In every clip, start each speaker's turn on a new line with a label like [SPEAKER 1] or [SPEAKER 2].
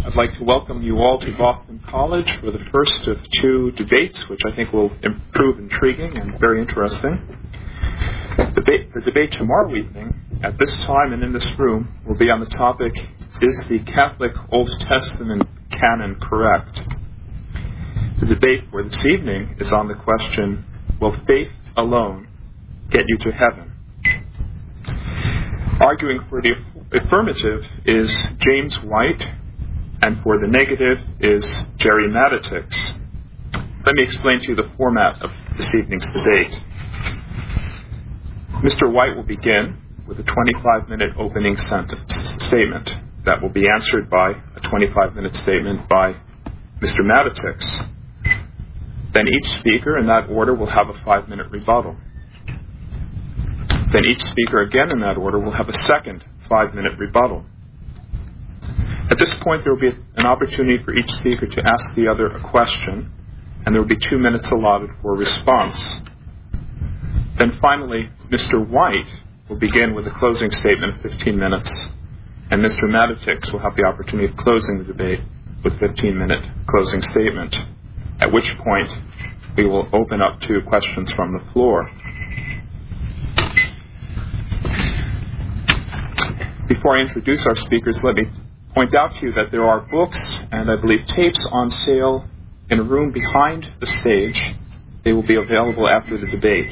[SPEAKER 1] I'd like to welcome you all to Boston College for the first of two debates, which I think will prove intriguing and very interesting. The debate tomorrow evening, at this time and in this room, will be on the topic, is the Catholic Old Testament canon correct? The debate for this evening is on the question, will faith alone get you to heaven? Arguing for the affirmative is James White, and for the negative is Jerry Matitix. Let me explain to you the format of this evening's debate. Mr. White will begin with a 25-minute opening statement that will be answered by a 25-minute statement by Mr. Matitix. Then each speaker in that order will have a 5-minute rebuttal. Then each speaker again in that order will have a second 5-minute rebuttal. At this point, there will be an opportunity for each speaker to ask the other a question, and there will be 2 minutes allotted for a response. Then finally, Mr. White will begin with a closing statement of 15 minutes, and Mr. Matitix will have the opportunity of closing the debate with a 15-minute closing statement, at which point we will open up to questions from the floor. Before I introduce our speakers, let me point out to you that there are books and I believe tapes on sale in a room behind the stage. They will be available after the debate.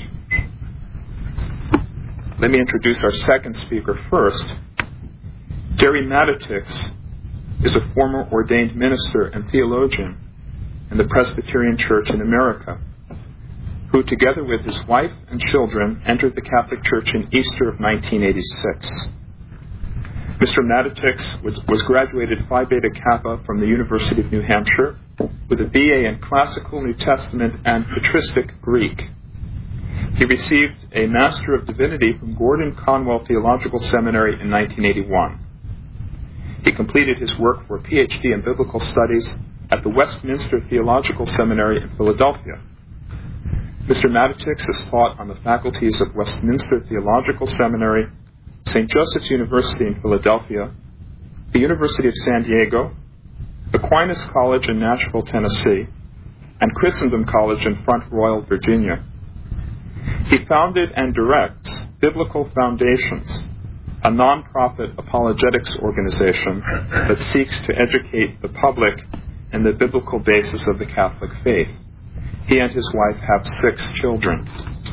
[SPEAKER 1] Let me introduce our second speaker first. Jerry Matitix is a former ordained minister and theologian in the Presbyterian Church in America, who together with his wife and children entered the Catholic Church in Easter of 1986. Mr. Matitix was graduated Phi Beta Kappa from the University of New Hampshire with a BA in Classical New Testament and Patristic Greek. He received a Master of Divinity from Gordon Conwell Theological Seminary in 1981. He completed his work for a PhD in Biblical Studies at the Westminster Theological Seminary in Philadelphia. Mr. Matitix has taught on the faculties of Westminster Theological Seminary, St. Joseph's University in Philadelphia, the University of San Diego, Aquinas College in Nashville, Tennessee, and Christendom College in Front Royal, Virginia. He founded and directs Biblical Foundations, a non-profit apologetics organization that seeks to educate the public in the biblical basis of the Catholic faith. He and his wife have 6 children.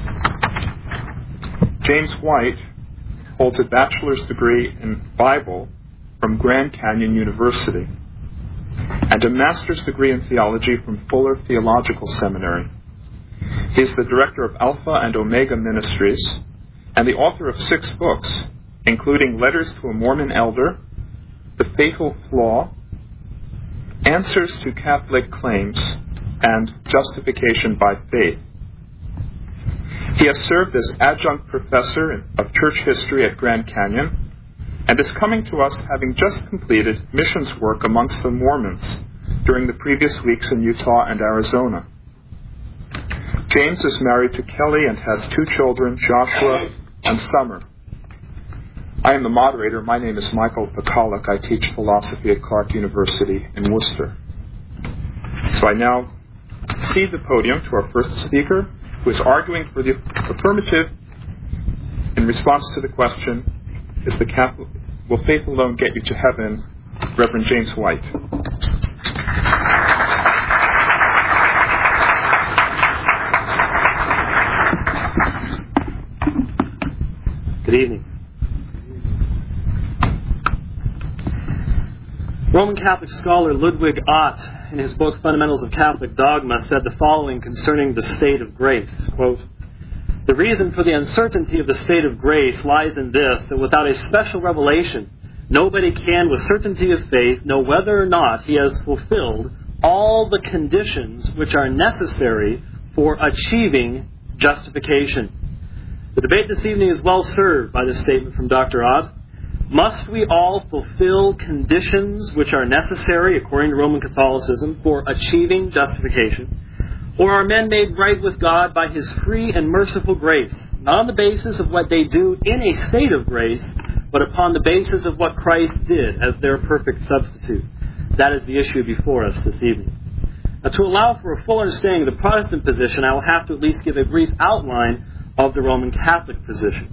[SPEAKER 1] James White holds a bachelor's degree in Bible from Grand Canyon University and a master's degree in theology from Fuller Theological Seminary. He is the director of Alpha and Omega Ministries and the author of 6 books, including Letters to a Mormon Elder, The Fatal Flaw, Answers to Catholic Claims, and Justification by Faith. He has served as adjunct professor of church history at Grand Canyon and is coming to us having just completed missions work amongst the Mormons during the previous weeks in Utah and Arizona. James is married to Kelly and has 2 children, Joshua and Summer. I am the moderator. My name is Michael Pekalik. I teach philosophy at Clark University in Worcester. So I now cede the podium to our first speaker, who is arguing for the affirmative in response to the question, will faith alone get you to heaven? Reverend James White.
[SPEAKER 2] Good evening. Roman Catholic scholar Ludwig Ott, in his book Fundamentals of Catholic Dogma, said the following concerning the state of grace, quote, "The reason for the uncertainty of the state of grace lies in this, that without a special revelation, nobody can with certainty of faith know whether or not he has fulfilled all the conditions which are necessary for achieving justification." The debate this evening is well served by this statement from Dr. Ott. Must we all fulfill conditions which are necessary, according to Roman Catholicism, for achieving justification? Or are men made right with God by His free and merciful grace, not on the basis of what they do in a state of grace, but upon the basis of what Christ did as their perfect substitute? That is the issue before us this evening. Now, to allow for a full understanding of the Protestant position, I will have to at least give a brief outline of the Roman Catholic position.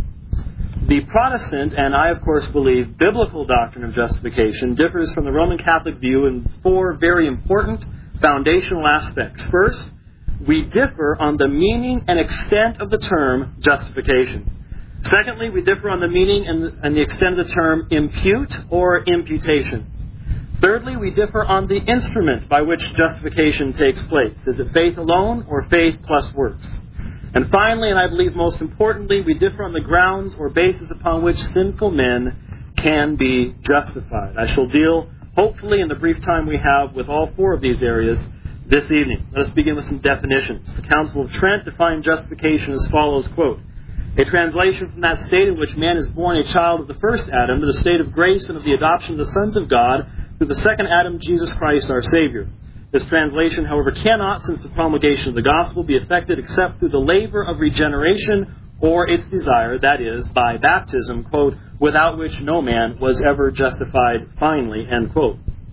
[SPEAKER 2] The Protestant, and I of course believe, biblical doctrine of justification differs from the Roman Catholic view in four very important foundational aspects. First, we differ on the meaning and extent of the term justification. Secondly, we differ on the meaning and the extent of the term impute or imputation. Thirdly, we differ on the instrument by which justification takes place. Is it faith alone or faith plus works? And finally, and I believe most importantly, we differ on the grounds or basis upon which sinful men can be justified. I shall deal, hopefully in the brief time we have, with all four of these areas this evening. Let us begin with some definitions. The Council of Trent defined justification as follows, quote, a translation from that state in which man is born a child of the first Adam to the state of grace and of the adoption of the sons of God through the second Adam, Jesus Christ, our Savior. This translation, however, cannot, since the promulgation of the gospel, be effected except through the labor of regeneration or its desire, that is, by baptism, quote, without which no man was ever justified finally, end quote.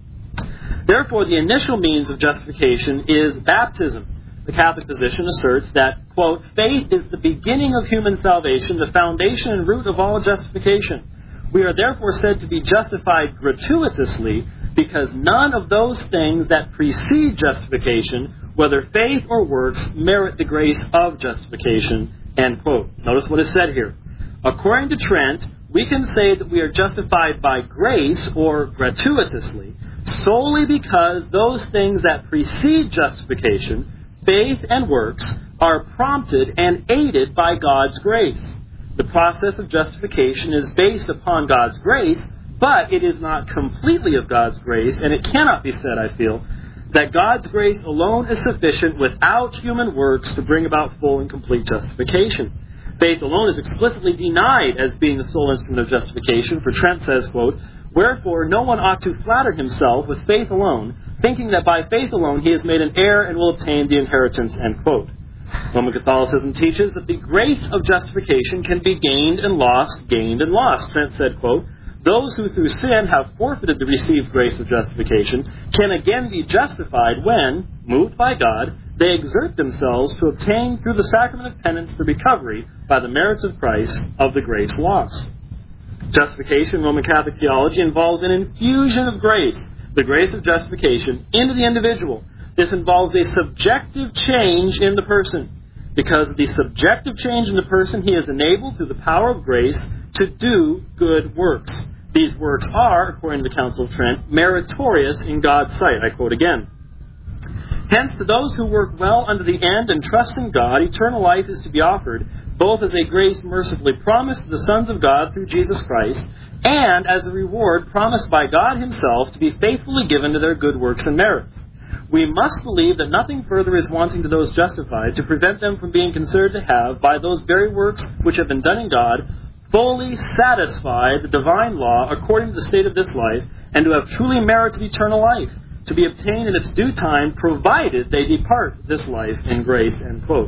[SPEAKER 2] Therefore, the initial means of justification is baptism. The Catholic position asserts that, quote, faith is the beginning of human salvation, the foundation and root of all justification. We are therefore said to be justified gratuitously because none of those things that precede justification, whether faith or works, merit the grace of justification, end quote. Notice what is said here. According to Trent, we can say that we are justified by grace or gratuitously solely because those things that precede justification, faith and works, are prompted and aided by God's grace. The process of justification is based upon God's grace, but it is not completely of God's grace, and it cannot be said, I feel, that God's grace alone is sufficient without human works to bring about full and complete justification. Faith alone is explicitly denied as being the sole instrument of justification, for Trent says, quote, wherefore no one ought to flatter himself with faith alone, thinking that by faith alone he is made an heir and will obtain the inheritance, end quote. Roman Catholicism teaches that the grace of justification can be gained and lost. Trent said, quote, those who through sin have forfeited the received grace of justification can again be justified when, moved by God, they exert themselves to obtain through the sacrament of penance the recovery by the merits of Christ of the grace lost. Justification in Roman Catholic theology involves an infusion of grace, the grace of justification, into the individual. This involves a subjective change in the person. Because of the subjective change in the person, he is enabled through the power of grace to do good works. These works are, according to the Council of Trent, meritorious in God's sight. I quote again. Hence, to those who work well unto the end and trust in God, eternal life is to be offered, both as a grace mercifully promised to the sons of God through Jesus Christ, and as a reward promised by God himself to be faithfully given to their good works and merits. We must believe that nothing further is wanting to those justified to prevent them from being considered to have, by those very works which have been done in God, fully satisfied the divine law according to the state of this life, and to have truly merited eternal life, to be obtained in its due time, provided they depart this life in grace, end quote.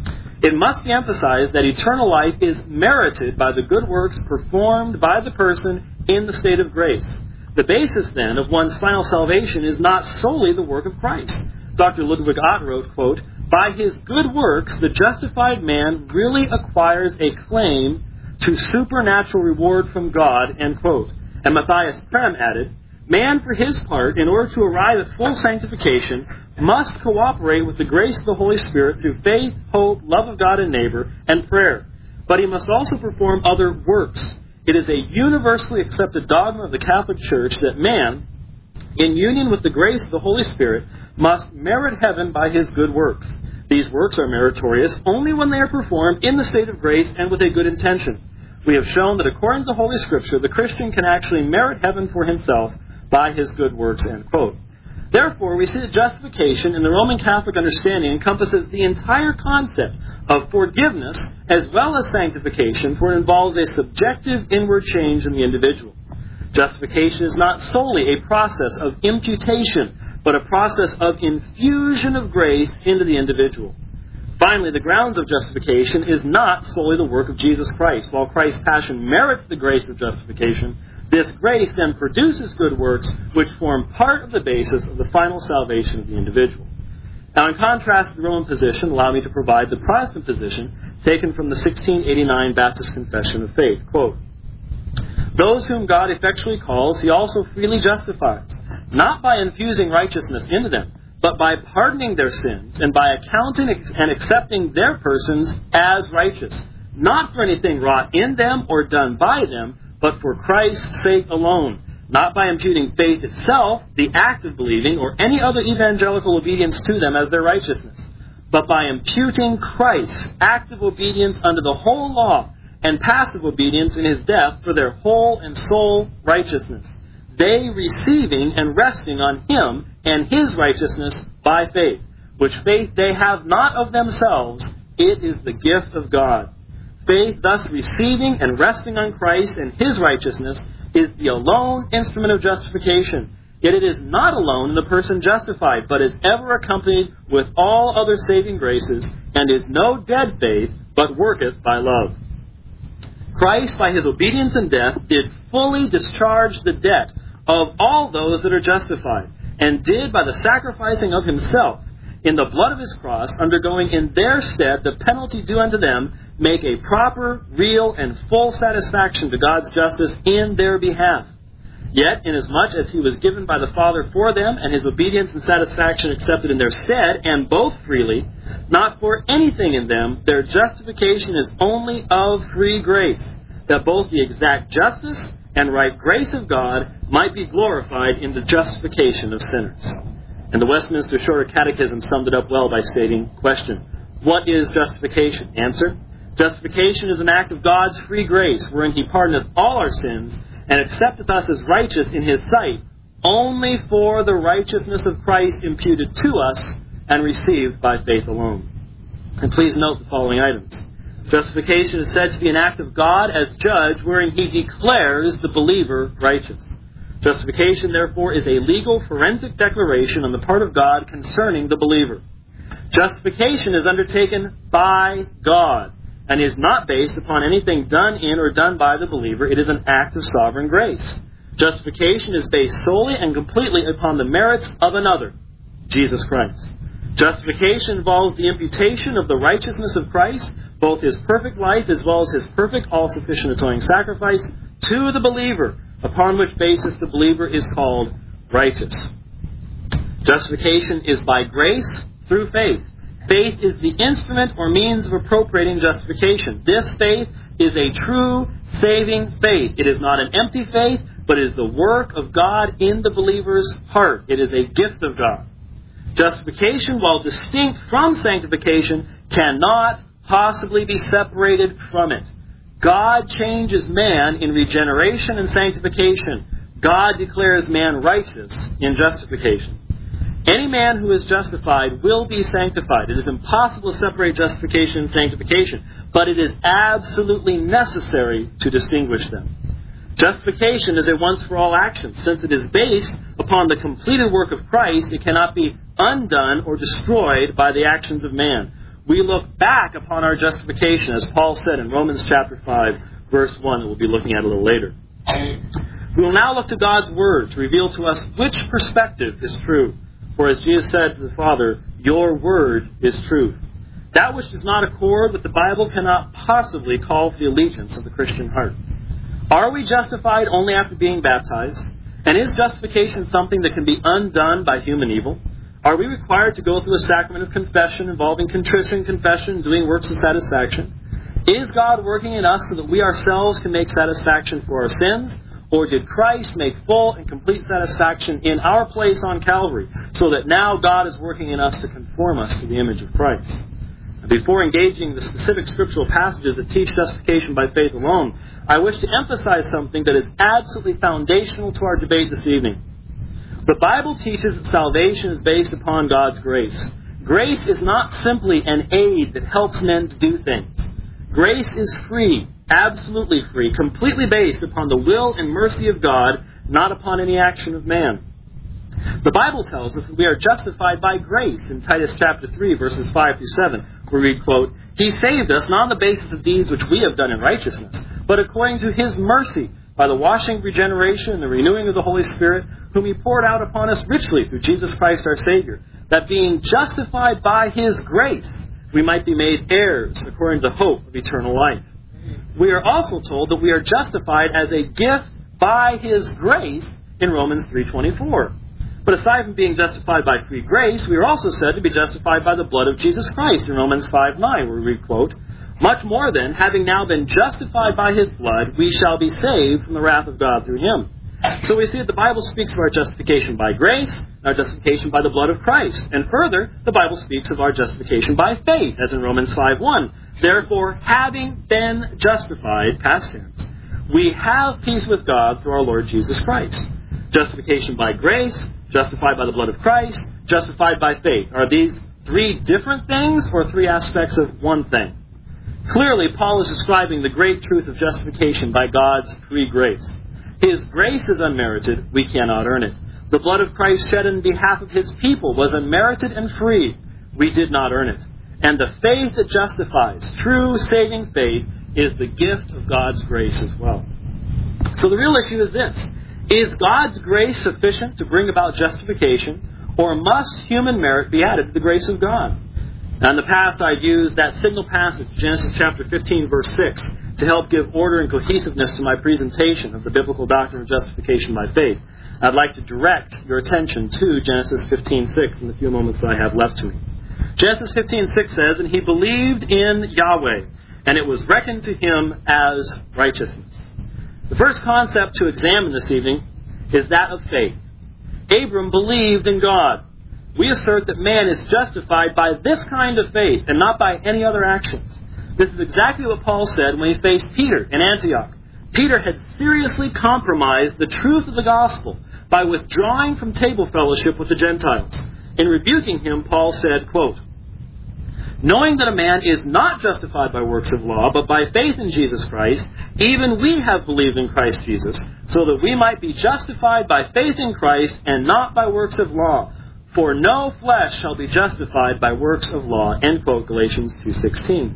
[SPEAKER 2] It must be emphasized that eternal life is merited by the good works performed by the person in the state of grace. The basis, then, of one's final salvation is not solely the work of Christ. Dr. Ludwig Ott wrote, quote, by his good works, the justified man really acquires a claim to supernatural reward from God, end quote. And Matthias Prem added, man, for his part, in order to arrive at full sanctification, must cooperate with the grace of the Holy Spirit through faith, hope, love of God and neighbor, and prayer. But he must also perform other works. It is a universally accepted dogma of the Catholic Church that man, in union with the grace of the Holy Spirit, must merit heaven by his good works. These works are meritorious only when they are performed in the state of grace and with a good intention. We have shown that according to the Holy Scripture, the Christian can actually merit heaven for himself by his good works, end quote. Therefore, we see that justification in the Roman Catholic understanding encompasses the entire concept of forgiveness as well as sanctification, for it involves a subjective inward change in the individual. Justification is not solely a process of imputation, but a process of infusion of grace into the individual. Finally, the grounds of justification is not solely the work of Jesus Christ. While Christ's passion merits the grace of justification, This grace then produces good works which form part of the basis of the final salvation of the individual. Now, in contrast to the Roman position, allow me to provide the Protestant position taken from the 1689 Baptist Confession of Faith. Quote, "Those whom God effectually calls, he also freely justifies, not by infusing righteousness into them, but by pardoning their sins and by accounting and accepting their persons as righteous, not for anything wrought in them or done by them, but for Christ's sake alone, not by imputing faith itself, the act of believing, or any other evangelical obedience to them as their righteousness, but by imputing Christ's active obedience under the whole law and passive obedience in his death for their whole and sole righteousness, they receiving and resting on him and his righteousness by faith, which faith they have not of themselves, it is the gift of God. Faith, thus receiving and resting on Christ and his righteousness, is the alone instrument of justification. Yet it is not alone in the person justified, but is ever accompanied with all other saving graces, and is no dead faith, but worketh by love. Christ, by his obedience and death, did fully discharge the debt of all those that are justified, and did, by the sacrificing of himself, in the blood of his cross, undergoing in their stead the penalty due unto them, make a proper, real, and full satisfaction to God's justice in their behalf. Yet, inasmuch as he was given by the Father for them, and his obedience and satisfaction accepted in their stead, and both freely, not for anything in them, their justification is only of free grace, that both the exact justice and right grace of God might be glorified in the justification of sinners." And the Westminster Shorter Catechism summed it up well by stating, question, "What is justification?" Answer, "Justification is an act of God's free grace, wherein he pardoneth all our sins, and accepteth us as righteous in his sight, only for the righteousness of Christ imputed to us, and received by faith alone." And please note the following items. Justification is said to be an act of God as judge, wherein he declares the believer righteous. Justification, therefore, is a legal forensic declaration on the part of God concerning the believer. Justification is undertaken by God and is not based upon anything done in or done by the believer. It is an act of sovereign grace. Justification is based solely and completely upon the merits of another, Jesus Christ. Justification involves the imputation of the righteousness of Christ, both his perfect life as well as his perfect all-sufficient atoning sacrifice, to the believer, upon which basis the believer is called righteous. Justification is by grace through faith. Faith is the instrument or means of appropriating justification. This faith is a true saving faith. It is not an empty faith, but it is the work of God in the believer's heart. It is a gift of God. Justification, while distinct from sanctification, cannot possibly be separated from it. God changes man in regeneration and sanctification. God declares man righteous in justification. Any man who is justified will be sanctified. It is impossible to separate justification and sanctification, but it is absolutely necessary to distinguish them. Justification is a once-for-all action. Since it is based upon the completed work of Christ, it cannot be undone or destroyed by the actions of man. We look back upon our justification, as Paul said in Romans chapter 5, verse 1, that we'll be looking at a little later. We will now look to God's Word to reveal to us which perspective is true. For as Jesus said to the Father, "Your Word is truth." That which does not accord with the Bible cannot possibly call for the allegiance of the Christian heart. Are we justified only after being baptized? And is justification something that can be undone by human evil? Are we required to go through a sacrament of confession involving contrition, confession, doing works of satisfaction? Is God working in us so that we ourselves can make satisfaction for our sins? Or did Christ make full and complete satisfaction in our place on Calvary, so that now God is working in us to conform us to the image of Christ? Before engaging the specific scriptural passages that teach justification by faith alone, I wish to emphasize something that is absolutely foundational to our debate this evening. The Bible teaches that salvation is based upon God's grace. Grace is not simply an aid that helps men to do things. Grace is free, absolutely free, completely based upon the will and mercy of God, not upon any action of man. The Bible tells us that we are justified by grace in Titus chapter 3, verses 5 through 7, where we read, quote, "He saved us not on the basis of deeds which we have done in righteousness, but according to His mercy, by the washing of regeneration and the renewing of the Holy Spirit, whom He poured out upon us richly through Jesus Christ our Savior, that being justified by His grace, we might be made heirs according to the hope of eternal life. We are also told that we are justified as a gift by His grace in Romans 3:24. But aside from being justified by free grace, we are also said to be justified by the blood of Jesus Christ in Romans 5:9, where we quote, "Much more then, having now been justified by His blood, we shall be saved from the wrath of God through Him." So we see that the Bible speaks of our justification by grace, and our justification by the blood of Christ. And further, the Bible speaks of our justification by faith, as in Romans 5:1. Therefore, having been justified, past tense, we have peace with God through our Lord Jesus Christ. Justification by grace, justified by the blood of Christ, justified by faith. Are these three different things or three aspects of one thing? Clearly, Paul is describing the great truth of justification by God's free grace. His grace is unmerited. We cannot earn it. The blood of Christ shed in behalf of His people was unmerited and free. We did not earn it. And the faith that justifies, true saving faith, is the gift of God's grace as well. So the real issue is this. Is God's grace sufficient to bring about justification, or must human merit be added to the grace of God? Now, in the past, I've used that signal passage, Genesis chapter 15, verse 6, to help give order and cohesiveness to my presentation of the biblical doctrine of justification by faith. I'd like to direct your attention to Genesis 15:6 in the few moments that I have left to me. Genesis 15:6 says, "And he believed in Yahweh, and it was reckoned to him as righteousness." The first concept to examine this evening is that of faith. Abram believed in God. We assert that man is justified by this kind of faith and not by any other actions. This is exactly what Paul said when he faced Peter in Antioch. Peter had seriously compromised the truth of the gospel by withdrawing from table fellowship with the Gentiles. In rebuking him, Paul said, quote, "Knowing that a man is not justified by works of law, but by faith in Jesus Christ, even we have believed in Christ Jesus, so that we might be justified by faith in Christ and not by works of law. For no flesh shall be justified by works of law." End quote, Galatians 2:16.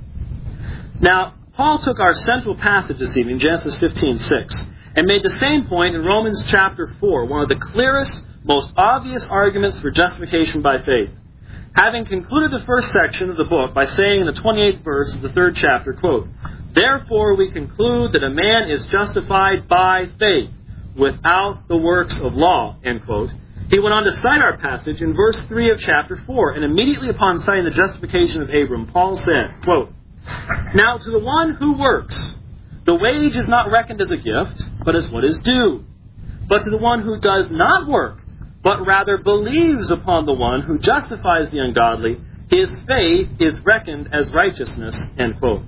[SPEAKER 2] Now, Paul took our central passage this evening, Genesis 15:6, and made the same point in Romans chapter 4, one of the clearest, most obvious arguments for justification by faith. Having concluded the first section of the book by saying in the 28th verse of the 3rd chapter, quote, "Therefore we conclude that a man is justified by faith without the works of law," end quote. He went on to cite our passage in verse 3 of chapter 4, and immediately upon citing the justification of Abram, Paul said, quote, "Now to the one who works, the wage is not reckoned as a gift, but as what is due. But to the one who does not work, but rather believes upon the one who justifies the ungodly, his faith is reckoned as righteousness," end quote.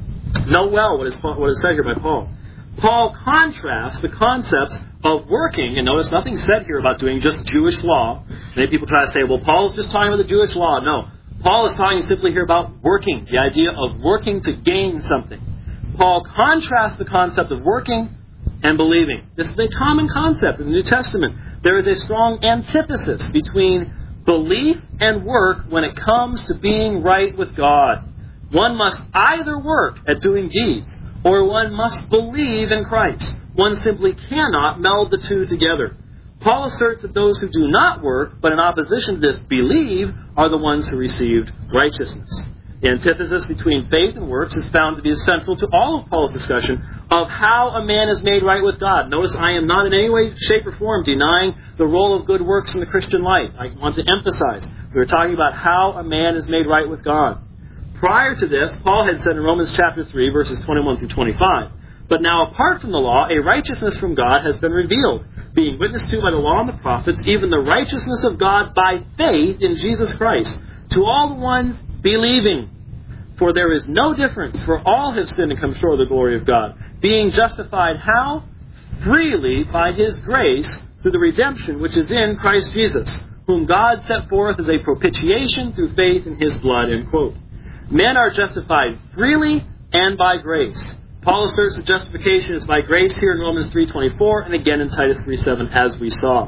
[SPEAKER 2] Note well what is said here by Paul. Paul contrasts the concepts of working, and notice nothing said here about doing just Jewish law. Many people try to say, well, Paul's just talking about the Jewish law. No, Paul is talking simply here about working, the idea of working to gain something. Paul contrasts the concept of working and believing. This is a common concept in the New Testament. There is a strong antithesis between belief and work when it comes to being right with God. One must either work at doing deeds, or one must believe in Christ. One simply cannot meld the two together. Paul asserts that those who do not work, but in opposition to this believe, are the ones who received righteousness. The antithesis between faith and works is found to be essential to all of Paul's discussion of how a man is made right with God. Notice I am not in any way, shape, or form denying the role of good works in the Christian life. I want to emphasize, we're talking about how a man is made right with God. Prior to this, Paul had said in Romans chapter 3, verses 21 through 25, "But now apart from the law, a righteousness from God has been revealed, being witnessed to by the law and the prophets, even the righteousness of God by faith in Jesus Christ, to all the ones believing. For there is no difference, for all have sinned and come short of the glory of God, being justified how? Freely by His grace, through the redemption which is in Christ Jesus, whom God set forth as a propitiation through faith in His blood." End quote. Men are justified freely and by grace. Paul asserts that justification is by grace here in Romans 3:24 and again in Titus 3:7, as we saw.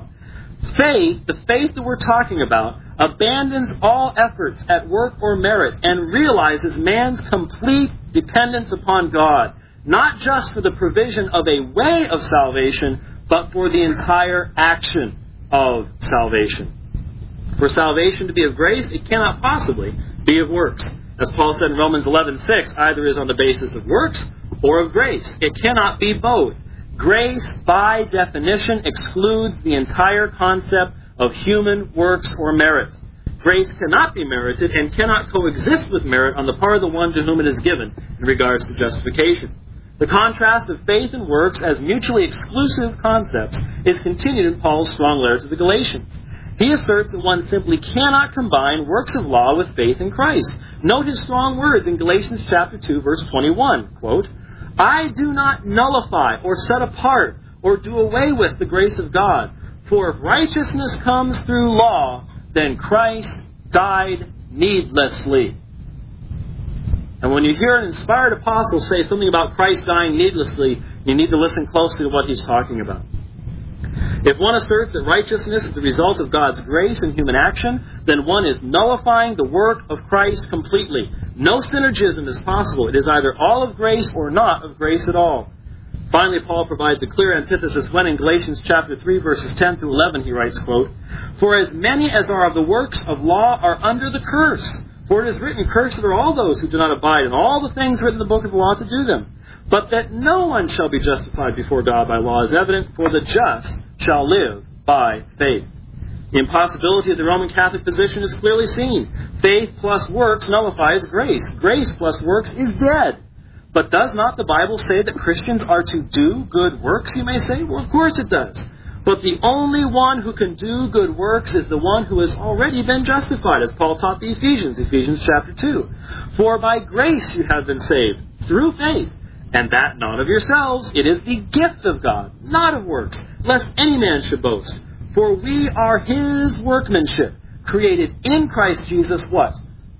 [SPEAKER 2] Faith, the faith that we're talking about, abandons all efforts at work or merit and realizes man's complete dependence upon God. not just for the provision of a way of salvation, but for the entire action of salvation. For salvation to be of grace, it cannot possibly be of works. As Paul said in Romans 11:6, either is on the basis of works or of grace. It cannot be both. Grace, by definition, excludes the entire concept of human works or merit. Grace cannot be merited and cannot coexist with merit on the part of the one to whom it is given in regards to justification. The contrast of faith and works as mutually exclusive concepts is continued in Paul's strong letter to the Galatians. He asserts that one simply cannot combine works of law with faith in Christ. Note his strong words in Galatians chapter 2, verse 21, quote, I do not nullify or set apart or do away with the grace of God. For if righteousness comes through law, then Christ died needlessly. And when you hear an inspired apostle say something about Christ dying needlessly, you need to listen closely to what he's talking about. If one asserts that righteousness is the result of God's grace and human action, then one is nullifying the work of Christ completely. No synergism is possible. It is either all of grace or not of grace at all. Finally, Paul provides a clear antithesis when in Galatians chapter 3, verses 10 through 11, he writes, quote, For as many as are of the works of law are under the curse. For it is written, Cursed are all those who do not abide in all the things written in the book of the law to do them. But that no one shall be justified before God by law is evident, for the just shall live by faith. The impossibility of the Roman Catholic position is clearly seen. Faith plus works nullifies grace. Grace plus works is dead. But does not the Bible say that Christians are to do good works, you may say? Well, of course it does. But the only one who can do good works is the one who has already been justified, as Paul taught the Ephesians, Ephesians chapter 2. For by grace you have been saved, through faith, and that not of yourselves. It is the gift of God, not of works, lest any man should boast. For we are his workmanship, created in Christ Jesus, what?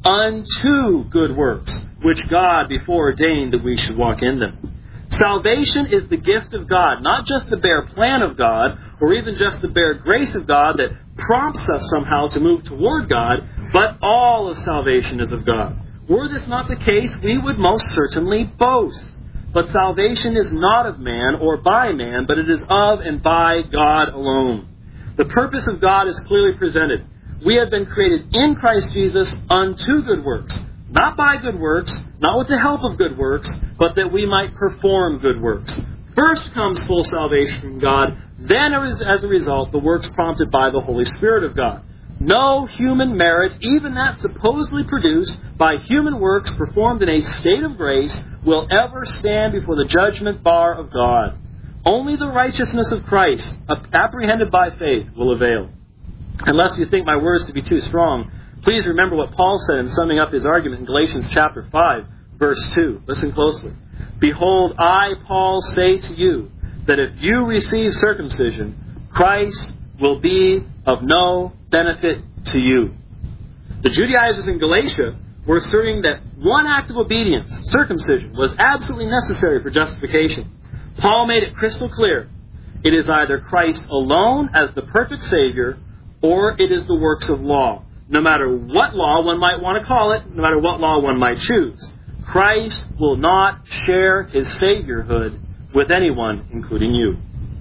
[SPEAKER 2] Unto good works, which God before ordained that we should walk in them. Salvation is the gift of God, not just the bare plan of God, or even just the bare grace of God that prompts us somehow to move toward God, but all of salvation is of God. Were this not the case, we would most certainly boast. But salvation is not of man or by man, but it is of and by God alone. The purpose of God is clearly presented. We have been created in Christ Jesus unto good works. Not by good works, not with the help of good works, but that we might perform good works. First comes full salvation from God, then as a result, the works prompted by the Holy Spirit of God. No human merit, even that supposedly produced by human works performed in a state of grace, will ever stand before the judgment bar of God. Only the righteousness of Christ, apprehended by faith, will avail. Unless you think my words to be too strong, please remember what Paul said in summing up his argument in Galatians chapter 5, verse 2. Listen closely. Behold, I, Paul, say to you, that if you receive circumcision, Christ will be of no benefit to you. The Judaizers in Galatia were asserting that one act of obedience, circumcision, was absolutely necessary for justification. Paul made it crystal clear. It is either Christ alone as the perfect Savior, or it is the works of law. No matter what law one might want to call it, no matter what law one might choose, Christ will not share his Saviorhood with anyone, including you.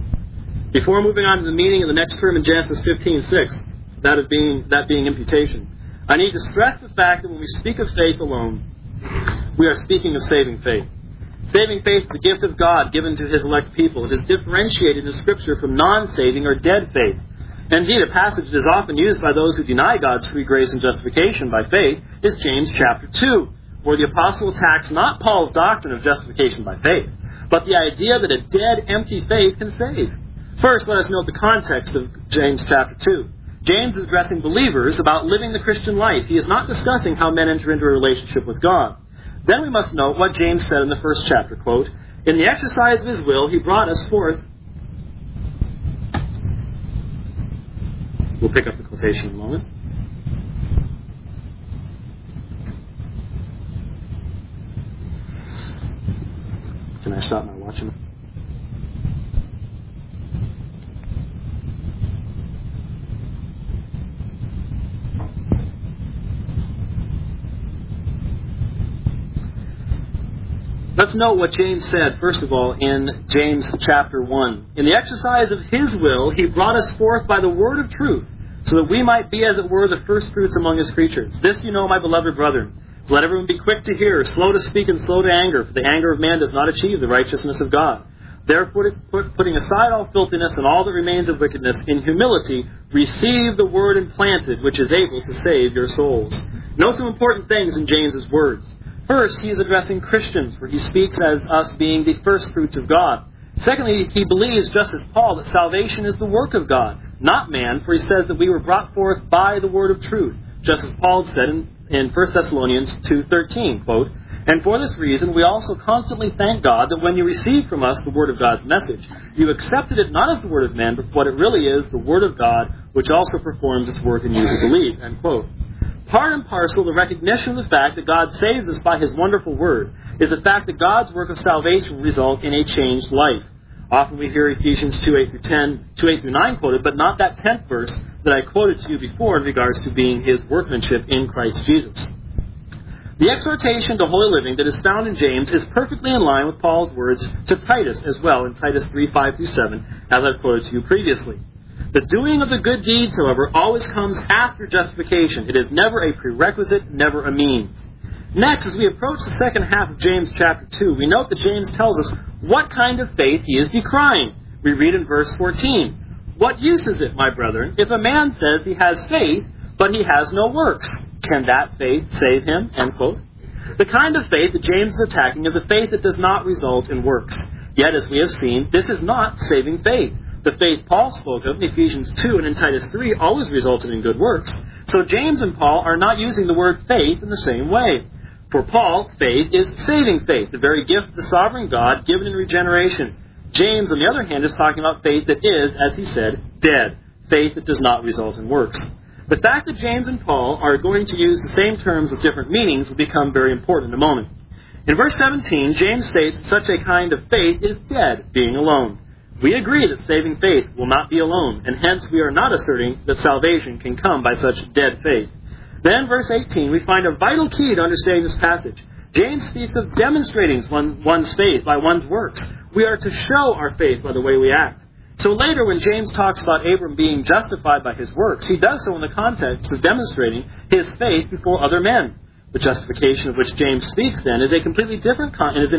[SPEAKER 2] Before moving on to the meaning of the next term in Genesis 15:6, that being imputation, I need to stress the fact that when we speak of faith alone, we are speaking of saving faith. Saving faith is the gift of God given to his elect people. It is differentiated in Scripture from non-saving or dead faith. Indeed, a passage that is often used by those who deny God's free grace and justification by faith is James chapter 2, where the apostle attacks not Paul's doctrine of justification by faith, but the idea that a dead, empty faith can save. First, let us note the context of James chapter 2. James is addressing believers about living the Christian life. He is not discussing how men enter into a relationship with God. Then we must note what James said in the first chapter, quote, In the exercise of his will, he brought us forth. We'll pick up the quotation in a moment. Can I stop my watching? Let's note what James said, first of all, in James chapter 1. In the exercise of his will, he brought us forth by the word of truth, so that we might be, as it were, the first fruits among his creatures. This you know, my beloved brethren. Let everyone be quick to hear, slow to speak, and slow to anger, for the anger of man does not achieve the righteousness of God. Therefore, putting aside all filthiness and all that remains of wickedness, in humility, receive the word implanted, which is able to save your souls. Note some important things in James's words. First, he is addressing Christians, where he speaks as us being the first fruits of God. Secondly, he believes, just as Paul, that salvation is the work of God, not man, for he says that we were brought forth by the word of truth, just as Paul said in 1 Thessalonians 2:13, quote, "And for this reason we also constantly thank God that when you received from us the word of God's message, you accepted it not as the word of man, but what it really is, the word of God, which also performs its work in you who believe," end quote. Part and parcel, the recognition of the fact that God saves us by his wonderful word is the fact that God's work of salvation will result in a changed life. Often we hear Ephesians 2:8 through 9 quoted, but not that 10th verse that I quoted to you before in regards to being his workmanship in Christ Jesus. The exhortation to holy living that is found in James is perfectly in line with Paul's words to Titus as well in Titus 3:5 through 7, as I've quoted to you previously. The doing of the good deeds, however, always comes after justification. It is never a prerequisite, never a means. Next, as we approach the second half of James chapter 2, we note that James tells us what kind of faith he is decrying. We read in verse 14, "What use is it, my brethren, if a man says he has faith, but he has no works? Can that faith save him?" End quote. The kind of faith that James is attacking is a faith that does not result in works. Yet, as we have seen, this is not saving faith. The faith Paul spoke of in Ephesians 2 and in Titus 3 always resulted in good works. So James and Paul are not using the word faith in the same way. For Paul, faith is saving faith, the very gift of the sovereign God given in regeneration. James, on the other hand, is talking about faith that is, as he said, dead, faith that does not result in works. The fact that James and Paul are going to use the same terms with different meanings will become very important in a moment. In verse 17, James states that such a kind of faith is dead, being alone. We agree that saving faith will not be alone, and hence we are not asserting that salvation can come by such dead faith. Then, verse 18, we find a vital key to understanding this passage. James speaks of demonstrating one's faith by one's works. We are to show our faith by the way we act. So later, when James talks about Abram being justified by his works, he does so in the context of demonstrating his faith before other men. The justification of which James speaks, then, is in a completely different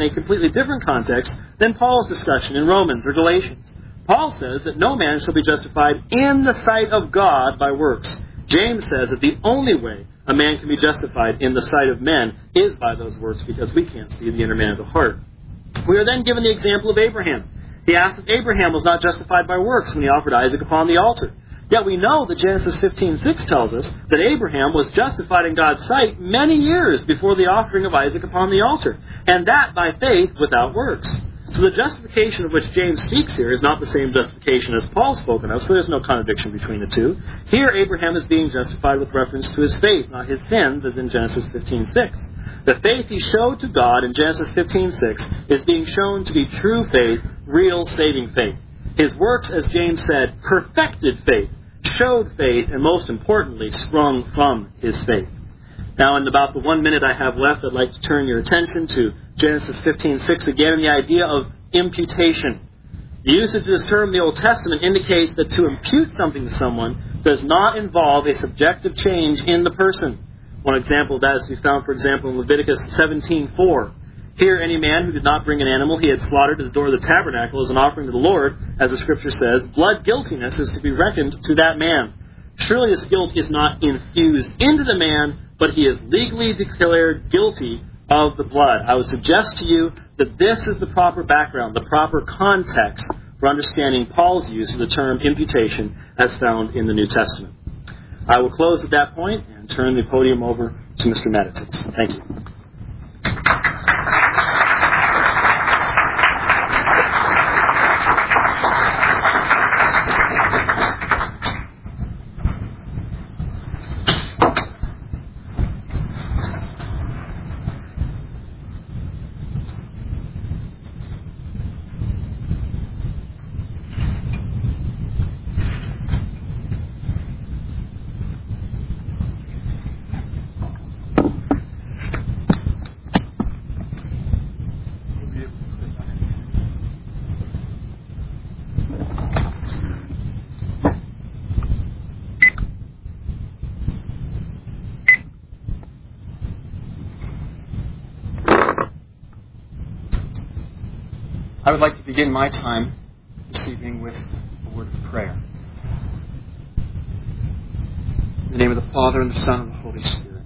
[SPEAKER 2] context than Paul's discussion in Romans or Galatians. Paul says that no man shall be justified in the sight of God by works. James says that the only way a man can be justified in the sight of men is by those works, because we can't see the inner man of the heart. We are then given the example of Abraham. He asked if Abraham was not justified by works when he offered Isaac upon the altar. Yet we know that Genesis 15:6 tells us that Abraham was justified in God's sight many years before the offering of Isaac upon the altar, and that by faith without works. So the justification of which James speaks here is not the same justification as Paul spoken of, so there's no contradiction between the two. Here Abraham is being justified with reference to his faith, not his sins, as in Genesis 15:6. The faith he showed to God in Genesis 15:6 is being shown to be true faith, real saving faith. His works, as James said, perfected faith, showed faith, and most importantly, sprung from his faith. Now, in about the 1 minute I have left, I'd like to turn your attention to Genesis 15:6 again, and the idea of imputation. The usage of this term in the Old Testament indicates that to impute something to someone does not involve a subjective change in the person. One example of that is to be found, for example, in Leviticus 17:4. Here, any man who did not bring an animal he had slaughtered to the door of the tabernacle as an offering to the Lord, as the Scripture says, blood guiltiness is to be reckoned to that man. Surely this guilt is not infused into the man, but he is legally declared guilty of the blood. I would suggest to you that this is the proper background, the proper context for understanding Paul's use of the term imputation as found in the New Testament. I will close at that point and turn the podium over to Mr. Meditix. Thank you.
[SPEAKER 3] I would like to begin my time this evening with a word of prayer. In the name of the Father, and the Son, and the Holy Spirit.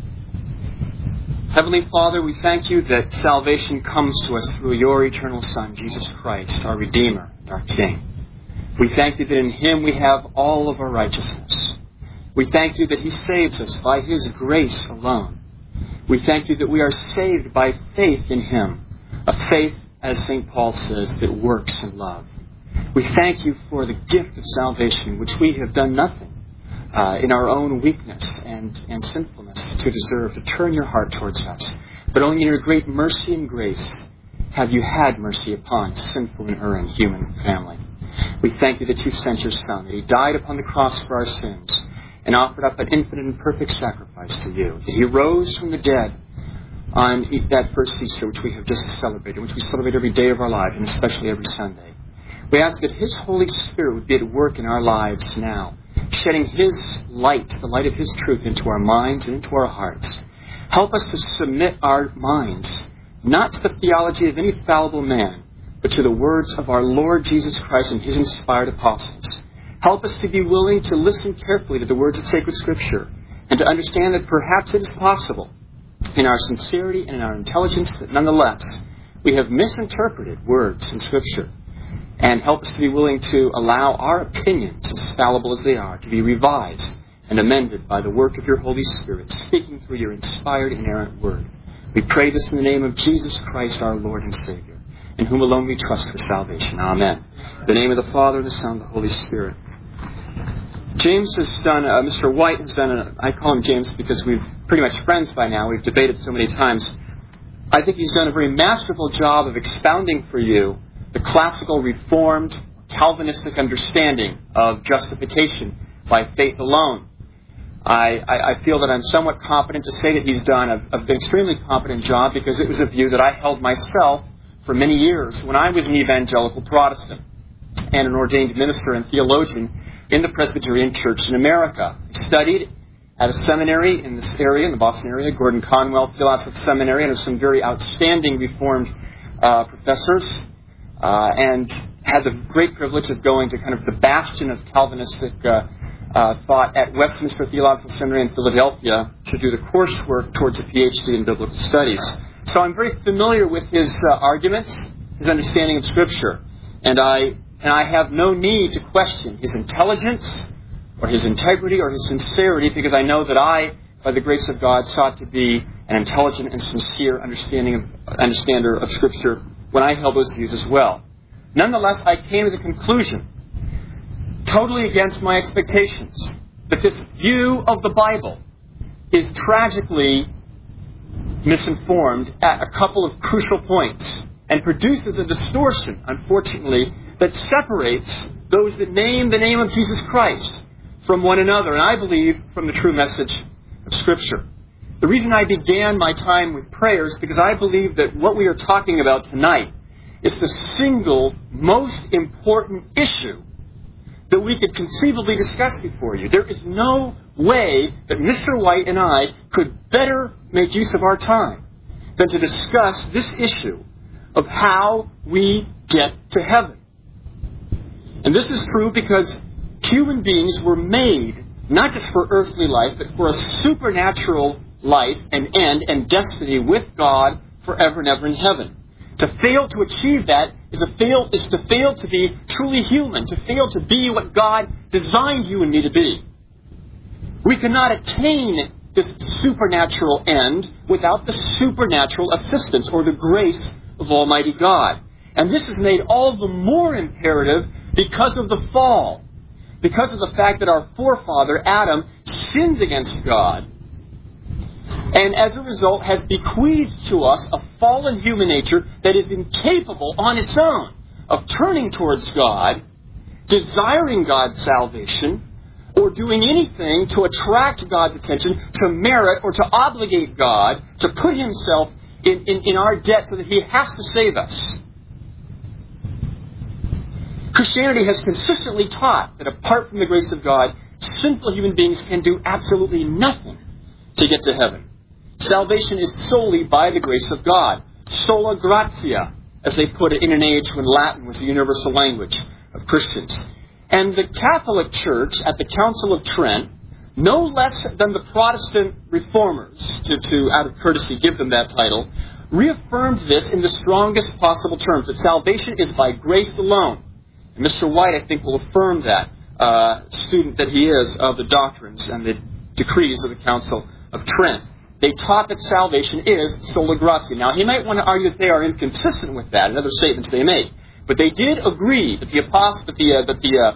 [SPEAKER 3] Heavenly Father, we thank you that salvation comes to us through your eternal Son, Jesus Christ, our Redeemer and our King. We thank you that in Him we have all of our righteousness. We thank you that He saves us by His grace alone. We thank you that we are saved by faith in Him, a faith, as St. Paul says, that works in love. We thank you for the gift of salvation, which we have done nothing in our own weakness and sinfulness to deserve, to turn your heart towards us. But only in your great mercy and grace have you had mercy upon a sinful and erring human family. We thank you that you sent your Son, that He died upon the cross for our sins and offered up an infinite and perfect sacrifice to you, that He rose from the dead on that first Easter, which we have just celebrated, which we celebrate every day of our lives, and especially every Sunday. We ask that His Holy Spirit would be at work in our lives now, shedding His light, the light of His truth, into our minds and into our hearts. Help us to submit our minds, not to the theology of any fallible man, but to the words of our Lord Jesus Christ and His inspired apostles. Help us to be willing to listen carefully to the words of sacred Scripture, and to understand that perhaps it is possible, in our sincerity and in our intelligence, that nonetheless we have misinterpreted words in Scripture. And help us to be willing to allow our opinions, as fallible as they are, to be revised and amended by the work of your Holy Spirit, speaking through your inspired, inerrant word. We pray this in the name of Jesus Christ, our Lord and Savior, in whom alone we trust for salvation. Amen. In the name of the Father, and the Son, and the Holy Spirit. James has done, Mr. White has done, I call him James because we've pretty much friends by now. We've debated so many times. I think he's done a very masterful job of expounding for you the classical Reformed Calvinistic understanding of justification by faith alone. I feel that I'm somewhat competent to say that he's done an extremely competent job, because it was a view that I held myself for many years when I was an evangelical Protestant and an ordained minister and theologian in the Presbyterian Church in America. I studied at a seminary in this area, in the Boston area, Gordon Conwell Theological Seminary, and some very outstanding Reformed professors. And had the great privilege of going to kind of the bastion of Calvinistic thought at Westminster Theological Seminary in Philadelphia to do the coursework towards a PhD in biblical studies. So I'm very familiar with his arguments, his understanding of Scripture, and I have no need to question his intelligence or his integrity or his sincerity, because I know that I, by the grace of God, sought to be an intelligent and sincere understander of Scripture when I held those views as well. Nonetheless, I came to the conclusion, totally against my expectations, that this view of the Bible is tragically misinformed at a couple of crucial points, and produces a distortion, unfortunately, that separates those that name the name of Jesus Christ from one another, and I believe from the true message of Scripture. The reason I began my time with prayers is because I believe that what we are talking about tonight is the single most important issue that we could conceivably discuss before you. There is no way that Mr. White and I could better make use of our time than to discuss this issue of how we get to heaven. And this is true because human beings were made not just for earthly life, but for a supernatural life and end and destiny with God forever and ever in heaven. To fail to achieve that is to fail to be truly human, to fail to be what God designed you and me to be. We cannot attain this supernatural end without the supernatural assistance or the grace of Almighty God. And this is made all the more imperative because of the fall, because of the fact that our forefather Adam sinned against God, and as a result has bequeathed to us a fallen human nature that is incapable on its own of turning towards God, desiring God's salvation, or doing anything to attract God's attention, to merit or to obligate God to put Himself in our debt so that He has to save us. Christianity has consistently taught that apart from the grace of God, sinful human beings can do absolutely nothing to get to heaven. Salvation is solely by the grace of God. Sola gratia. as they put it, in an age when Latin was the universal language of Christians. And the Catholic Church at the Council of Trent, no less than the Protestant reformers, to out of courtesy give them that title, reaffirmed this in the strongest possible terms, that salvation is by grace alone. And Mr. White, I think, will affirm that, student that he is of the doctrines and the decrees of the Council of Trent. They taught that salvation is sola gratia. Now, he might want to argue that they are inconsistent with that and other statements they make, but they did agree that the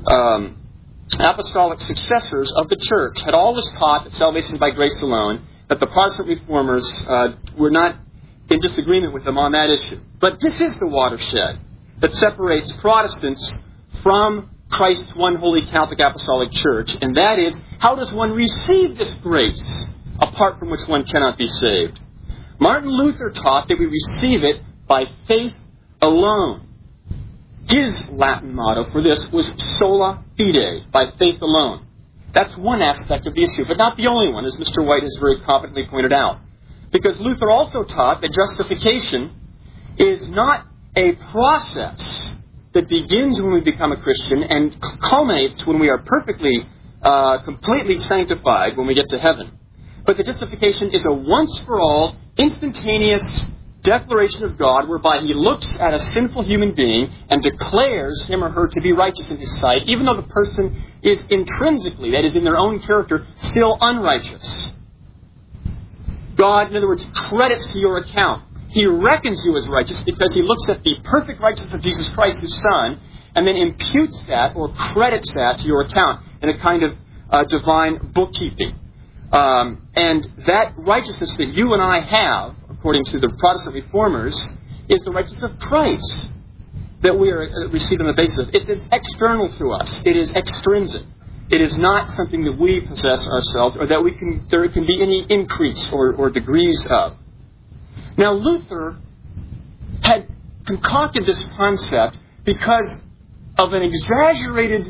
[SPEAKER 3] apostolic successors of the church had always taught that salvation is by grace alone, that the Protestant reformers were not in disagreement with them on that issue. But this is the watershed that separates Protestants from Christ's one holy Catholic Apostolic Church, and that is, how does one receive this grace apart from which one cannot be saved? Martin Luther taught that we receive it by faith alone. His Latin motto for this was sola fide, by faith alone. That's one aspect of the issue, but not the only one, as Mr. White has very competently pointed out. Because Luther also taught that justification is not a process that begins when we become a Christian and culminates when we are perfectly, completely sanctified when we get to heaven. But that justification is a once-for-all, instantaneous declaration of God whereby He looks at a sinful human being and declares him or her to be righteous in His sight, even though the person is intrinsically, that is, in their own character, still unrighteous. God, in other words, credits to your account. He reckons you as righteous because He looks at the perfect righteousness of Jesus Christ, His Son, and then imputes that or credits that to your account in a kind of divine bookkeeping. And that righteousness that you and I have, according to the Protestant reformers, is the righteousness of Christ that we receive on the basis of. It is external to us. It is extrinsic. It is not something that we possess ourselves or that there can be any increase or degrees of. Now, Luther had concocted this concept because of an exaggerated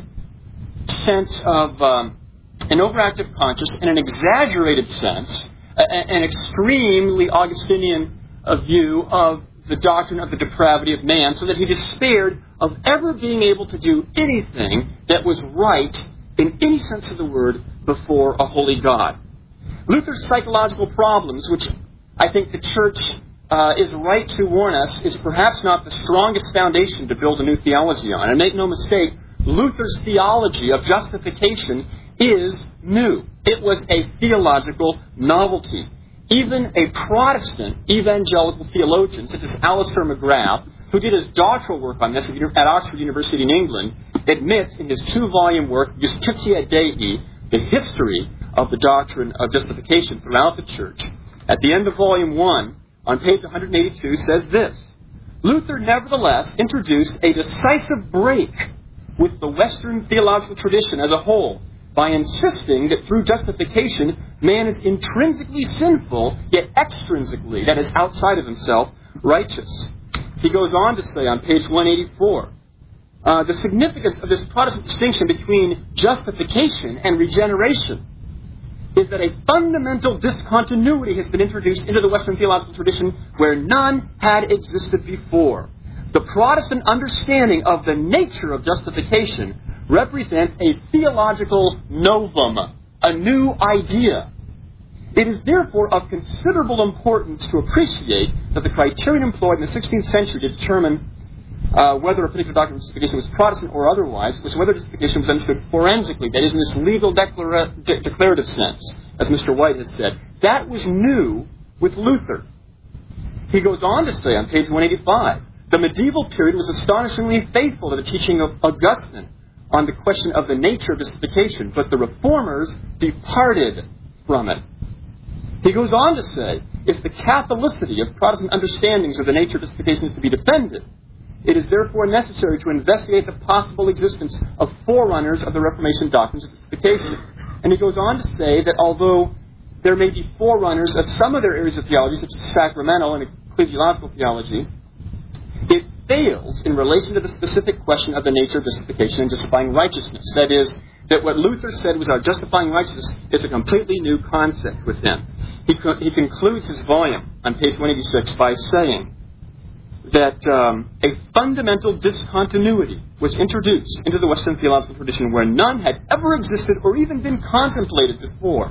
[SPEAKER 3] sense of an overactive conscience and an exaggerated sense, an extremely Augustinian view of the doctrine of the depravity of man, so that he despaired of ever being able to do anything that was right in any sense of the word before a holy God. Luther's psychological problems, which I think the Church is right to warn us, is perhaps not the strongest foundation to build a new theology on. And make no mistake, Luther's theology of justification is new. It was a theological novelty. Even a Protestant evangelical theologian, such as Alistair McGrath, who did his doctoral work on this at Oxford University in England, admits in his 2-volume work, Justitia Dei, the history of the doctrine of justification throughout the Church. At the end of Volume 1, on page 182, says this: Luther nevertheless introduced a decisive break with the Western theological tradition as a whole by insisting that through justification, man is intrinsically sinful, yet extrinsically, that is, outside of himself, righteous. He goes on to say on page 184, the significance of this Protestant distinction between justification and regeneration is that a fundamental discontinuity has been introduced into the Western theological tradition where none had existed before. The Protestant understanding of the nature of justification represents a theological novum, a new idea. It is therefore of considerable importance to appreciate that the criterion employed in the 16th century to determine whether a particular doctrine of justification was Protestant or otherwise was whether justification was understood forensically, that is, in this legal declarative sense, as Mr. White has said. That was new with Luther. He goes on to say on page 185, the medieval period was astonishingly faithful to the teaching of Augustine on the question of the nature of justification, but the reformers departed from it. He goes on to say, if the Catholicity of Protestant understandings of the nature of justification is to be defended, it is therefore necessary to investigate the possible existence of forerunners of the Reformation doctrines of justification. And he goes on to say that although there may be forerunners of some of their areas of theology, such as sacramental and ecclesiological theology, it fails in relation to the specific question of the nature of justification and justifying righteousness. That is, that what Luther said was our justifying righteousness is a completely new concept with him. He concludes his volume on page 186 by saying that a fundamental discontinuity was introduced into the Western theological tradition where none had ever existed or even been contemplated before.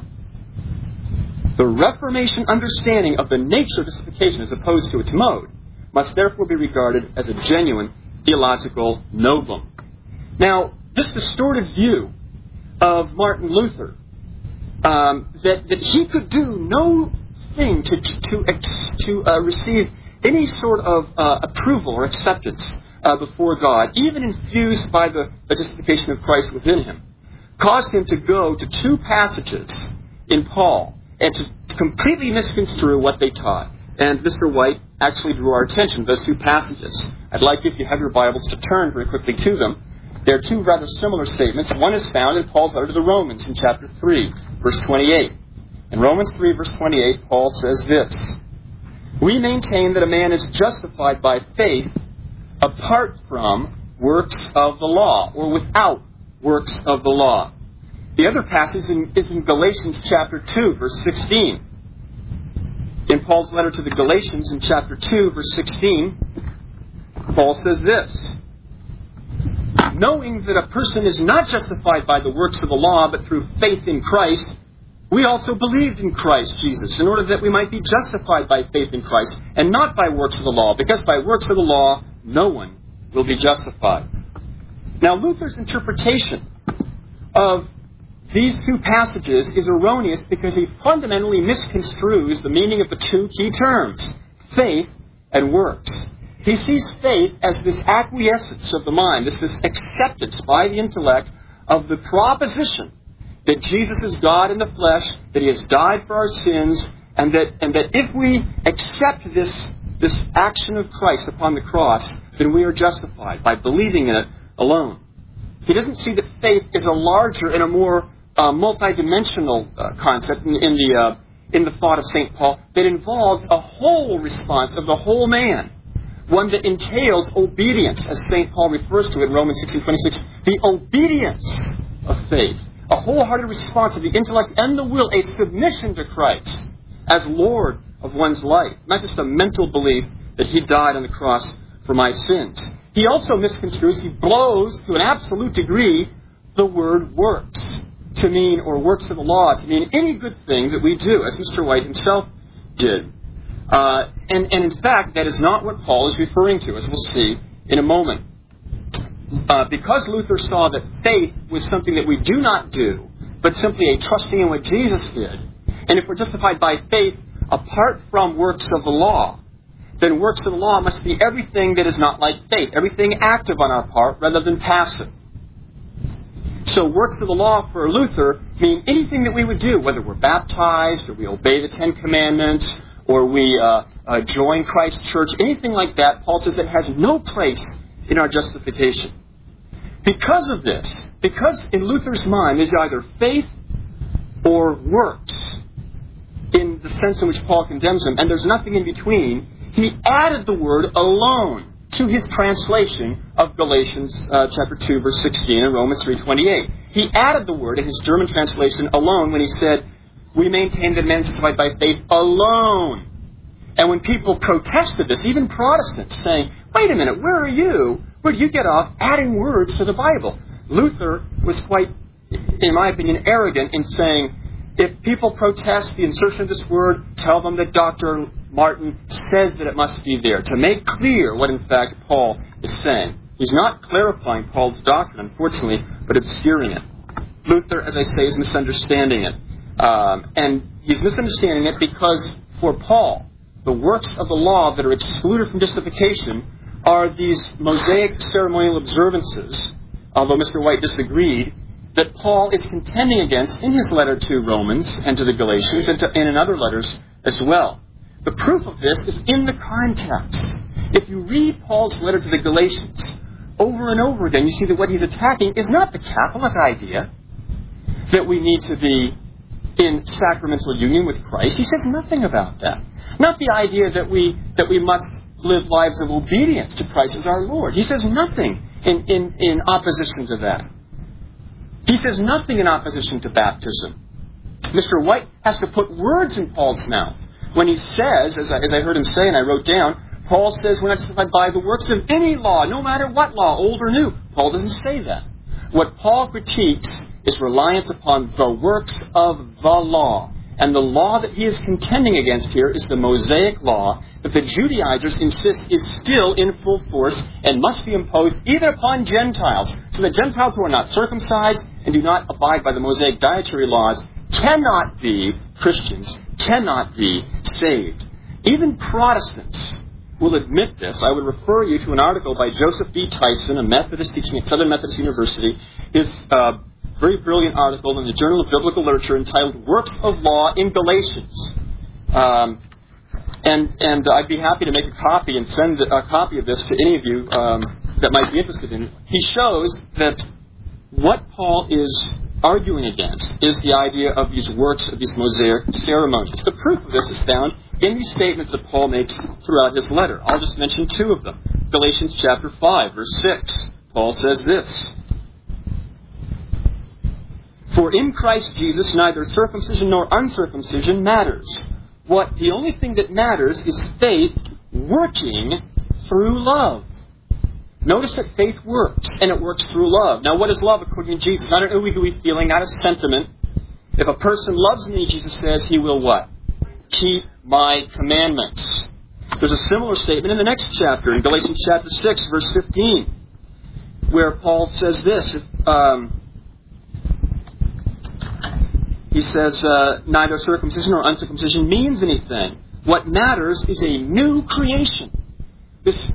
[SPEAKER 3] The Reformation understanding of the nature of justification as opposed to its mode must therefore be regarded as a genuine theological novum. Now, this distorted view of Martin Luther, that he could do no thing to receive any sort of approval or acceptance before God, even infused by the justification of Christ within him, caused him to go to two passages in Paul and to completely misconstrue what they taught. And Mr. White actually drew our attention to those two passages. I'd like you, if you have your Bibles, to turn very quickly to them. There are two rather similar statements. One is found in Paul's letter to the Romans in chapter 3, verse 28. In Romans 3, verse 28, Paul says this: "We maintain that a man is justified by faith apart from works of the law," or without works of the law. The other passage is in Galatians chapter 2, verse 16. In Paul's letter to the Galatians in chapter 2, verse 16, Paul says this: "Knowing that a person is not justified by the works of the law, but through faith in Christ, we also believed in Christ Jesus, in order that we might be justified by faith in Christ, and not by works of the law, because by works of the law no one will be justified." Now, Luther's interpretation of these two passages is erroneous because he fundamentally misconstrues the meaning of the two key terms, faith and works. He sees faith as this acquiescence of the mind, this acceptance by the intellect of the proposition that Jesus is God in the flesh, that He has died for our sins, and that if we accept this action of Christ upon the cross, then we are justified by believing in it alone. He doesn't see that faith is a larger and a more multidimensional concept in the thought of St. Paul that involves a whole response of the whole man, one that entails obedience, as St. Paul refers to it in Romans 16:26, the obedience of faith, a wholehearted response of the intellect and the will, a submission to Christ as Lord of one's life, not just a mental belief that He died on the cross for my sins. He also misconstrues, he blows to an absolute degree the word works to mean, or works of the law, to mean any good thing that we do, as Mr. White himself did. And in fact, that is not what Paul is referring to, as we'll see in a moment. Because Luther saw that faith was something that we do not do, but simply a trusting in what Jesus did, and if we're justified by faith apart from works of the law, then works of the law must be everything that is not like faith, everything active on our part rather than passive. So works of the law for Luther mean anything that we would do, whether we're baptized, or we obey the Ten Commandments, or we join Christ's church, anything like that, Paul says that has no place in our justification. Because of this, because in Luther's mind there's either faith or works, in the sense in which Paul condemns them, and there's nothing in between, he added the word alone to his translation of Galatians chapter 2, verse 16 and Romans 3:28. He added the word in his German translation alone when he said, "We maintain that man is justified by faith alone." And when people protested this, even Protestants, saying, "Wait a minute, where are you? Where do you get off adding words to the Bible?" Luther was quite, in my opinion, arrogant in saying, if people protest the insertion of this word, tell them that Dr. Martin says that it must be there, to make clear what in fact Paul is saying. He's not clarifying Paul's doctrine, unfortunately, but obscuring it. Luther, as I say, is misunderstanding it. And he's misunderstanding it because for Paul, the works of the law that are excluded from justification are these Mosaic ceremonial observances, although Mr. White disagreed, that Paul is contending against in his letter to Romans and to the Galatians and in other letters as well. The proof of this is in the context. If you read Paul's letter to the Galatians over and over again, you see that what he's attacking is not the Catholic idea that we need to be in sacramental union with Christ. He says nothing about that. Not the idea that we must live lives of obedience to Christ as our Lord. He says nothing in opposition to that. He says nothing in opposition to baptism. Mr. White has to put words in Paul's mouth when he says, as I heard him say and I wrote down, Paul says we're not justified by the works of any law, no matter what law, old or new. Paul doesn't say that. What Paul critiques is reliance upon the works of the law. And the law that he is contending against here is the Mosaic law that the Judaizers insist is still in full force and must be imposed even upon Gentiles. So that Gentiles who are not circumcised and do not abide by the Mosaic dietary laws cannot be Christians, cannot be saved. Even Protestants will admit this. I would refer you to an article by Joseph B. Tyson, a Methodist teaching at Southern Methodist University. His very brilliant article in the Journal of Biblical Literature entitled Works of Law in Galatians. And I'd be happy to make a copy and send a copy of this to any of you that might be interested in it. He shows that what Paul is arguing against is the idea of these works, of these Mosaic ceremonies. The proof of this is found in these statements that Paul makes throughout his letter. I'll just mention two of them. Galatians chapter 5, verse 6. Paul says this: "For in Christ Jesus neither circumcision nor uncircumcision matters. The only thing that matters is faith working through love." Notice that faith works, and it works through love. Now, what is love according to Jesus? Not an ooey-gooey feeling, not a sentiment. If a person loves me, Jesus says, he will what? Keep my commandments. There's a similar statement in the next chapter, in Galatians chapter 6, verse 15, where Paul says this. He says, neither circumcision nor uncircumcision means anything. What matters is a new creation. This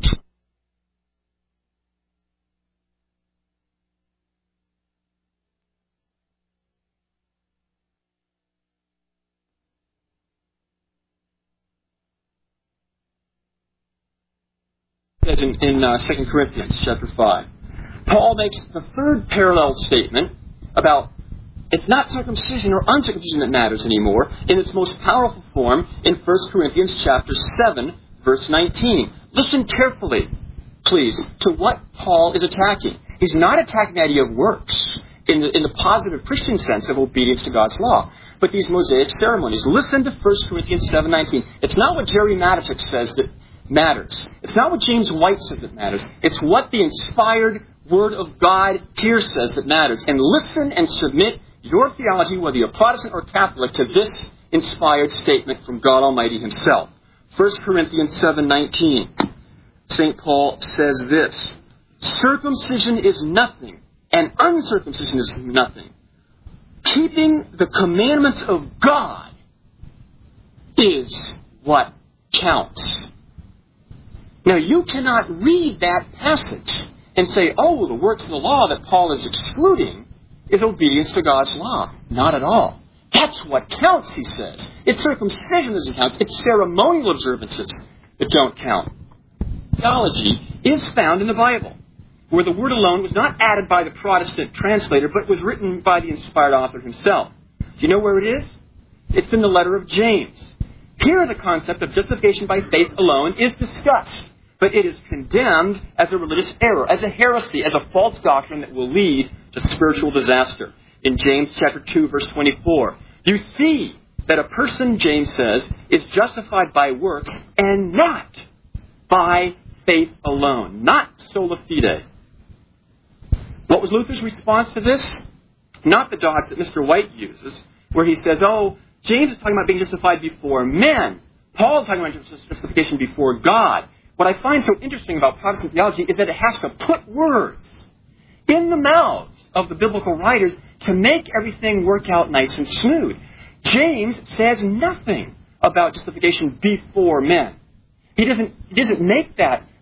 [SPEAKER 3] as in 2 Corinthians chapter 5. Paul makes the third parallel statement about it's not circumcision or uncircumcision that matters anymore in its most powerful form in 1 Corinthians chapter 7, verse 19. Listen carefully, please, to what Paul is attacking. He's not attacking the idea of works in the positive Christian sense of obedience to God's law, but these Mosaic ceremonies. Listen to 1 Corinthians 7:19. It's not what Jerry Maticic says that matters. It's not what James White says that matters. It's what the inspired Word of God here says that matters. And listen and submit your theology, whether you're Protestant or Catholic, to this inspired statement from God Almighty Himself. 1 Corinthians 7:19. St. Paul says this: "Circumcision is nothing, and uncircumcision is nothing. Keeping the commandments of God is what counts." Now, you cannot read that passage and say, oh, the works of the law that Paul is excluding is obedience to God's law. Not at all. That's what counts, he says. It's circumcision that doesn't count. It's ceremonial observances that don't count. Theology is found in the Bible, where the word alone was not added by the Protestant translator, but was written by the inspired author himself. Do you know where it is? It's in the letter of James. Here the concept of justification by faith alone is discussed, but it is condemned as a religious error, as a heresy, as a false doctrine that will lead to spiritual disaster. In James chapter 2, verse 24, you see that a person, James says, is justified by works and not by faith alone, not sola fide. What was Luther's response to this? Not the dodge that Mr. White uses, where he says, oh, James is talking about being justified before men. Paul is talking about justification before God. What I find so interesting about Protestant theology is that it has to put words in the mouths of the biblical writers to make everything work out nice and smooth. James says nothing about justification before men. He doesn't make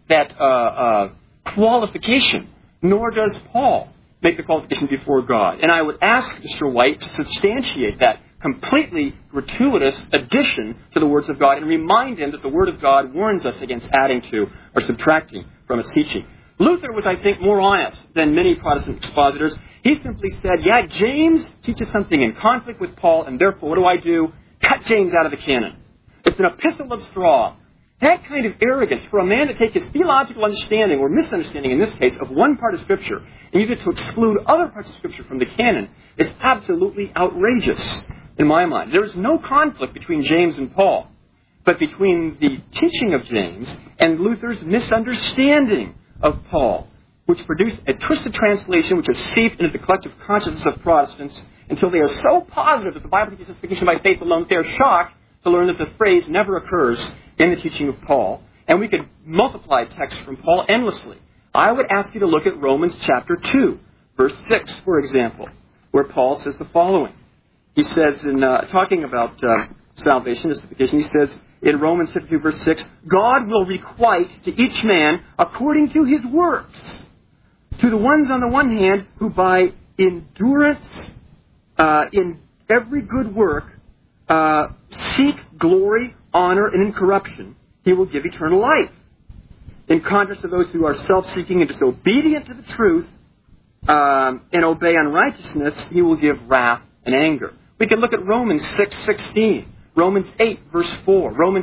[SPEAKER 3] that qualification, nor does Paul make the qualification before God. And I would ask Mr. White to substantiate that completely gratuitous addition to the words of God and remind him that the Word of God warns us against adding to or subtracting from its teaching. Luther was, I think, more honest than many Protestant expositors. He simply said, yeah, James teaches something in conflict with Paul, and therefore what do? Cut James out of the canon. It's an epistle of straw. That kind of arrogance for a man to take his theological understanding, or misunderstanding in this case, of one part of Scripture and use it to exclude other parts of Scripture from the canon is absolutely outrageous in my mind. There is no conflict between James and Paul. but between the teaching of James and Luther's misunderstanding of Paul, which produced a twisted translation which has seeped into the collective consciousness of Protestants until they are so positive that the Bible teaches justification by faith alone, they are shocked to learn that the phrase never occurs in the teaching of Paul. And we could multiply texts from Paul endlessly. I would ask you to look at Romans chapter 2, verse 6, for example, where Paul says the following. He says, in talking about salvation, justification, he says in Romans chapter 2, verse 6, God will requite to each man according to his works. To the ones on the one hand who by endurance in every good work seek glory, honor, and incorruption, he will give eternal life. In contrast to those who are self-seeking and disobedient to the truth and obey unrighteousness, he will give wrath and anger. We can look at Romans 6:16, Romans 8, verse 4, Romans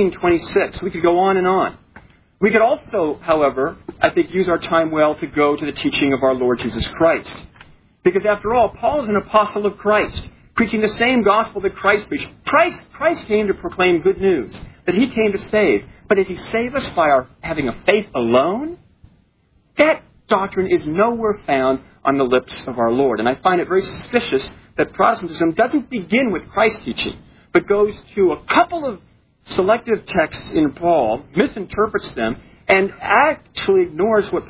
[SPEAKER 3] 16:26. We could go on and on. We could also, however, I think, use our time well to go to the teaching of our Lord Jesus Christ. Because after all, Paul is an apostle of Christ, preaching the same gospel that Christ preached. Christ came to proclaim good news, that he came to save. But does he save us by our having a faith alone? That doctrine is nowhere found on the lips of our Lord. And I find it very suspicious that Protestantism doesn't begin with Christ's teaching, but goes to a couple of selective texts in Paul, misinterprets them, and actually ignores what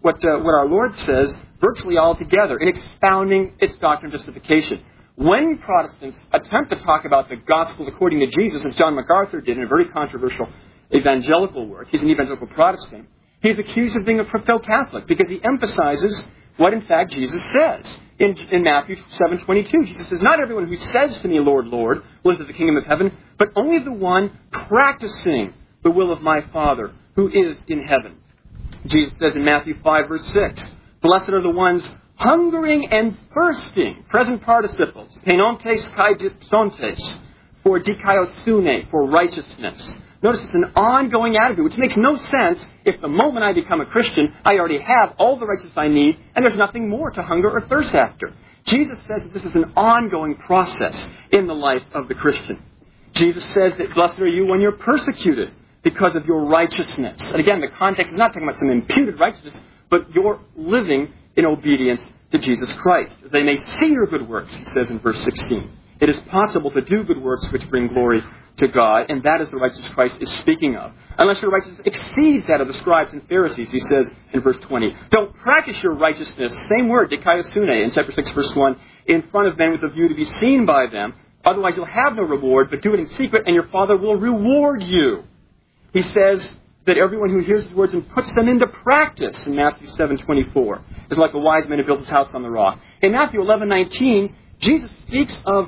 [SPEAKER 3] our Lord says virtually altogether in expounding its doctrine of justification. When Protestants attempt to talk about the gospel according to Jesus, as John MacArthur did in a very controversial evangelical work, he's an evangelical Protestant, he's accused of being a crypto-Catholic because he emphasizes what in fact Jesus says. In Matthew 7:22, Jesus says, not everyone who says to me, Lord, Lord, will enter the kingdom of heaven, but only the one practicing the will of my Father who is in heaven. Jesus says in Matthew 5, verse 6, blessed are the ones hungering and thirsting, present participles, penontes kai dipsontes, for dikaiosune, for righteousness. Notice it's an ongoing attitude, which makes no sense if the moment I become a Christian, I already have all the righteousness I need, and there's nothing more to hunger or thirst after. Jesus says that this is an ongoing process in the life of the Christian. Jesus says that blessed are you when you're persecuted because of your righteousness. And again, the context is not talking about some imputed righteousness, but you're living in obedience to Jesus Christ. They may see your good works, he says in verse 16. It is possible to do good works which bring glory to God, and that is the righteousness Christ is speaking of. Unless your righteousness exceeds that of the scribes and Pharisees, he says in verse 20. Don't practice your righteousness, same word, dikaiosune, in chapter 6, verse 1, in front of men with a view to be seen by them. Otherwise you'll have no reward, but do it in secret, and your Father will reward you. He says that everyone who hears his words and puts them into practice, in Matthew 7:24, is like a wise man who builds his house on the rock. In Matthew 11:19, Jesus speaks of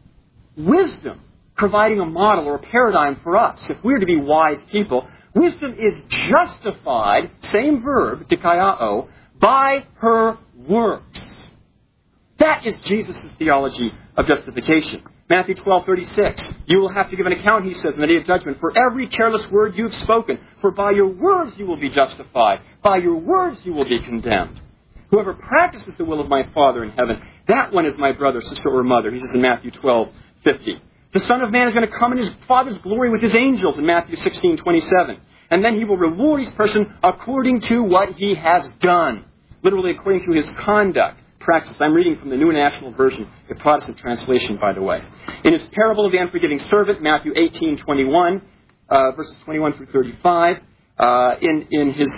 [SPEAKER 3] wisdom providing a model or a paradigm for us. If we're to be wise people, wisdom is justified, same verb, dikaiao, by her works. That is Jesus' theology of justification. Matthew 12:36, you will have to give an account, he says, in the day of judgment, for every careless word you've spoken. For by your words you will be justified. By your words you will be condemned. Whoever practices the will of my Father in heaven, that one is my brother, sister, or mother, he says in Matthew 12:50. The Son of Man is going to come in his Father's glory with his angels in Matthew 16:27. And then he will reward each person according to what he has done. Literally according to his conduct. Praxis. I'm reading from the New International Version, a Protestant translation, by the way. In his parable of the unforgiving servant, Matthew 18:21, verses 21 through 35, in his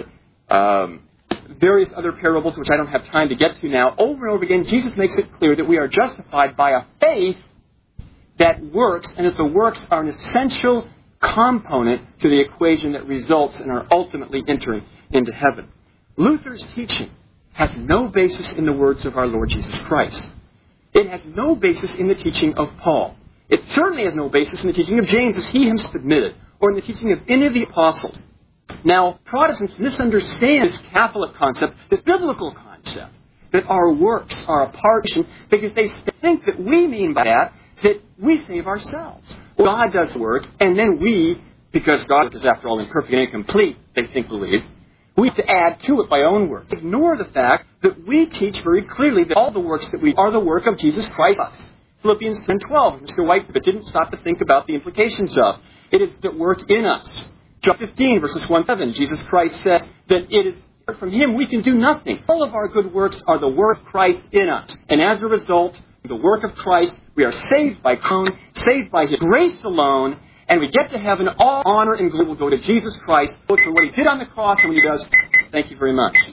[SPEAKER 3] various other parables, which I don't have time to get to now, over and over again, Jesus makes it clear that we are justified by a faith that works, and that the works are an essential component to the equation that results in our ultimately entering into heaven. Luther's teaching has no basis in the words of our Lord Jesus Christ. It has no basis in the teaching of Paul. It certainly has no basis in the teaching of James as he himself admitted, or in the teaching of any of the apostles. Now, Protestants misunderstand this Catholic concept, this biblical concept, that our works are a part, because they think that we mean by that we save ourselves. God does the work, and then we, because God is after all imperfect and incomplete, they believe, we have to add to it by our own works. Ignore the fact that we teach very clearly that all the works that we are the work of Jesus Christ. Philippians 3:12, Mr. White, but didn't stop to think about the implications of. It is at work in us. John 15, verses 1-7, Jesus Christ says that it is from Him we can do nothing. All of our good works are the work of Christ in us. And as a result, the work of Christ, we are saved by Christ, saved by His grace alone, and we get to heaven. All honor and glory will go to Jesus Christ, both for what He did on the cross and what He does. Thank you very much.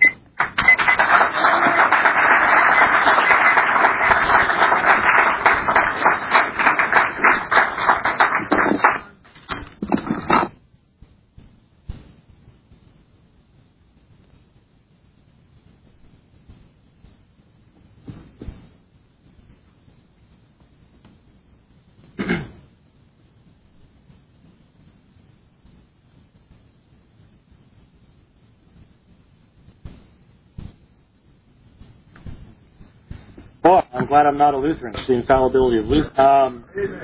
[SPEAKER 2] Boy, I'm glad I'm not a Lutheran. It's the infallibility of Luther.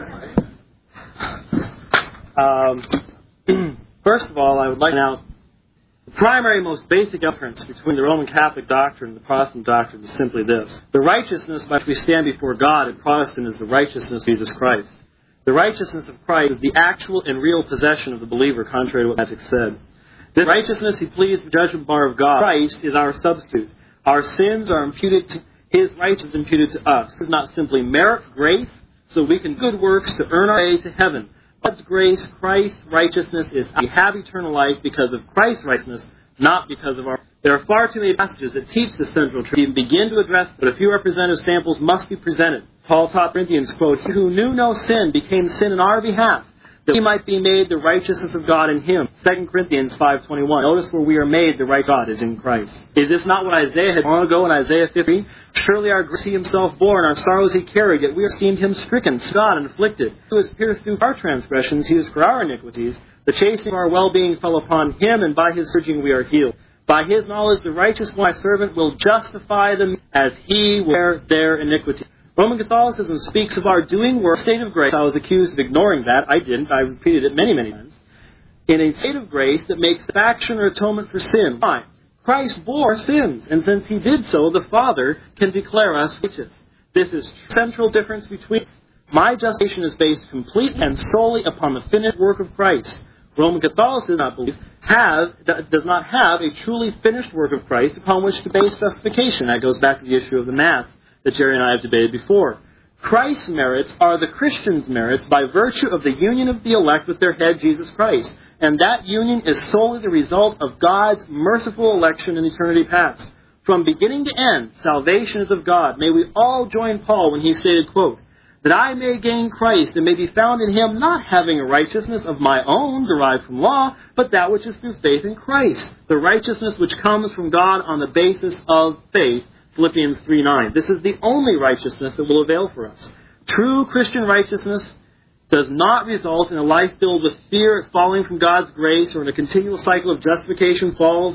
[SPEAKER 2] First of all, I would like to point out the primary, most basic difference between the Roman Catholic doctrine and the Protestant doctrine is simply this. The righteousness by which we stand before God in Protestant is the righteousness of Jesus Christ. The righteousness of Christ is the actual and real possession of the believer, contrary to what Magic said. This righteousness he pleads the judgment bar of God. Christ is our substitute. Our sins are imputed to His righteousness imputed to us. This is not simply merit, grace, so we can do good works to earn our way to heaven. God's grace, Christ's righteousness is we have eternal life because of Christ's righteousness, not because of our... There are far too many passages that teach the central truth and begin to address, but a few representative samples must be presented. Paul taught Corinthians, quote, "He who knew no sin became sin in our behalf, that we might be made the righteousness of God in Him." 2 Corinthians 5:21. Notice where we are made the right God is in Christ. Is this not what Isaiah had long ago in Isaiah 50? "Surely our grace He Himself bore, and our sorrows He carried, yet we esteemed Him stricken, God, and afflicted. He was pierced through our transgressions, He was for our iniquities. The chastening of our well-being fell upon Him, and by His scourging we are healed. By His knowledge the righteous one, my servant, will justify them as He will bear their iniquity." Roman Catholicism speaks of our doing work, state of grace. I was accused of ignoring that. I didn't. I repeated it many, many times. In a state of grace that makes satisfaction or atonement for sin. Why? Christ bore sins, and since He did so, the Father can declare us righteous. This is the central difference between us. My justification is based completely and solely upon the finished work of Christ. Roman Catholicism, I believe, does not have a truly finished work of Christ upon which to base justification. That goes back to the issue of the Mass that Jerry and I have debated before. Christ's merits are the Christian's merits by virtue of the union of the elect with their head, Jesus Christ. And that union is solely the result of God's merciful election in eternity past. From beginning to end, salvation is of God. May we all join Paul when he stated, quote, "That I may gain Christ and may be found in Him, not having a righteousness of my own derived from law, but that which is through faith in Christ, the righteousness which comes from God on the basis of faith." Philippians 3:9. This is the only righteousness that will avail for us. True Christian righteousness does not result in a life filled with fear at falling from God's grace or in a continual cycle of justification,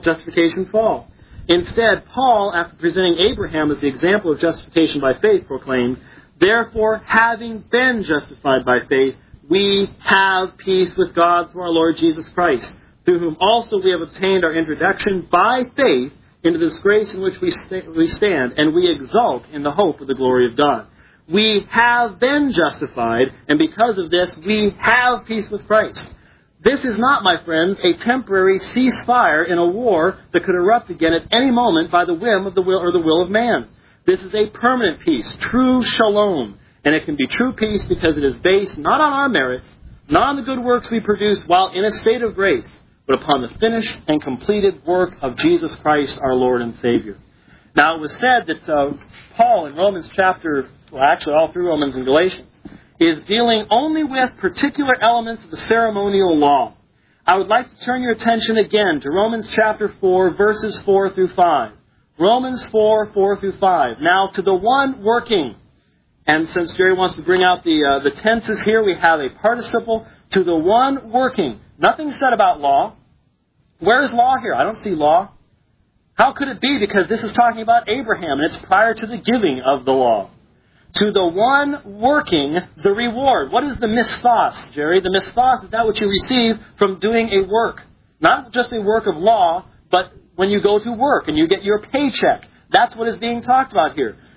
[SPEAKER 2] fall. Instead, Paul, after presenting Abraham as the example of justification by faith, proclaimed, "Therefore, having been justified by faith, we have peace with God through our Lord Jesus Christ, through whom also we have obtained our introduction by faith into this grace in which we stand, and we exult in the hope of the glory of God." We have been justified, and because of this, we have peace with Christ. This is not, my friends, a temporary ceasefire in a war that could erupt again at any moment by the whim of the will of man. This is a permanent peace, true shalom, and it can be true peace because it is based not on our merits, not on the good works we produce while in a state of grace, but upon the finished and completed work of Jesus Christ, our Lord and Savior. Now, it was said that Paul in Romans chapter, well, actually all through Romans and Galatians, is dealing only with particular elements of the ceremonial law. I would like to turn your attention again to Romans chapter 4, verses 4 through 5. Romans 4, 4 through 5. Now, to the one working, and since Jerry wants to bring out the tenses here, we have a participle, to the one working. Nothing said about law. Where is law here? I don't see law. How could it be? Because this is talking about Abraham, and it's prior to the giving of the law. To the one working, the reward. What is the misthos, Jerry? The misthos is that which you receive from doing a work. Not just a work of law, but when you go to work and you get your paycheck. That's what is being talked about here.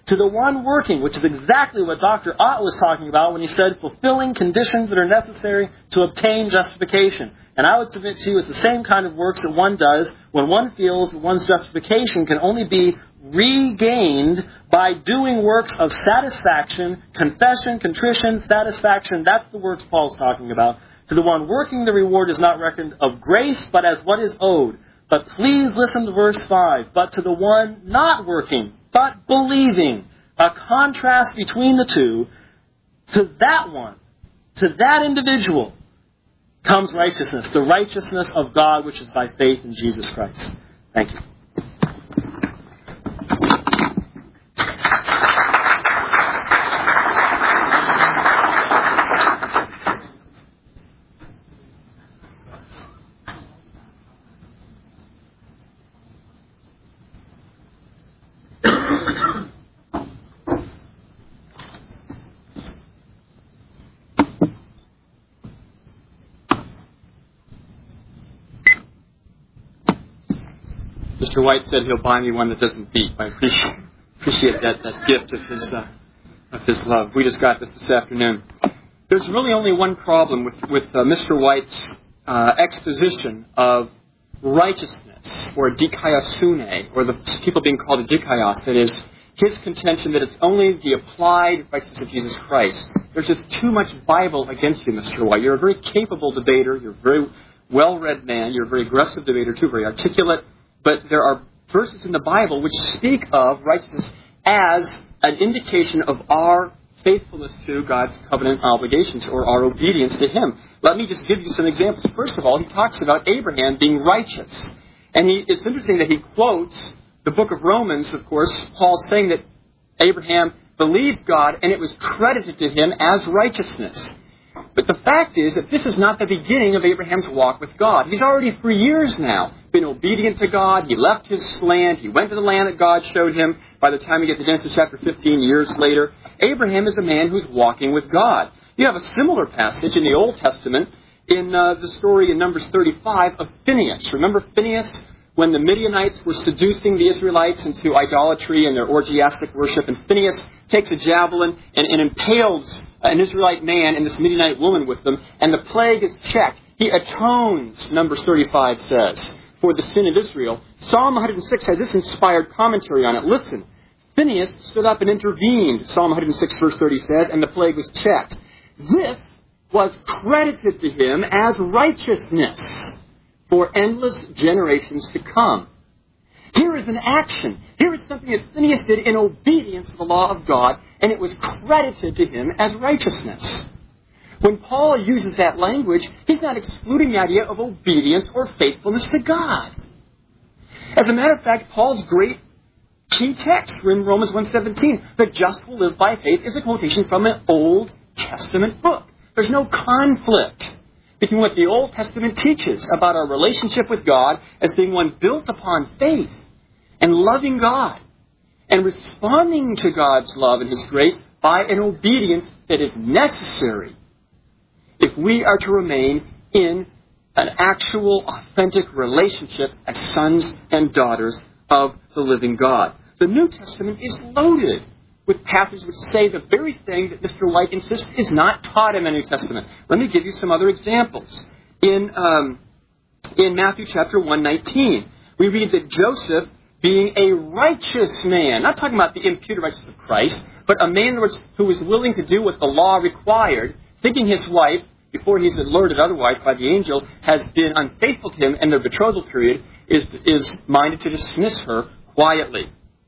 [SPEAKER 2] To the one working, which is exactly what Dr. Ott was talking about when he said fulfilling conditions that are necessary to obtain justification. And I would submit to you it's the same kind of works that one does when one feels that one's justification can only be regained by doing works of satisfaction, confession, contrition, satisfaction. That's the works Paul's talking about. To the one working, the reward is not reckoned of grace, but as what is owed. But please listen to verse 5. But to the one not working, but believing, a contrast between the two, to that one, to that individual, comes righteousness, the righteousness of God, which is by faith in Jesus Christ. Thank you.
[SPEAKER 3] Mr. White said he'll buy me one that doesn't beep. I appreciate that gift of his love. We just got this afternoon. There's really only one problem with Mr. White's exposition of righteousness, or dikaiosune, or the people being called a dikaios. That is, his contention that it's only the applied righteousness of Jesus Christ. There's just too much Bible against you, Mr. White. You're a very capable debater. You're a very well-read man. You're a very aggressive debater, too, very articulate. But there are verses in the Bible which speak of righteousness as an indication of our faithfulness to God's covenant obligations or our obedience to Him. Let me just give you some examples. First of all, he talks about Abraham being righteous. And it's interesting that he quotes the book of Romans, of course, Paul saying that Abraham believed God and it was credited to him as righteousness. But the fact is that this is not the beginning of Abraham's walk with God. He's already for years now been obedient to God. He left his land. He went to the land that God showed him. By the time we get to Genesis chapter 15, years later, Abraham is a man who's walking with God. You have a similar passage in the Old Testament in the story in Numbers 35 of Phinehas. Remember Phinehas? When the Midianites were seducing the Israelites into idolatry and their orgiastic worship, and Phinehas takes a javelin and impales an Israelite man and this Midianite woman with them, and the plague is checked. He atones, Numbers 35 says, for the sin of Israel. Psalm 106 has this inspired commentary on it. Listen, Phinehas stood up and intervened, Psalm 106 verse 30 says, and the plague was checked. This was credited to him as righteousness for endless generations to come. Here is an action. Here is something that Phinehas did in obedience to the law of God, and it was credited to him as righteousness. When Paul uses that language, he's not excluding the idea of obedience or faithfulness to God. As a matter of fact, Paul's great key text in Romans 1:17, the just will live by faith, is a quotation from an Old Testament book. There's no conflict between what the Old Testament teaches about our relationship with God as being one built upon faith and loving God and responding to God's love and His grace by an obedience that is necessary if we are to remain in an actual, authentic relationship as sons and daughters of the living God. The New Testament is loaded with passages which say the very thing that Mr. White insists is not taught in the New Testament. Let me give you some other examples. In Matthew chapter 1:19, we read that Joseph, being a righteous man, not talking about the imputed righteousness of Christ, but a man who was willing to do what the law required, thinking his wife, before he's alerted otherwise by the angel, has been unfaithful to him in their betrothal period, is minded to dismiss her quietly.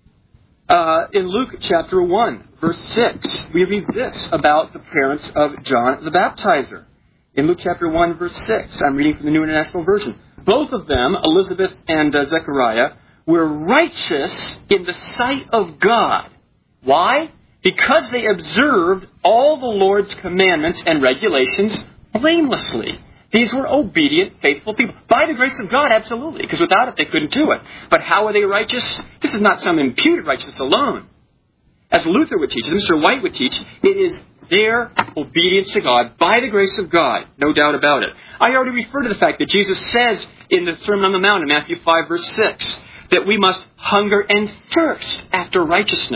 [SPEAKER 3] In Luke chapter 1, verse 6, we read this about the parents of John the Baptizer. In Luke chapter 1, verse 6, I'm reading from the New International Version. Both of them, Elizabeth and Zechariah, were righteous in the sight of God. Why? Because they observed all the Lord's commandments and regulations blamelessly. These were obedient, faithful people. By the grace of God, absolutely, because without it they couldn't do it. But how are they righteous? This is not some imputed righteousness alone. As Luther would teach, as Mr. White would teach, it is their obedience to God by the grace of God, no doubt about it. I already referred to the fact that Jesus says in the Sermon on the Mount in Matthew 5, verse 6, that we must hunger and thirst after righteousness.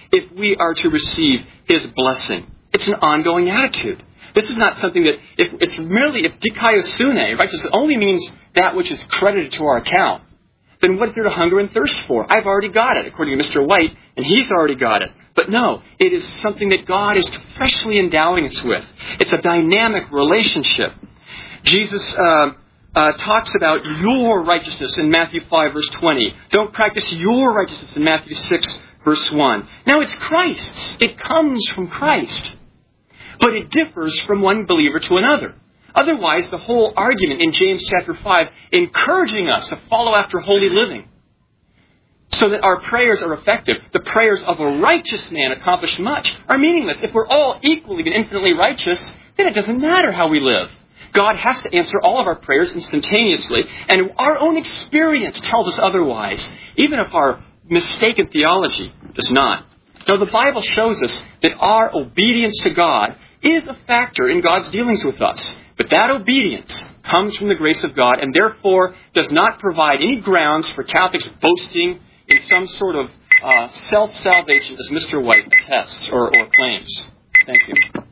[SPEAKER 3] if we are to receive His blessing. It's an ongoing attitude. This is not something that, if dikaiosune, righteousness, only means that which is credited to our account, then what is there to hunger and thirst for? I've already got it, according to Mr. White, and he's already got it. But no, it is something that God is freshly endowing us with. It's a dynamic relationship. Jesus talks about your righteousness in Matthew 5, verse 20. Don't practice your righteousness in Matthew 6, verse 1. Now it's Christ's. It comes from Christ. But it differs from one believer to another. Otherwise, the whole argument in James chapter 5, encouraging us to follow after holy living, so that our prayers are effective, the prayers of a righteous man accomplish much, are meaningless. If we're all equally and infinitely righteous, then it doesn't matter how we live. God has to answer all of our prayers instantaneously, and our own experience tells us otherwise, even if our mistaken theology does not. Now, the Bible shows us that our obedience to God is a factor in God's dealings with us. But that obedience comes from the grace of God and therefore does not provide any grounds for Catholics boasting in some sort of self-salvation, as Mr. White attests or claims. Thank you.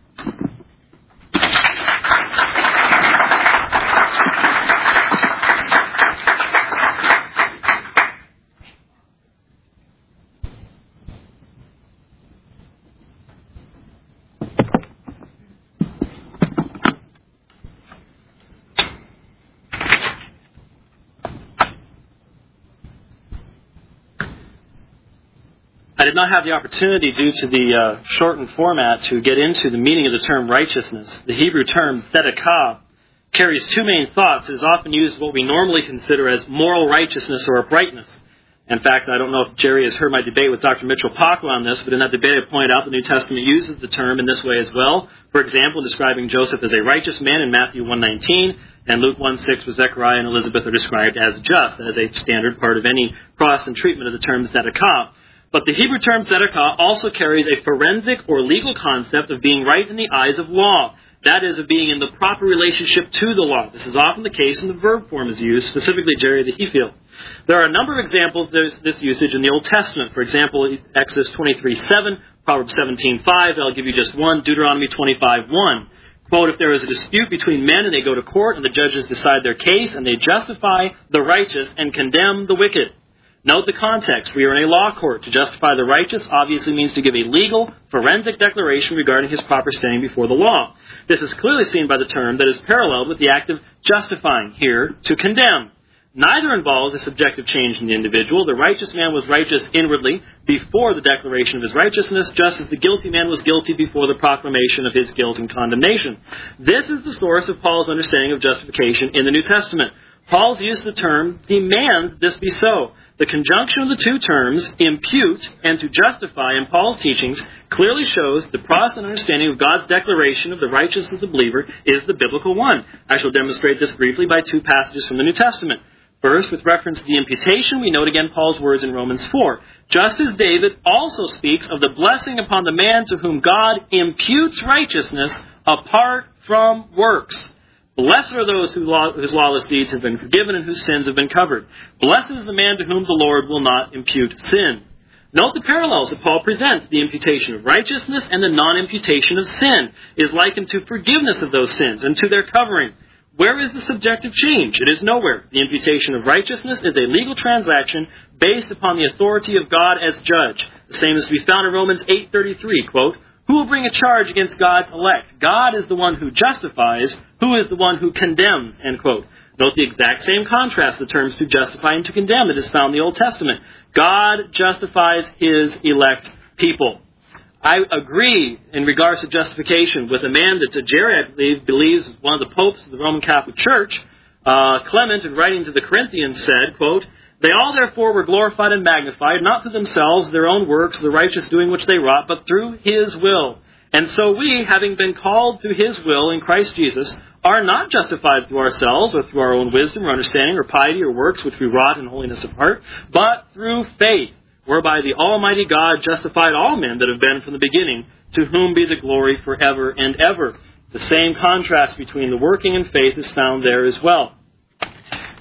[SPEAKER 2] I did not have the opportunity, due to the shortened format, to get into the meaning of the term righteousness. The Hebrew term tzedakah carries two main thoughts. It is often used what we normally consider as moral righteousness or uprightness. In fact, I don't know if Jerry has heard my debate with Dr. Mitchell Pacwa on this, but in that debate I pointed out the New Testament uses the term in this way as well. For example, describing Joseph as a righteous man in Matthew 1:19, and Luke 1:6, where Zechariah and Elizabeth are described as just, as a standard part of any Protestant treatment of the term tzedakah. But the Hebrew term tzedakah also carries a forensic or legal concept of being right in the eyes of law. That is, of being in the proper relationship to the law. This is often the case when the verb form is used, specifically Jerry the he field. There are a number of examples of this usage in the Old Testament. For example, Exodus 23:7, Proverbs 17:5. I'll give you just one, Deuteronomy 25:1. Quote, if there is a dispute between men and they go to court and the judges decide their case and they justify the righteous and condemn the wicked. Note the context. We are in a law court. To justify the righteous obviously means to give a legal, forensic declaration regarding his proper standing before the law. This is clearly seen by the term that is paralleled with the act of justifying, here, to condemn. Neither involves a subjective change in the individual. The righteous man was righteous inwardly before the declaration of his righteousness, just as the guilty man was guilty before the proclamation of his guilt and condemnation. This is the source of Paul's understanding of justification in the New Testament. Paul's use of the term demands this be so. The conjunction of the two terms, impute and to justify, in Paul's teachings clearly shows the Protestant understanding of God's declaration of the righteousness of the believer is the biblical one. I shall demonstrate this briefly by two passages from the New Testament. First, with reference to the imputation, we note again Paul's words in Romans 4. Just as David also speaks of the blessing upon the man to whom God imputes righteousness apart from works. Blessed are those whose lawless deeds have been forgiven and whose sins have been covered. Blessed is the man to whom the Lord will not impute sin. Note the parallels that Paul presents. The imputation of righteousness and the non-imputation of sin is likened to forgiveness of those sins and to their covering. Where is the subjective change? It is nowhere. The imputation of righteousness is a legal transaction based upon the authority of God as judge. The same is to be found in Romans 8:33, quote, who will bring a charge against God's elect? God is the one who justifies. Who is the one who condemns? End quote. Note the exact same contrast, the terms to justify and to condemn, that is found in the Old Testament. God justifies his elect people. I agree in regards to justification with a man that Jerry, I believe, believes one of the popes of the Roman Catholic Church, Clement, in writing to the Corinthians, said, quote, they all therefore were glorified and magnified, not through themselves, their own works, the righteous doing which they wrought, but through his will. And so we, having been called through his will in Christ Jesus, are not justified through ourselves or through our own wisdom or understanding or piety or works which we wrought in holiness of heart, but through faith, whereby the Almighty God justified all men that have been from the beginning, to whom be the glory forever and ever. The same contrast between the working and faith is found there as well.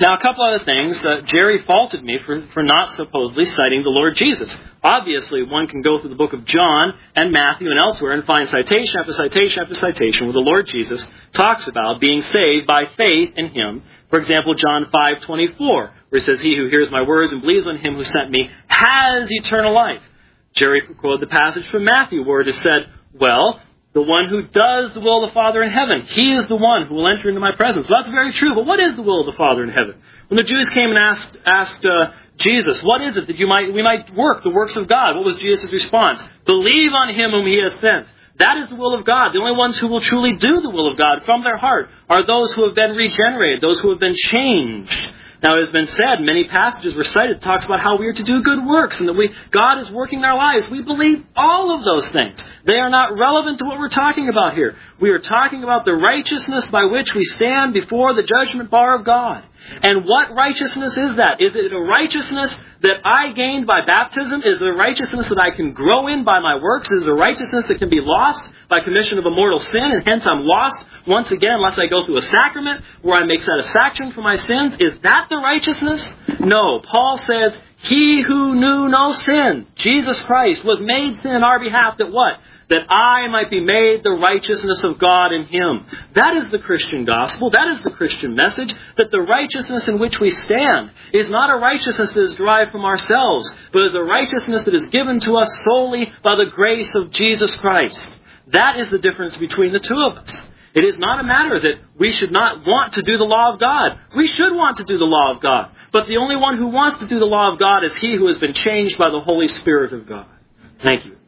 [SPEAKER 2] Now, a couple other things. Jerry faulted me for not supposedly citing the Lord Jesus. Obviously, one can go through the book of John and Matthew and elsewhere and find citation after citation after citation where the Lord Jesus talks about being saved by faith in Him. For example, John 5:24, where He says, "He who hears my words and believes on Him who sent me has eternal life." Jerry quoted the passage from Matthew where it is said, well, the one who does the will of the Father in heaven, he is the one who will enter into my presence. Well, that's very true, but what is the will of the Father in heaven? When the Jews came and asked Jesus, what is it that we might work, the works of God? What was Jesus' response? Believe on Him whom He has sent. That is the will of God. The only ones who will truly do the will of God from their heart are those who have been regenerated, those who have been changed. Now, it has been said, many passages were cited, talks about how we are to do good works and that God is working in our lives. We believe all of those things. They are not relevant to what we're talking about here. We are talking about the righteousness by which we stand before the judgment bar of God. And what righteousness is that? Is it a righteousness that I gained by baptism? Is it a righteousness that I can grow in by my works? Is it a righteousness that can be lost by commission of a mortal sin, and hence I'm lost once again unless I go through a sacrament where I make satisfaction for my sins? Is that the righteousness? No. Paul says, He who knew no sin, Jesus Christ, was made sin on our behalf that what? That I might be made the righteousness of God in Him. That is the Christian gospel. That is the Christian message, that the righteousness in which we stand is not a righteousness that is derived from ourselves, but is a righteousness that is given to us solely by the grace of Jesus Christ. That is the difference between the two of us. It is not a matter that we should not want to do the law of God. We should want to do the law of God. But the only one who wants to do the law of God is he who has been changed by the Holy Spirit of God. Thank you.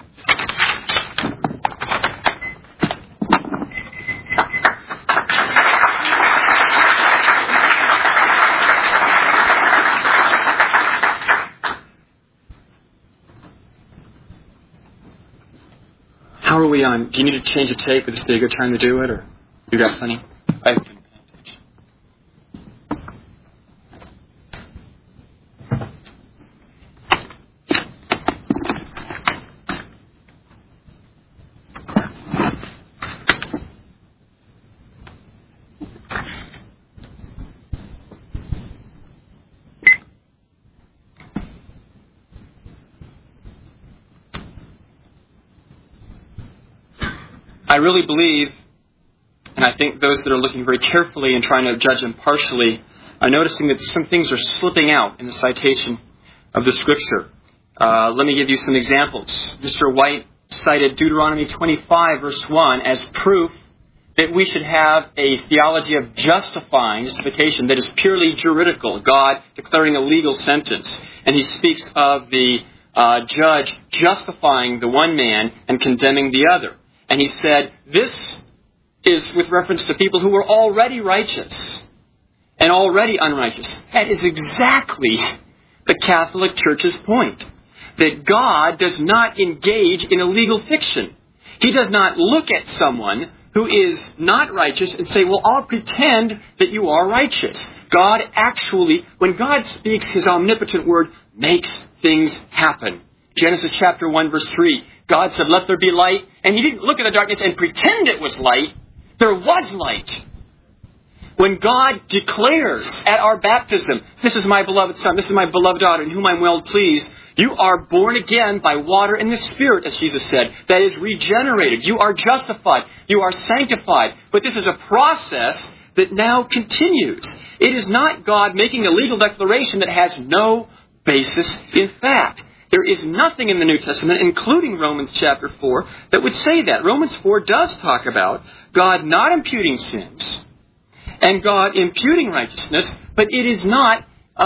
[SPEAKER 3] How are we on? Do you need to change the tape? Would this be a good time to do it, or you got plenty? I have plenty. I really believe, and I think those that are looking very carefully and trying to judge impartially are noticing that some things are slipping out in the citation of the Scripture. Let me give you some examples. Mr. White cited Deuteronomy 25, verse 1, as proof that we should have a theology of justification that is purely juridical, God declaring a legal sentence. And he speaks of the judge justifying the one man and condemning the other. And he said, this is with reference to people who were already righteous and already unrighteous. That is exactly the Catholic Church's point, that God does not engage in a legal fiction. He does not look at someone who is not righteous and say, well, I'll pretend that you are righteous. God actually, when God speaks His omnipotent word, makes things happen. Genesis chapter 1, verse 3. God said, let there be light. And He didn't look at the darkness and pretend it was light. There was light. When God declares at our baptism, this is my beloved Son, this is my beloved daughter, in whom I'm well pleased, you are born again by water and the Spirit, as Jesus said. That is regenerated. You are justified. You are sanctified. But this is a process that now continues. It is not God making a legal declaration that has no basis in fact. There is nothing in the New Testament, including Romans chapter 4, that would say that. Romans 4 does talk about God not imputing sins and God imputing righteousness, but it is not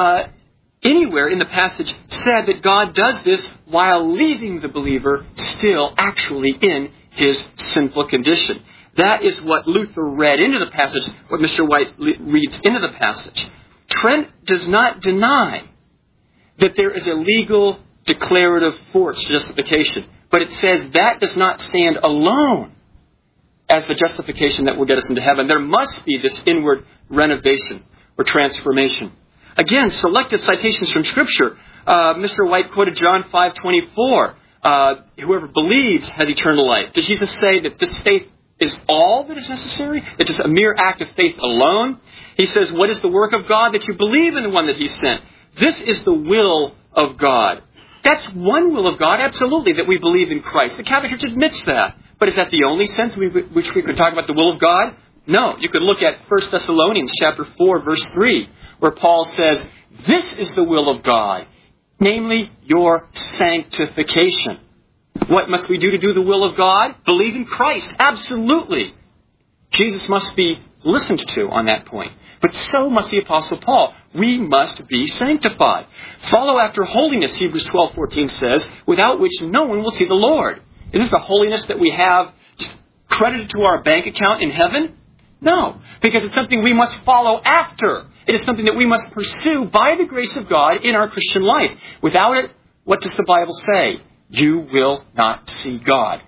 [SPEAKER 3] anywhere in the passage said that God does this while leaving the believer still actually in his sinful condition. That is what Luther read into the passage, what Mr. White reads into the passage. Trent does not deny that there is a legal declarative force to justification. But it says that does not stand alone as the justification that will get us into heaven. There must be this inward renovation or transformation. Again, selected citations from Scripture. Mr. White quoted John 5:24. Whoever believes has eternal life. Does Jesus say that this faith is all that is necessary? It's just a mere act of faith alone? He says, what is the work of God? That you believe in the one that He sent. This is the will of God. That's one will of God, absolutely, that we believe in Christ. The Catholic Church admits that. But is that the only sense which we could talk about the will of God? No. You could look at 1 Thessalonians chapter 4, verse 3, where Paul says, this is the will of God, namely your sanctification. What must we do to do the will of God? Believe in Christ. Absolutely. Jesus must be listened to on that point. But so must the Apostle Paul. We must be sanctified. Follow after holiness, Hebrews 12:14 says, without which no one will see the Lord. Is this the holiness that we have just credited to our bank account in heaven? No, because it's something we must follow after. It is something that we must pursue by the grace of God in our Christian life. Without it, what does the Bible say? You will not see God.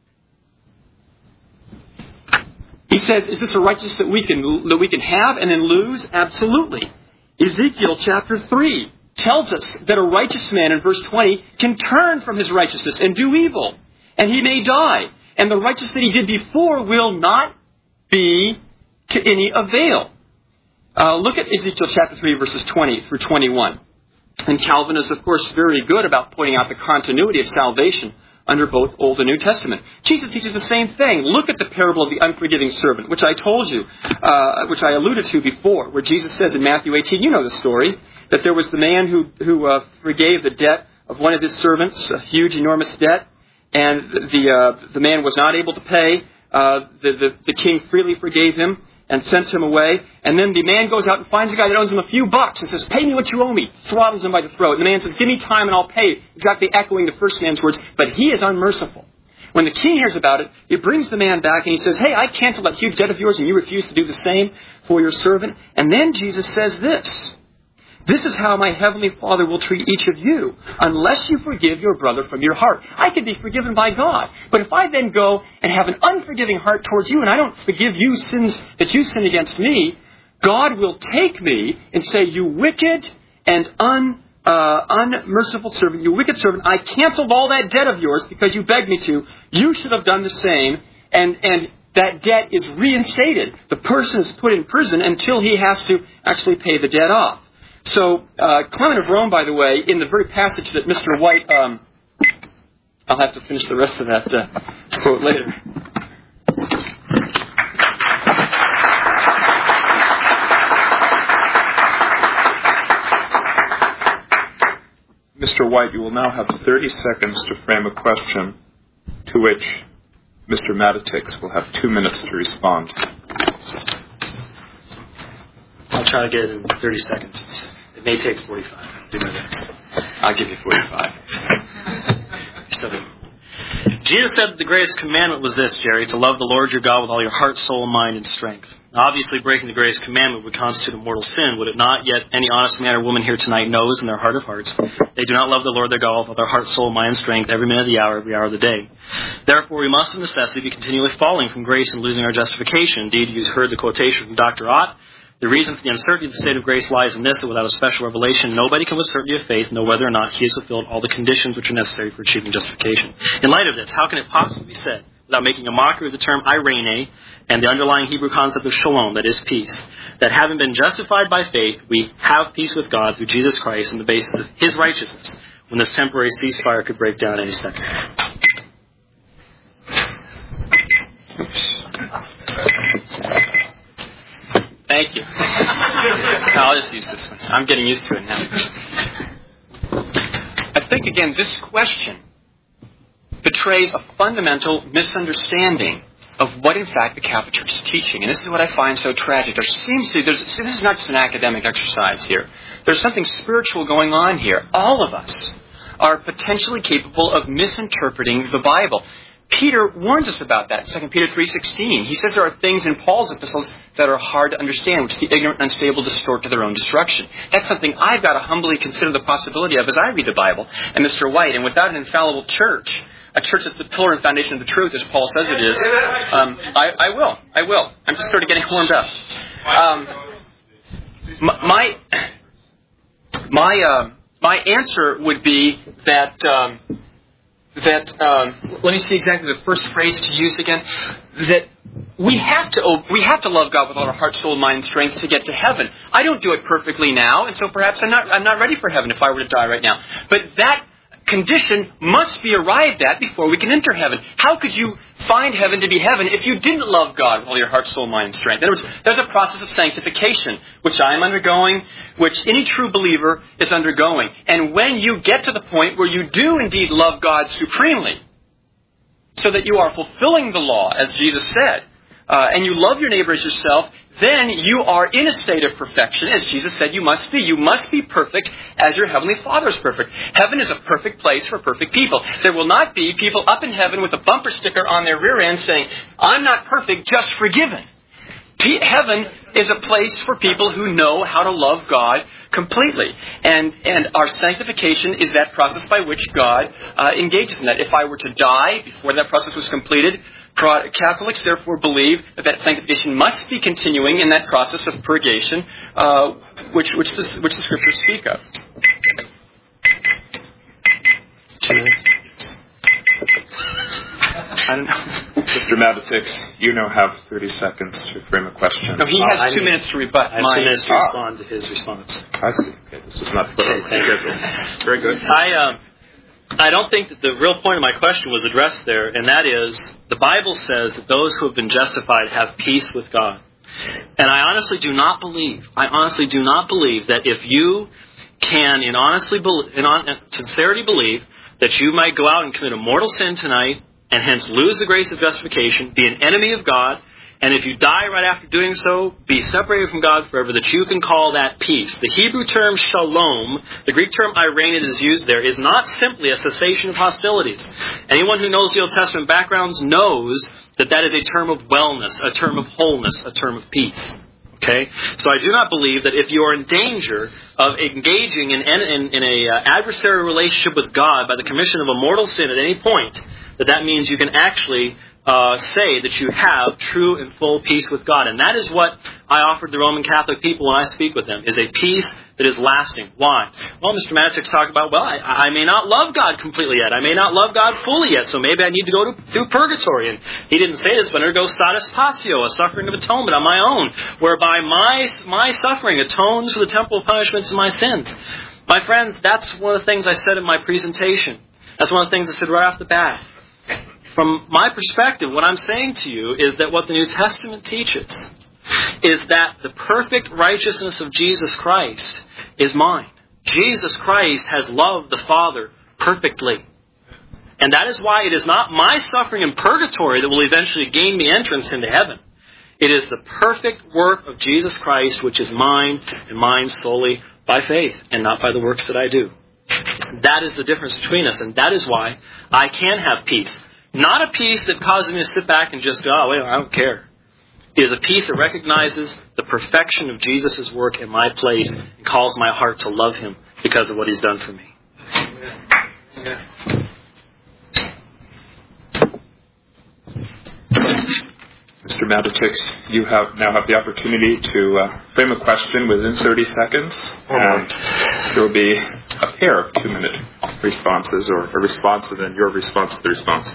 [SPEAKER 3] He says, is this a righteousness that we can have and then lose? Absolutely. Ezekiel chapter 3 tells us that a righteous man, in verse 20, can turn from his righteousness and do evil, and he may die. And the righteousness that he did before will not be to any avail. Look at Ezekiel chapter 3, verses 20 through 21. And Calvin is, of course, very good about pointing out the continuity of salvation under both Old and New Testament. Jesus teaches the same thing. Look at the parable of the unforgiving servant, which I told you, which I alluded to before, where Jesus says in Matthew 18, you know the story, that there was the man who forgave the debt of one of his servants, a huge, enormous debt, and the man was not able to pay. The king freely forgave him and sent him away. And then the man goes out and finds a guy that owes him a few bucks and says, pay me what you owe me. Throttles him by the throat. And the man says, give me time and I'll pay. Exactly echoing the first man's words. But he is unmerciful. When the king hears about it, he brings the man back and he says, hey, I canceled that huge debt of yours and you refuse to do the same for your servant. And then Jesus says this. This is how my heavenly Father will treat each of you, unless you forgive your brother from your heart. I can be forgiven by God. But if I then go and have an unforgiving heart towards you and I don't forgive you sins that you sin against me, God will take me and say, you wicked and unmerciful servant, you wicked servant, I canceled all that debt of yours because you begged me to. You should have done the same. And that debt is reinstated. The person is put in prison until he has to actually pay the debt off. So, Clement of Rome, by the way, in the very passage that Mr. White, I'll have to finish the rest of that quote later.
[SPEAKER 1] Mr. White, you will now have 30 seconds to frame a question to which Mr. Matitix will have 2 minutes to respond.
[SPEAKER 2] I'll try to get it in 30 seconds. It may take 45. Do my best.
[SPEAKER 3] I'll give you 45.
[SPEAKER 2] Jesus said that the greatest commandment was this, Jerry, to love the Lord your God with all your heart, soul, mind, and strength. Now, obviously, breaking the greatest commandment would constitute a mortal sin, would it not? Yet any honest man or woman here tonight knows in their heart of hearts they do not love the Lord their God with all their heart, soul, mind, and strength every minute of the hour, every hour of the day. Therefore, we must of necessity be continually falling from grace and losing our justification. Indeed, you've heard the quotation from Dr. Ott. The reason for the uncertainty of the state of grace lies in this, that without a special revelation, nobody can with certainty of faith know whether or not he has fulfilled all the conditions which are necessary for achieving justification. In light of this, how can it possibly be said, without making a mockery of the term irene and the underlying Hebrew concept of shalom, that is peace, that having been justified by faith, we have peace with God through Jesus Christ on the basis of his righteousness, when this temporary ceasefire could break down any second?
[SPEAKER 3] Thank you. I'll just use this one. I'm getting used to it now. I think, again, this question betrays a fundamental misunderstanding of what, in fact, the Catholic Church is teaching. And this is what I find so tragic. There seems to be, this is not just an academic exercise here. There's something spiritual going on here. All of us are potentially capable of misinterpreting the Bible. Peter warns us about that, 2 Peter 3:16. He says there are things in Paul's epistles that are hard to understand, which the ignorant and unstable distort to their own destruction. That's something I've got to humbly consider the possibility of as I read the Bible. And Mr. White, and without an infallible church, a church that's the pillar and foundation of the truth, as Paul says it is, I will. I'm just sort of getting warmed up. My answer would be that let me see exactly the first phrase to use again. That we have to love God with all our heart, soul, mind, and strength to get to heaven. I don't do it perfectly now, and so perhaps I'm not ready for heaven if I were to die right now. But that condition must be arrived at before we can enter heaven. How could you find heaven to be heaven if you didn't love God with all your heart, soul, mind, and strength? In other words, there's a process of sanctification, which I am undergoing, which any true believer is undergoing. And when you get to the point where you do indeed love God supremely, so that you are fulfilling the law, as Jesus said, and you love your neighbor as yourself, then you are in a state of perfection, as Jesus said you must be. You must be perfect as your Heavenly Father is perfect. Heaven is a perfect place for perfect people. There will not be people up in heaven with a bumper sticker on their rear end saying, I'm not perfect, just forgiven. Heaven is a place for people who know how to love God completely. And our sanctification is that process by which God engages in that. If I were to die before that process was completed, Catholics therefore believe that sanctification must be continuing in that process of purgation, which the Scriptures speak of. 2 minutes. I don't know.
[SPEAKER 1] Mr. Matitix, you now have 30 seconds to frame a question.
[SPEAKER 3] No, he has 2 minutes to rebut.
[SPEAKER 2] I have 2 minutes to respond to his response.
[SPEAKER 1] I see. Okay, this is not put on my schedule. Very good.
[SPEAKER 2] I don't think that the real point of my question was addressed there, and that is, the Bible says that those who have been justified have peace with God. And I honestly do not believe that if you can in sincerity believe that you might go out and commit a mortal sin tonight, and hence lose the grace of justification, be an enemy of God, and if you die right after doing so, be separated from God forever, that you can call that peace. The Hebrew term shalom, the Greek term eirene that is used there, is not simply a cessation of hostilities. Anyone who knows the Old Testament backgrounds knows that that is a term of wellness, a term of wholeness, a term of peace. Okay? So I do not believe that if you are in danger of engaging in a adversarial relationship with God by the commission of a mortal sin at any point, that means you can actually say that you have true and full peace with God. And that is what I offered the Roman Catholic people when I speak with them, is a peace that is lasting. Why? Well, Mr. Matitix talked about, I may not love God completely yet. I may not love God fully yet, so maybe I need to go through purgatory. And he didn't say this, but undergo status patio, a suffering of atonement on my own, whereby my suffering atones for the temporal punishments of my sins. My friends, that's one of the things I said in my presentation. That's one of the things I said right off the bat. From my perspective, what I'm saying to you is that what the New Testament teaches is that the perfect righteousness of Jesus Christ is mine. Jesus Christ has loved the Father perfectly. And that is why it is not my suffering in purgatory that will eventually gain me entrance into heaven. It is the perfect work of Jesus Christ which is mine, and mine solely by faith and not by the works that I do. That is the difference between us, and that is why I can have peace. Not a peace that causes me to sit back and just go, I don't care. It is a peace that recognizes the perfection of Jesus' work in my place and calls my heart to love Him because of what He's done for me.
[SPEAKER 1] Yeah. Mr. Matitix, you now have the opportunity to frame a question within 30 seconds, and there will be a pair of 2-minute responses, or a response and then your response to the response.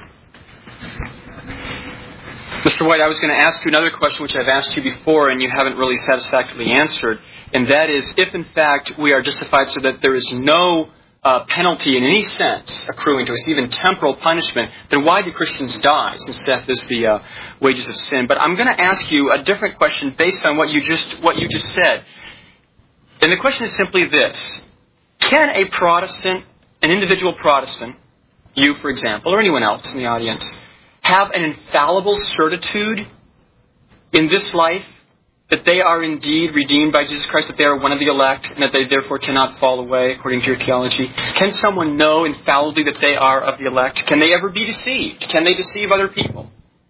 [SPEAKER 3] Mr. White, I was going to ask you another question which I've asked you before and you haven't really satisfactorily answered, and that is, if in fact we are justified so that there is no penalty in any sense accruing to us, even temporal punishment, then why do Christians die, since death is the wages of sin? But I'm going to ask you a different question based on what you just said. And the question is simply this: can a Protestant, an individual Protestant, you for example, or anyone else in the audience, have an infallible certitude in this life that they are indeed redeemed by Jesus Christ, that they are one of the elect, and that they therefore cannot fall away according to your theology? Can someone know infallibly that they are of the elect? Can they ever be deceived? Can they deceive other people?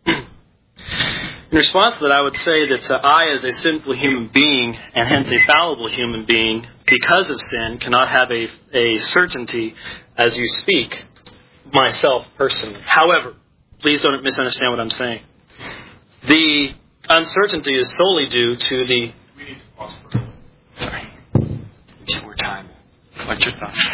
[SPEAKER 2] In response to that, I would say that I, as a sinful human being, and hence a fallible human being, because of sin, cannot have a certainty as you speak, myself personally. However, please don't misunderstand what I'm saying. The uncertainty is solely due to the...
[SPEAKER 1] We need to pause for a minute.
[SPEAKER 3] Sorry. Need more time. What's your thoughts?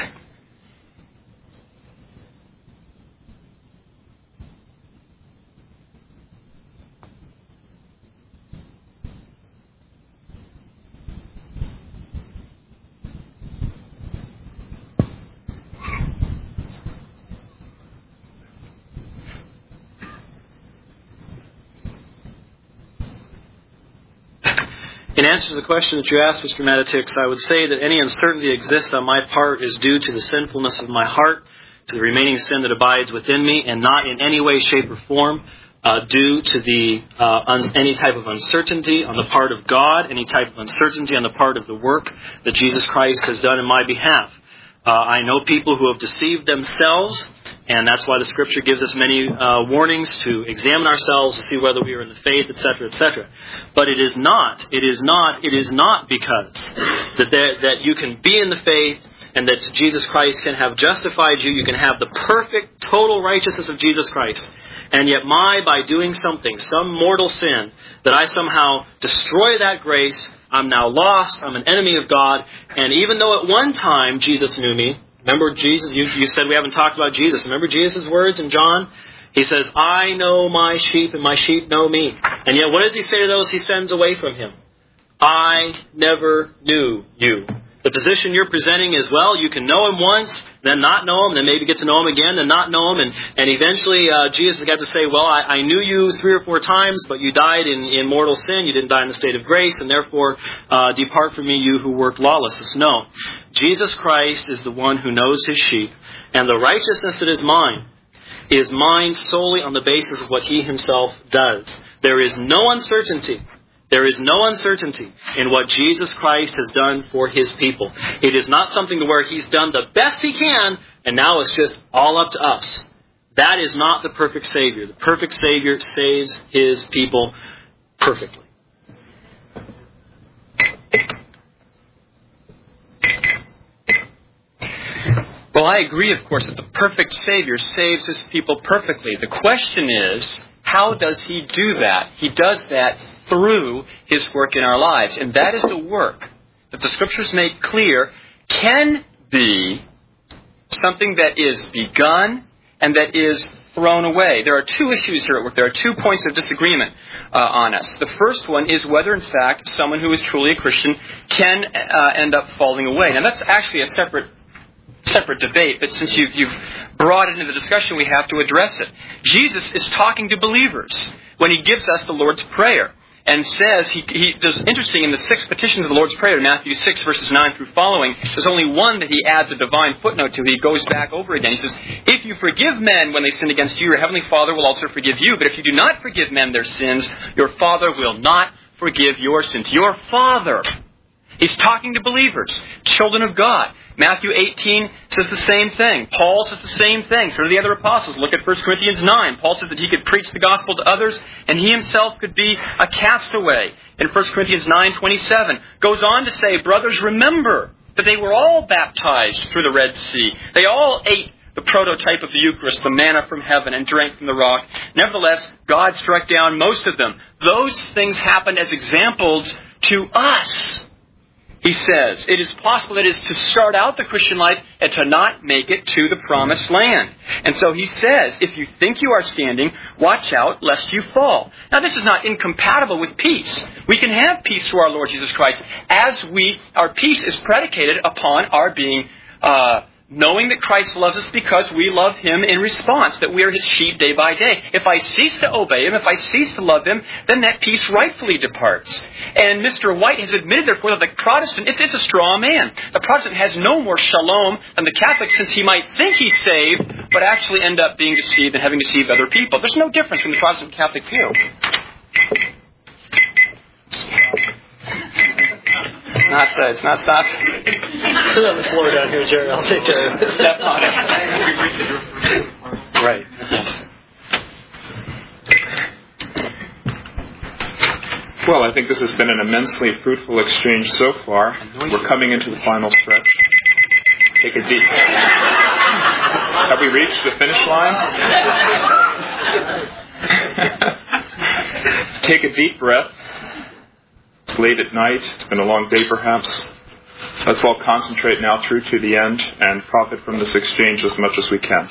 [SPEAKER 2] answer to the question that you asked, Mr. Matitix, I would say that any uncertainty that exists on my part is due to the sinfulness of my heart, to the remaining sin that abides within me, and not in any way, shape, or form due to the any type of uncertainty on the part of God, any type of uncertainty on the part of the work that Jesus Christ has done in my behalf. I know people who have deceived themselves, and that's why the Scripture gives us many warnings to examine ourselves to see whether we are in the faith, etc., etc. But it is not because that you can be in the faith and that Jesus Christ can have justified you. You can have the perfect, total righteousness of Jesus Christ. And yet by doing something, some mortal sin, that I somehow destroy that grace. I'm now lost. I'm an enemy of God. And even though at one time Jesus knew me, remember Jesus, you said we haven't talked about Jesus. Remember Jesus' words in John? He says, I know my sheep and my sheep know me. And yet what does he say to those he sends away from him? I never knew you. The position you're presenting is, well, you can know him once, then not know him, then maybe get to know him again, then not know him. And eventually Jesus got to say, well, I knew you 3 or 4 times, but you died in mortal sin. You didn't die in the state of grace, and therefore depart from me, you who work lawlessness. No. Jesus Christ is the one who knows his sheep, and the righteousness that is mine solely on the basis of what he himself does. There is no uncertainty. There is no uncertainty in what Jesus Christ has done for his people. It is not something where he's done the best he can, and now it's just all up to us. That is not the perfect Savior. The perfect Savior saves his people perfectly.
[SPEAKER 3] Well, I agree, of course, that the perfect Savior saves his people perfectly. The question is, how does he do that? He does that through his work in our lives. And that is the work that the Scriptures make clear can be something that is begun and that is thrown away. There are 2 issues here at work. There are 2 points of disagreement on us. The first one is whether, in fact, someone who is truly a Christian can end up falling away. Now, that's actually a separate debate, but since you've brought it into the discussion, we have to address it. Jesus is talking to believers when he gives us the Lord's Prayer. And says, there's interesting, in the 6 petitions of the Lord's Prayer, Matthew 6, verses 9 through following, there's only one that he adds a divine footnote to. He goes back over again. He says, if you forgive men when they sin against you, your heavenly Father will also forgive you. But if you do not forgive men their sins, your Father will not forgive your sins. Your Father. He's talking to believers, children of God. Matthew 18 says the same thing. Paul says the same thing. So do the other apostles. Look at 1 Corinthians 9. Paul says that he could preach the gospel to others, and he himself could be a castaway. In 1 Corinthians 9:27, goes on to say, brothers, remember that they were all baptized through the Red Sea. They all ate the prototype of the Eucharist, the manna from heaven, and drank from the rock. Nevertheless, God struck down most of them. Those things happened as examples to us. He says, it is possible that it is to start out the Christian life and to not make it to the promised land. And so he says, if you think you are standing, watch out lest you fall. Now this is not incompatible with peace. We can have peace through our Lord Jesus Christ as our peace is predicated upon our being knowing that Christ loves us because we love him in response, that we are his sheep day by day. If I cease to obey him, if I cease to love him, then that peace rightfully departs. And Mr. White has admitted, therefore, that the Protestant, it's a straw man. The Protestant has no more shalom than the Catholic, since he might think he's saved, but actually end up being deceived and having deceived other people. There's no difference from the Protestant and Catholic view. It's not stop.
[SPEAKER 2] Sit on the floor down here, Jerry. I'll take care of it.
[SPEAKER 3] Step on it. Right.
[SPEAKER 1] Well, I think this has been an immensely fruitful exchange so far. We're coming into the final stretch. Take a deep... Have we reached the finish line? Take a deep breath. It's late at night. It's been a long day, perhaps. Let's all concentrate now through to the end and profit from this exchange as much as we can.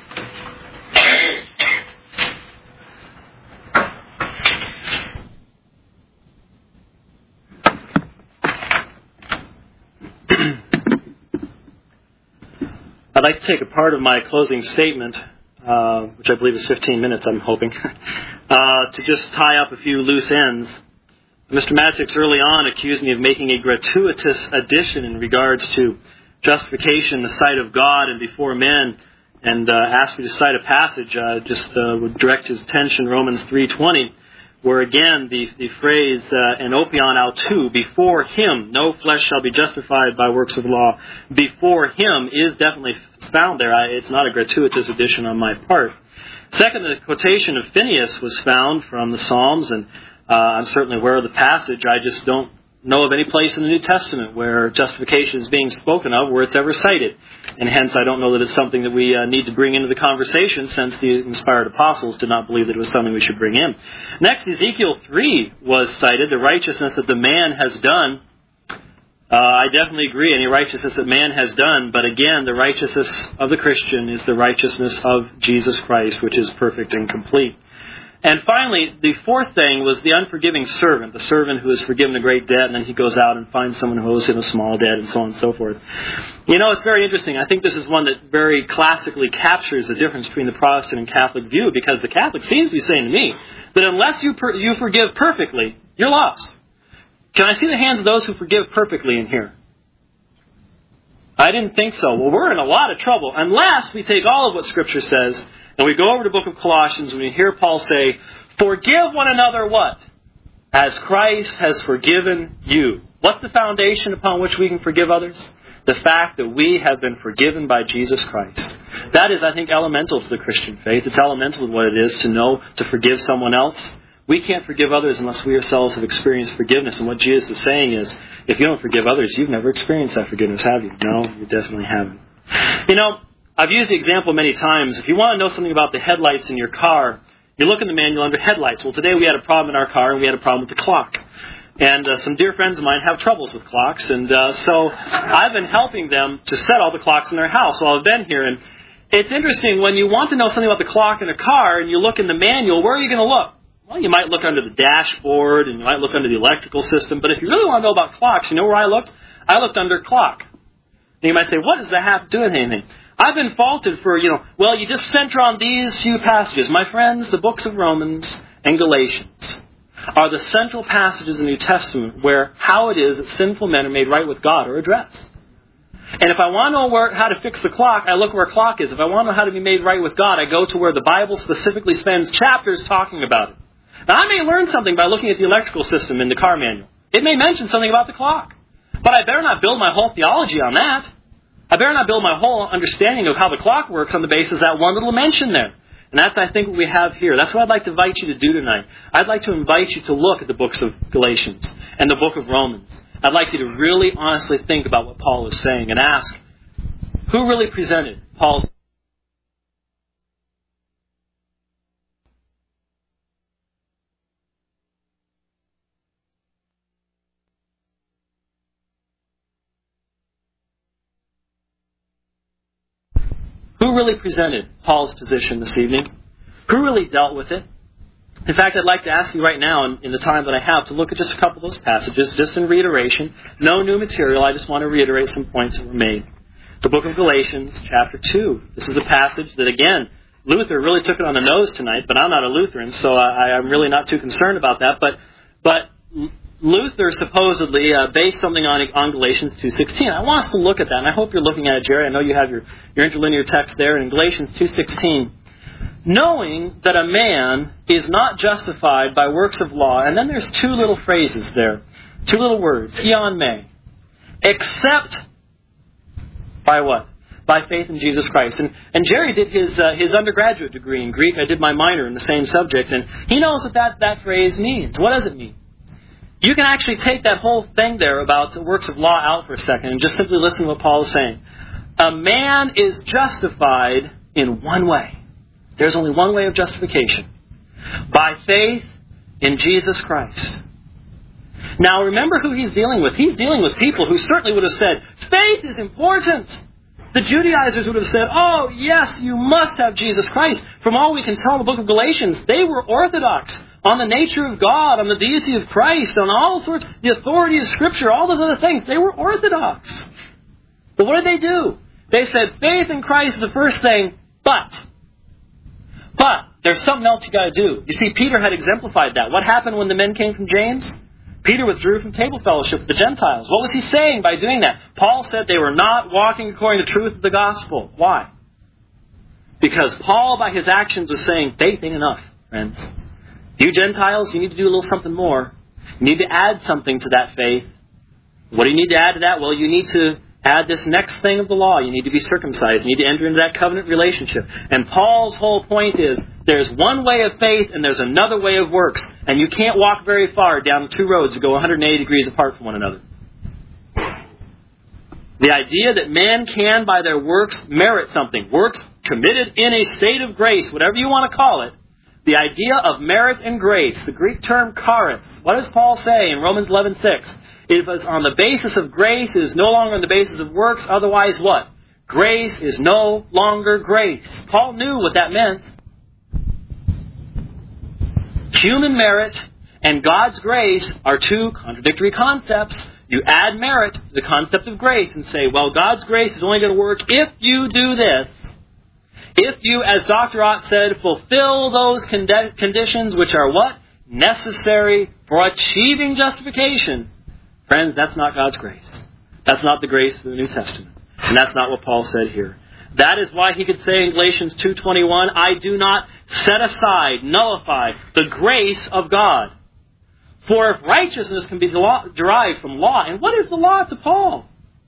[SPEAKER 2] I'd like to take a part of my closing statement, which I believe is 15 minutes, I'm hoping, to just tie up a few loose ends Mr. Matix early on accused me of making a gratuitous addition in regards to justification in the sight of God and before men, and asked me to cite a passage. Would direct his attention, Romans 3:20, where again the phrase "en opion autou," before him, no flesh shall be justified by works of law. Before him is definitely found there. It's not a gratuitous addition on my part. Second, the quotation of Phineas was found from the Psalms, and I'm certainly aware of the passage. I just don't know of any place in the New Testament where justification is being spoken of, where it's ever cited. And hence, I don't know that it's something that we need to bring into the conversation, since the inspired apostles did not believe that it was something we should bring in. Next, Ezekiel 3 was cited, the righteousness that the man has done. I definitely agree, any righteousness that man has done, but again, the righteousness of the Christian is the righteousness of Jesus Christ, which is perfect and complete. And finally, the fourth thing was the unforgiving servant, the servant who has forgiven a great debt, and then he goes out and finds someone who owes him a small debt, and so on and so forth. You know, it's very interesting. I think this is one that very classically captures the difference between the Protestant and Catholic view, because the Catholic seems to be saying to me that unless you forgive perfectly, you're lost. Can I see the hands of those who forgive perfectly in here? I didn't think so. Well, we're in a lot of trouble unless we take all of what Scripture says and we go over to the book of Colossians and we hear Paul say, forgive one another what? As Christ has forgiven you. What's the foundation upon which we can forgive others? The fact that we have been forgiven by Jesus Christ. That is, I think, elemental to the Christian faith. It's elemental to what it is to know to forgive someone else. We can't forgive others unless we ourselves have experienced forgiveness. And what Jesus is saying is, if you don't forgive others, you've never experienced that forgiveness, have you? No, you definitely haven't. You know, I've used the example many times. If you want to know something about the headlights in your car, you look in the manual under headlights. Well, today we had a problem in our car, and we had a problem with the clock. And some dear friends of mine have troubles with clocks. And so I've been helping them to set all the clocks in their house while I've been here. And it's interesting, when you want to know something about the clock in a car and you look in the manual, where are you going to look? Well, you might look under the dashboard and you might look under the electrical system. But if you really want to know about clocks, you know where I looked? I looked under clock. And you might say, what does that have to do with anything? I've been faulted for, you just center on these few passages. My friends, the books of Romans and Galatians are the central passages in the New Testament where how it is that sinful men are made right with God are addressed. And if I want to know how to fix the clock, I look where clock is. If I want to know how to be made right with God, I go to where the Bible specifically spends chapters talking about it. Now, I may learn something by looking at the electrical system in the car manual. It may mention something about the clock. But I better not build my whole theology on that. I better not build my whole understanding of how the clock works on the basis of that one little mention there. And that's, I think, what we have here. That's what I'd like to invite you to do tonight. I'd like to invite you to look at the books of Galatians and the book of Romans. I'd like you to really honestly think about what Paul is saying and ask, who really presented Paul's... Who really presented Paul's position this evening? Who really dealt with it? In fact, I'd like to ask you right now, in the time that I have, to look at just a couple of those passages, just in reiteration. No new material, I just want to reiterate some points that were made. The book of Galatians, chapter 2. This is a passage that, again, Luther really took it on the nose tonight, but I'm not a Lutheran, so I'm really not too concerned about that. But Luther supposedly based something on Galatians 2:16. I want us to look at that, and I hope you're looking at it, Jerry. I know you have your interlinear text there. In Galatians 2:16, knowing that a man is not justified by works of law, and then there's two little phrases there, two little words, eon me, except by what? By faith in Jesus Christ. And Jerry did his undergraduate degree in Greek. I did my minor in the same subject, and he knows what that phrase means. What does it mean? You can actually take that whole thing there about the works of law out for a second and just simply listen to what Paul is saying. A man is justified in one way. There's only one way of justification. By faith in Jesus Christ. Now remember who he's dealing with. He's dealing with people who certainly would have said, faith is important. The Judaizers would have said, oh yes, you must have Jesus Christ. From all we can tell in the book of Galatians, they were orthodox on the nature of God, on the deity of Christ, on all sorts, the authority of Scripture, all those other things. They were orthodox. But what did they do? They said, faith in Christ is the first thing, but there's something else you got to do. You see, Peter had exemplified that. What happened when the men came from James? Peter withdrew from table fellowship with the Gentiles. What was he saying by doing that? Paul said they were not walking according to the truth of the gospel. Why? Because Paul, by his actions, was saying, faith ain't enough, friends. You Gentiles, you need to do a little something more. You need to add something to that faith. What do you need to add to that? Well, you need to add this next thing of the law. You need to be circumcised. You need to enter into that covenant relationship. And Paul's whole point is, there's one way of faith and there's another way of works. And you can't walk very far down two roads that go 180 degrees apart from one another. The idea that man can, by their works, merit something. Works committed in a state of grace, whatever you want to call it. The idea of merit and grace, the Greek term charis. What does Paul say in Romans 11:6? It was on the basis of grace, it is no longer on the basis of works. Otherwise what? Grace is no longer grace. Paul knew what that meant. Human merit and God's grace are two contradictory concepts. You add merit to the concept of grace and say, well, God's grace is only going to work if you do this. If you, as Dr. Ott said, fulfill those conditions which are what? Necessary for achieving justification. Friends, that's not God's grace. That's not the grace of the New Testament. And that's not what Paul said here. That is why he could say in Galatians 2:21, I do not set aside, nullify the grace of God. For if righteousness can be derived from law, and what is the law to Paul?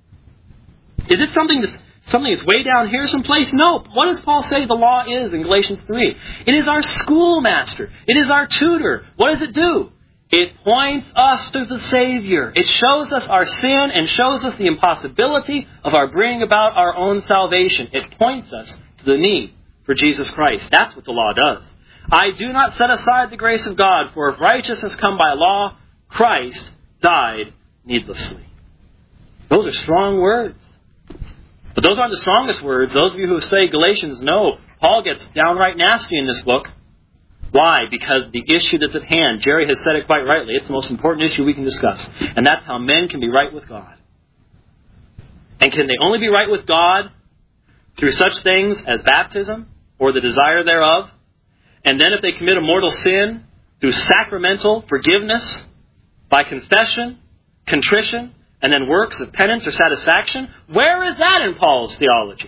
[SPEAKER 2] Is it something that's way down here someplace? No. What does Paul say the law is in Galatians 3? It is our schoolmaster. It is our tutor. What does it do? It points us to the Savior. It shows us our sin and shows us the impossibility of our bringing about our own salvation. It points us to the need for Jesus Christ. That's what the law does. I do not set aside the grace of God, for if righteousness come by law, Christ died needlessly. Those are strong words. But those aren't the strongest words. Those of you who say Galatians know, Paul gets downright nasty in this book. Why? Because the issue that's at hand, Jerry has said it quite rightly, it's the most important issue we can discuss. And that's how men can be right with God. And can they only be right with God through such things as baptism or the desire thereof? And then if they commit a mortal sin, through sacramental forgiveness by confession, contrition, and then works of penance or satisfaction? Where is that in Paul's theology?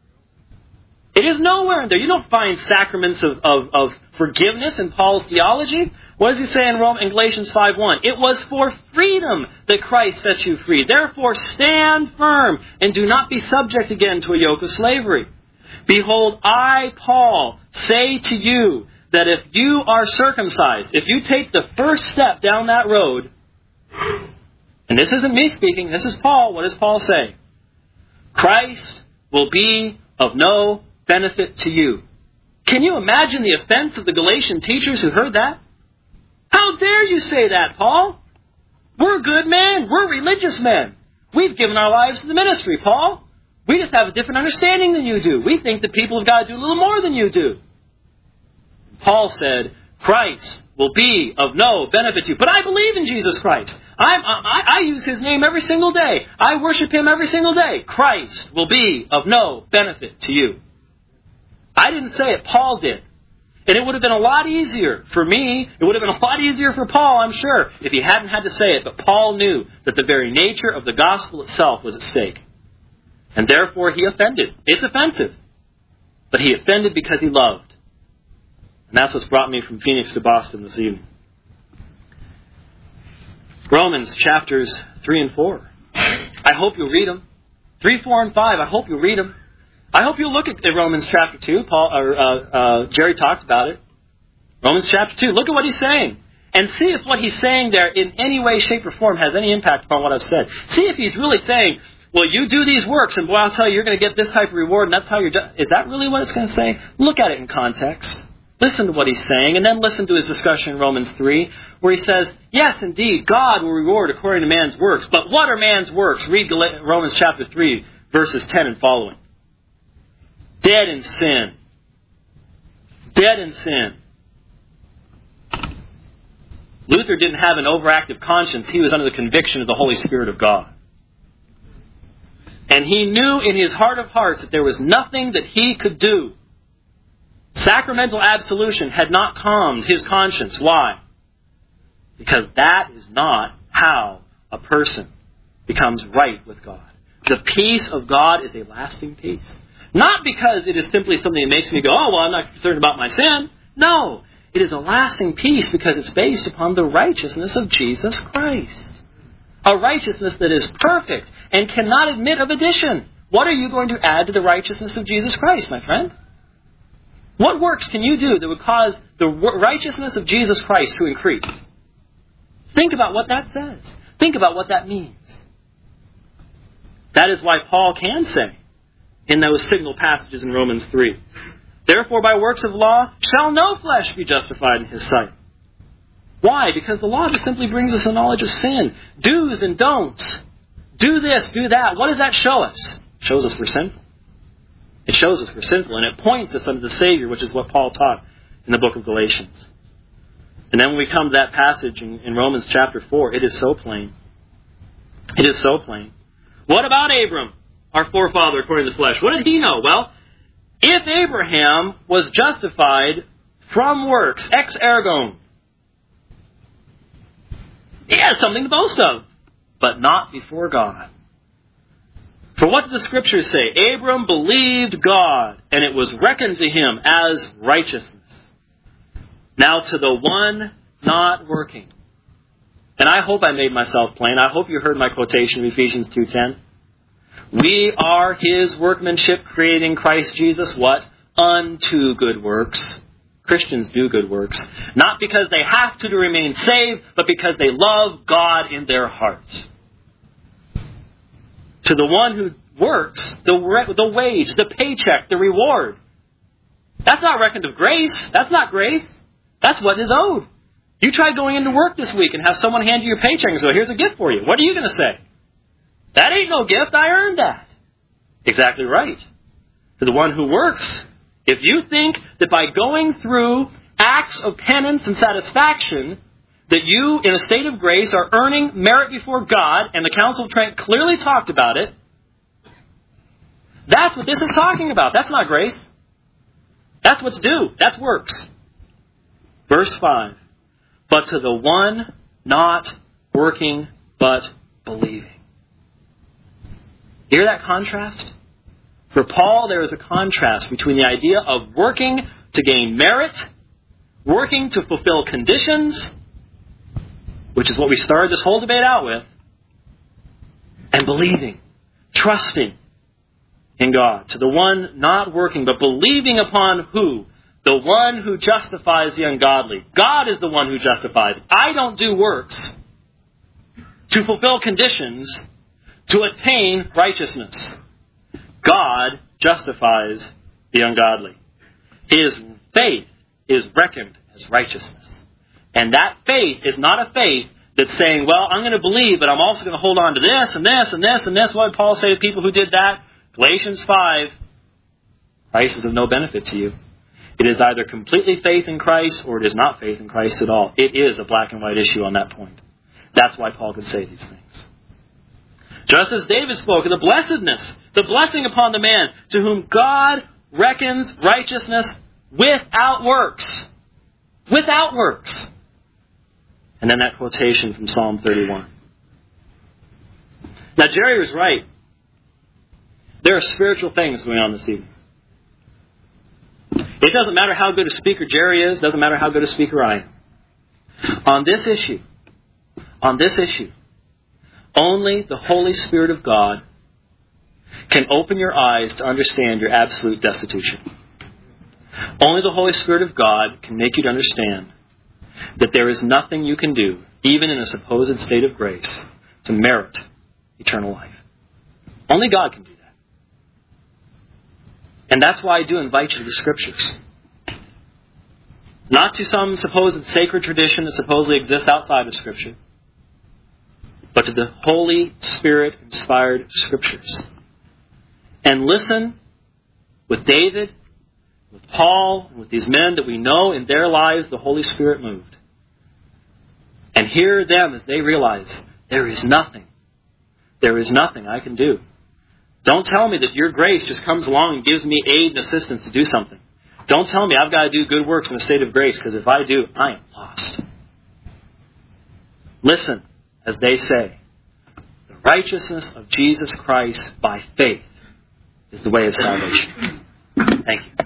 [SPEAKER 2] It is nowhere in there. You don't find sacraments of forgiveness in Paul's theology. What does he say in Galatians 5:1? It was for freedom that Christ set you free. Therefore stand firm and do not be subject again to a yoke of slavery. Behold, I, Paul, say to you that if you are circumcised, if you take the first step down that road, and this isn't me speaking, this is Paul. What does Paul say? Christ will be of no benefit to you. Can you imagine the offense of the Galatian teachers who heard that? How dare you say that, Paul? We're good men. We're religious men. We've given our lives to the ministry, Paul. We just have a different understanding than you do. We think the people of God do a little more than you do. Paul said, Christ will be of no benefit to you. But I believe in Jesus Christ. I use His name every single day. I worship Him every single day. Christ will be of no benefit to you. I didn't say it. Paul did. And it would have been a lot easier for me. It would have been a lot easier for Paul, I'm sure, if he hadn't had to say it. But Paul knew that the very nature of the gospel itself was at stake. And therefore he offended. It's offensive. But he offended because he loved. And that's what's brought me from Phoenix to Boston this evening. Romans chapters 3 and 4. I hope you'll read them. 3, 4, and 5. I hope you'll read them. I hope you'll look at Romans chapter 2. Jerry talked about it. Romans chapter 2. Look at what he's saying. And see if what he's saying there in any way, shape, or form has any impact upon what I've said. See if he's really saying, well, you do these works, and boy, I'll tell you, you're going to get this type of reward, and that's how you're done. Is that really what it's going to say? Look at it in context. Listen to what he's saying, and then listen to his discussion in Romans 3, where he says, yes, indeed, God will reward according to man's works. But what are man's works? Read Romans chapter 3, verses 10 and following. Dead in sin. Dead in sin. Luther didn't have an overactive conscience. He was under the conviction of the Holy Spirit of God. And he knew in his heart of hearts that there was nothing that he could do. Sacramental absolution had not calmed his conscience. Why? Because that is not how a person becomes right with God. The peace of God is a lasting peace. Not because it is simply something that makes me go, oh, well, I'm not concerned about my sin. No, it is a lasting peace because it's based upon the righteousness of Jesus Christ. A righteousness that is perfect and cannot admit of addition. What are you going to add to the righteousness of Jesus Christ, my friend? What works can you do that would cause the righteousness of Jesus Christ to increase? Think about what that says. Think about what that means. That is why Paul can say in those signal passages in Romans 3, therefore by works of law shall no flesh be justified in his sight. Why? Because the law just simply brings us a knowledge of sin. Do's and don'ts. Do this, do that. What does that show us? It shows us we're sinful. It shows us we're sinful, and it points us unto the Savior, which is what Paul taught in the book of Galatians. And then when we come to that passage in Romans chapter 4, it is so plain. It is so plain. What about Abram, our forefather according to the flesh? What did he know? Well, if Abraham was justified from works, ex ergo, he has something to boast of, but not before God. For what did the Scriptures say? Abram believed God, and it was reckoned to him as righteousness. Now to the one not working. And I hope I made myself plain. I hope you heard my quotation of Ephesians 2:10. We are his workmanship, created in Christ Jesus, what? Unto good works. Christians do good works. Not because they have to remain saved, but because they love God in their hearts. To the one who works, the wage, the paycheck, the reward. That's not reckoned of grace. That's not grace. That's what is owed. You try going into work this week and have someone hand you your paycheck and go, here's a gift for you. What are you going to say? That ain't no gift. I earned that. Exactly right. To the one who works, if you think that by going through acts of penance and satisfaction, that you, in a state of grace, are earning merit before God, and the Council of Trent clearly talked about it, that's what this is talking about. That's not grace. That's what's due. That's works. Verse 5. But to the one not working, but believing. You hear that contrast? For Paul, there is a contrast between the idea of working to gain merit, working to fulfill conditions, which is what we started this whole debate out with, and believing, trusting in God. To the one not working, but believing upon who? The one who justifies the ungodly. God is the one who justifies. I don't do works to fulfill conditions to attain righteousness. God justifies the ungodly. His faith is reckoned as righteousness. And that faith is not a faith that's saying, well, I'm going to believe, but I'm also going to hold on to this and this and this and this. What did Paul say to people who did that? Galatians 5. Christ is of no benefit to you. It is either completely faith in Christ or it is not faith in Christ at all. It is a black and white issue on that point. That's why Paul could say these things. Just as David spoke of the blessedness, the blessing upon the man to whom God reckons righteousness without works. Without works. And then that quotation from Psalm 31. Now, Jerry was right. There are spiritual things going on this evening. It doesn't matter how good a speaker Jerry is. It doesn't matter how good a speaker I am. On this issue, only the Holy Spirit of God can open your eyes to understand your absolute destitution. Only the Holy Spirit of God can make you to understand that there is nothing you can do, even in a supposed state of grace, to merit eternal life. Only God can do that. And that's why I do invite you to the Scriptures. Not to some supposed sacred tradition that supposedly exists outside of Scripture, but to the Holy Spirit-inspired Scriptures. And listen with David, with Paul, with these men that we know in their lives the Holy Spirit moved. And hear them as they realize there is nothing I can do. Don't tell me that your grace just comes along and gives me aid and assistance to do something. Don't tell me I've got to do good works in a state of grace, because if I do, I am lost. Listen, as they say, the righteousness of Jesus Christ by faith is the way of salvation. Thank you.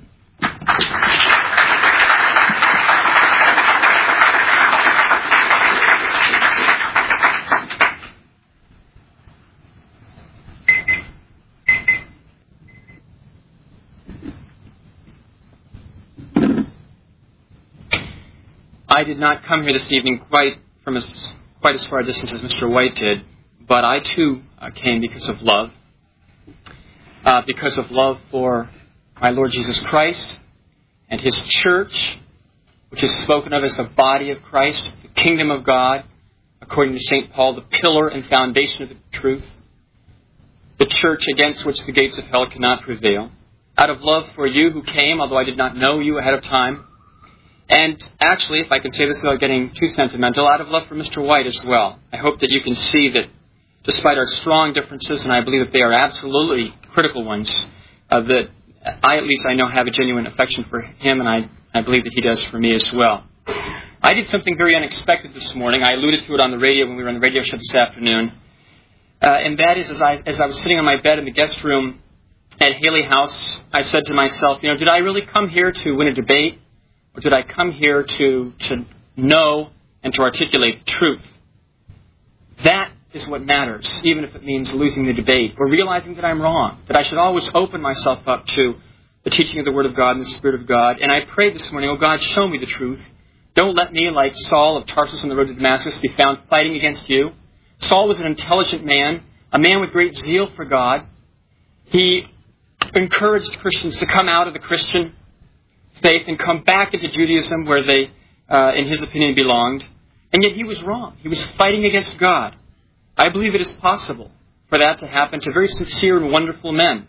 [SPEAKER 3] I did not come here this evening quite as far a distance as Mr. White did, but I too came because of love. Because of love for my Lord Jesus Christ and His church, which is spoken of as the body of Christ, the kingdom of God, according to St. Paul, the pillar and foundation of the truth, the church against which the gates of hell cannot prevail. Out of love for you who came, although I did not know you ahead of time. And actually, if I can say this without getting too sentimental, out of love for Mr. White as well. I hope that you can see that despite our strong differences, and I believe that they are absolutely critical ones, that I at least I know have a genuine affection for him, and I believe that he does for me as well. I did something very unexpected this morning. I alluded to it on the radio when we were on the radio show this afternoon. And that is, as I was sitting on my bed in the guest room at Haley House, I said to myself, did I really come here to win a debate? Or did I come here to know and to articulate the truth? That is what matters, even if it means losing the debate or realizing that I'm wrong, that I should always open myself up to the teaching of the Word of God and the Spirit of God. And I prayed this morning, oh God, show me the truth. Don't let me, like Saul of Tarsus on the road to Damascus, be found fighting against you. Saul was an intelligent man, a man with great zeal for God. He encouraged Christians to come out of the Christian faith and come back into Judaism where they, in his opinion, belonged. And yet he was wrong. He was fighting against God. I believe it is possible for that to happen to very sincere and wonderful men.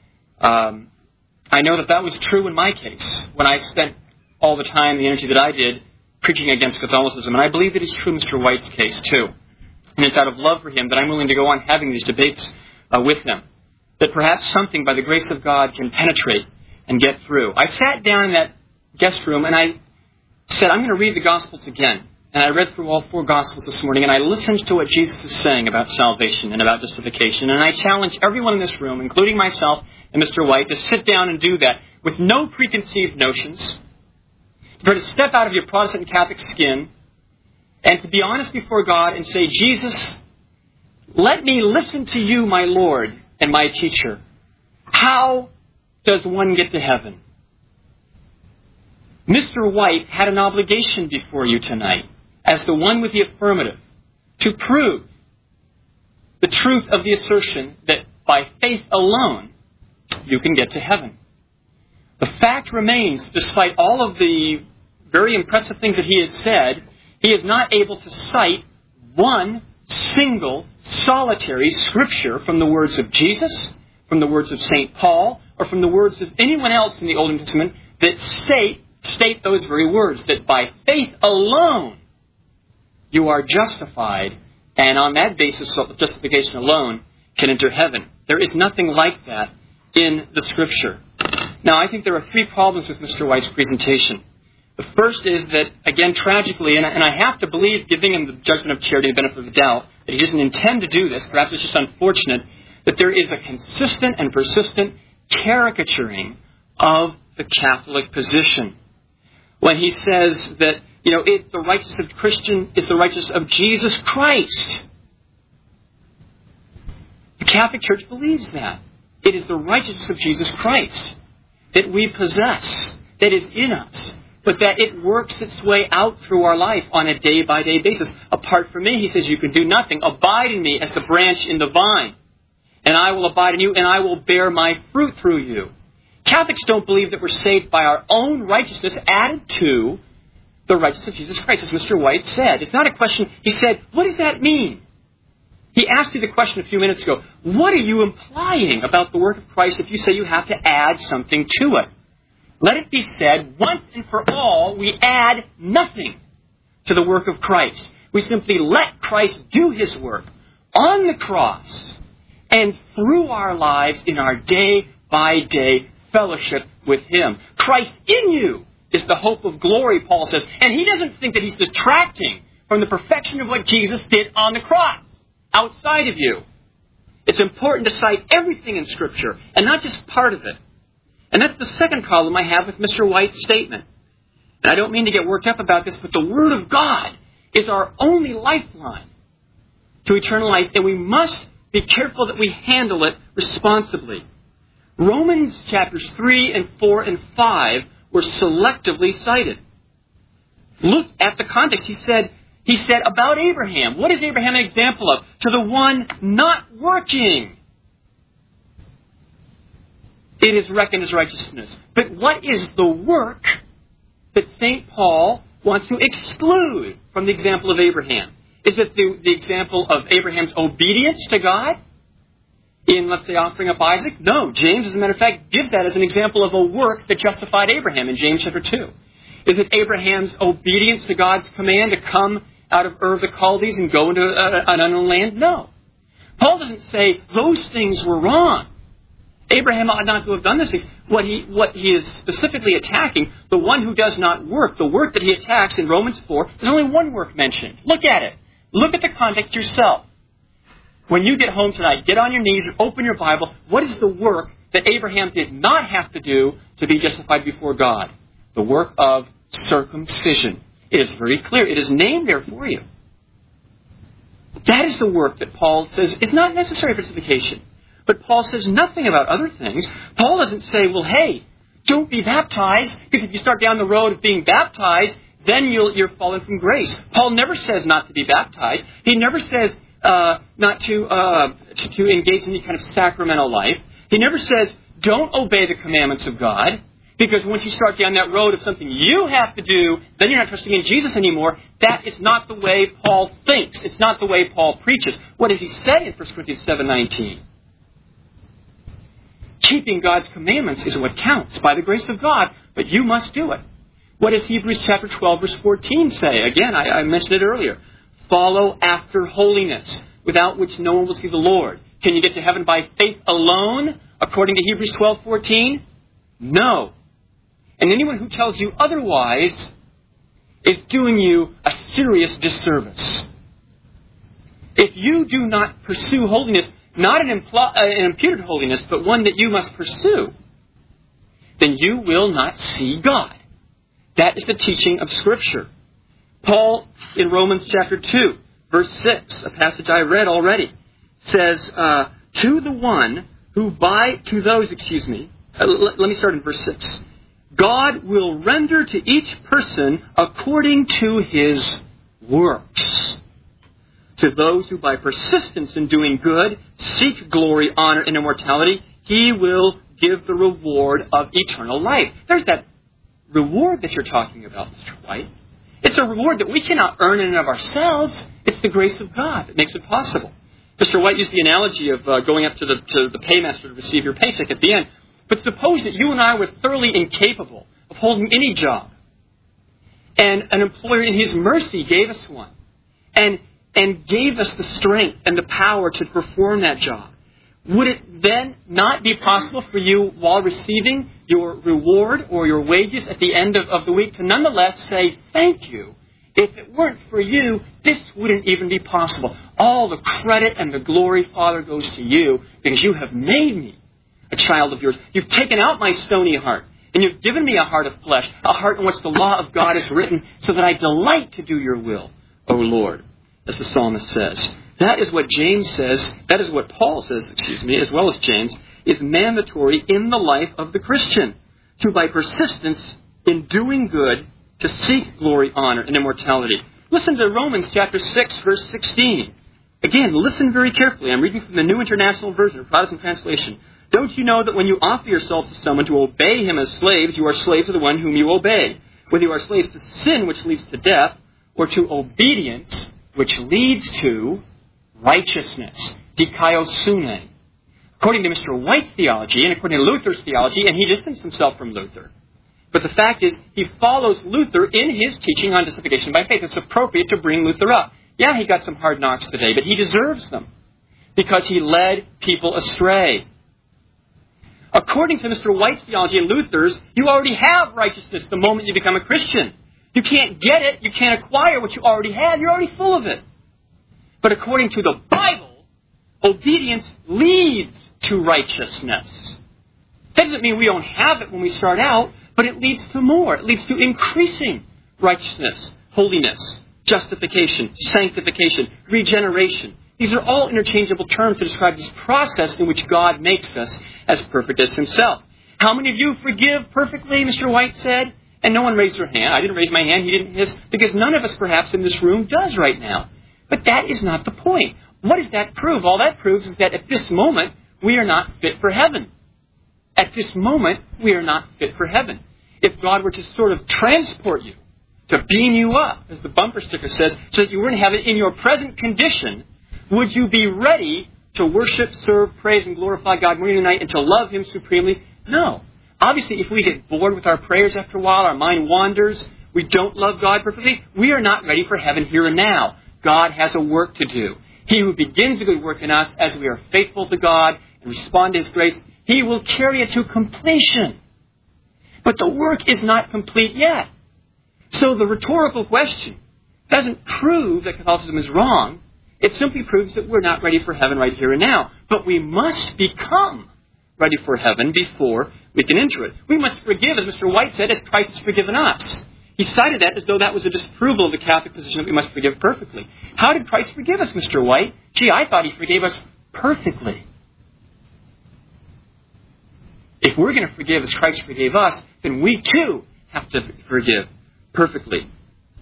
[SPEAKER 3] I know that was true in my case when I spent all the time, the energy that I did, preaching against Catholicism. And I believe it is true in Mr. White's case, too. And it's out of love for him that I'm willing to go on having these debates with him. That perhaps something, by the grace of God, can penetrate and get through. I sat down in that guest room and I said, I'm going to read the Gospels again. And I read through all 4 Gospels this morning and I listened to what Jesus is saying about salvation and about justification. And I challenge everyone in this room, including myself and Mr. White, to sit down and do that with no preconceived notions, to try to step out of your Protestant and Catholic skin and to be honest before God and say, Jesus, let me listen to you, my Lord and my teacher. How does one get to heaven? Mr. White had an obligation before you tonight, as the one with the affirmative, to prove the truth of the assertion that by faith alone, you can get to heaven. The fact remains, despite all of the very impressive things that he has said, he is not able to cite one single solitary scripture from the words of Jesus, from the words of St. Paul, or from the words of anyone else in the Old Testament that state those very words, that by faith alone you are justified, and on that basis of justification alone can enter heaven. There is nothing like that in the Scripture. Now, I think there are 3 problems with Mr. White's presentation. The first is that, again, tragically, and I have to believe, giving him the judgment of charity, the benefit of the doubt, that he doesn't intend to do this, perhaps it's just unfortunate, that there is a consistent and persistent caricaturing of the Catholic position. When he says that, the righteousness of the Christian is the righteousness of Jesus Christ. The Catholic Church believes that. It is the righteousness of Jesus Christ that we possess, that is in us, but that it works its way out through our life on a day-by-day basis. Apart from me, he says, you can do nothing. Abide in me as the branch in the vine, and I will abide in you, and I will bear my fruit through you. Catholics don't believe that we're saved by our own righteousness added to the righteousness of Jesus Christ, as Mr. White said. It's not a question. He said, what does that mean? He asked you the question a few minutes ago. What are you implying about the work of Christ if you say you have to add something to it? Let it be said, once and for all, we add nothing to the work of Christ. We simply let Christ do His work on the cross and through our lives in our day-by-day fellowship with Him. Christ in you is the hope of glory, Paul says. And he doesn't think that he's detracting from the perfection of what Jesus did on the cross, outside of you. It's important to cite everything in Scripture, and not just part of it. And that's the second problem I have with Mr. White's statement. And I don't mean to get worked up about this, but the Word of God is our only lifeline to eternal life, and we must be careful that we handle it responsibly. Romans chapters 3 and 4 and 5 were selectively cited. Look at the context. He said about Abraham, what is Abraham an example of? To the one not working, it is reckoned as righteousness. But what is the work that St. Paul wants to exclude from the example of Abraham? Is it the example of Abraham's obedience to God in, let's say, offering up Isaac? No. James, as a matter of fact, gives that as an example of a work that justified Abraham in James chapter 2. Is it Abraham's obedience to God's command to come out of Ur of the Chaldees and go into an unknown land? No. Paul doesn't say those things were wrong. Abraham ought not to have done those things. What he is specifically attacking, the one who does not work, the work that he attacks in Romans 4, there's only one work mentioned. Look at it. Look at the context yourself. When you get home tonight, get on your knees, open your Bible. What is the work that Abraham did not have to do to be justified before God? The work of circumcision. It is very clear. It is named there for you. That is the work that Paul says is not necessary for justification. But Paul says nothing about other things. Paul doesn't say, well, hey, don't be baptized, because if you start down the road of being baptized, then you're fallen from grace. Paul never says not to be baptized. He never says not to engage in any kind of sacramental life. He never says don't obey the commandments of God, because once you start down that road of something you have to do, then you're not trusting in Jesus anymore. That is not the way Paul thinks. It's not the way Paul preaches. What does he say in 1 Corinthians 7:19? Keeping God's commandments is what counts by the grace of God, but you must do it. What does Hebrews chapter 12, verse 14 say? Again, I mentioned it earlier. Follow after holiness, without which no one will see the Lord. Can you get to heaven by faith alone, according to Hebrews 12:14? No. And anyone who tells you otherwise is doing you a serious disservice. If you do not pursue holiness, not an imputed holiness, but one that you must pursue, then you will not see God. That is the teaching of Scripture. Paul, in Romans chapter 2, verse 6, a passage I read already, says, let me start in verse 6. God will render to each person according to his works. To those who by persistence in doing good seek glory, honor, and immortality, he will give the reward of eternal life. There's that reward that you're talking about, Mr. White. It's a reward that we cannot earn in and of ourselves. It's the grace of God that makes it possible. Mr. White used the analogy of going up to the paymaster to receive your paycheck at the end. But suppose that you and I were thoroughly incapable of holding any job, and an employer in his mercy gave us one, and gave us the strength and the power to perform that job. Would it then not be possible for you, while receiving your reward or your wages at the end of the week, to nonetheless say, thank you? If it weren't for you, this wouldn't even be possible. All the credit and the glory, Father, goes to you, because you have made me a child of yours. You've taken out my stony heart, and you've given me a heart of flesh, a heart in which the law of God is written, so that I delight to do your will, O Lord, as the psalmist says. That is what James says, that is what Paul says, as well as James, is mandatory in the life of the Christian, to by persistence in doing good, to seek glory, honor, and immortality. Listen to Romans chapter 6, verse 16. Again, listen very carefully. I'm reading from the New International Version, Protestant translation. Don't you know that when you offer yourselves to someone to obey him as slaves, you are slaves to the one whom you obey, whether you are slaves to sin, which leads to death, or to obedience, which leads to righteousness, dikaiosune. According to Mr. White's theology, and according to Luther's theology, and he distanced himself from Luther, but the fact is, he follows Luther in his teaching on justification by faith. It's appropriate to bring Luther up. Yeah, he got some hard knocks today, but he deserves them, because he led people astray. According to Mr. White's theology and Luther's, you already have righteousness the moment you become a Christian. You can't get it. You can't acquire what you already have. You're already full of it. But according to the Bible, obedience leads to righteousness. That doesn't mean we don't have it when we start out, but it leads to more. It leads to increasing righteousness, holiness, justification, sanctification, regeneration. These are all interchangeable terms to describe this process in which God makes us as perfect as Himself. How many of you forgive perfectly, Mr. White said? And no one raised their hand. I didn't raise my hand. He didn't his. Because none of us perhaps in this room does right now. But that is not the point. What does that prove? All that proves is that at this moment, we are not fit for heaven. At this moment, we are not fit for heaven. If God were to sort of transport you, to beam you up, as the bumper sticker says, so that you were in heaven in your present condition, would you be ready to worship, serve, praise, and glorify God morning and night and to love Him supremely? No. Obviously, if we get bored with our prayers after a while, our mind wanders, we don't love God perfectly, we are not ready for heaven here and now. God has a work to do. He who begins a good work in us, as we are faithful to God and respond to His grace, He will carry it to completion. But the work is not complete yet. So the rhetorical question doesn't prove that Catholicism is wrong. It simply proves that we're not ready for heaven right here and now. But we must become ready for heaven before we can enter it. We must forgive, as Mr. White said, as Christ has forgiven us. He cited that as though that was a disapproval of the Catholic position that we must forgive perfectly. How did Christ forgive us, Mr. White? Gee, I thought He forgave us perfectly. If we're going to forgive as Christ forgave us, then we too have to forgive perfectly.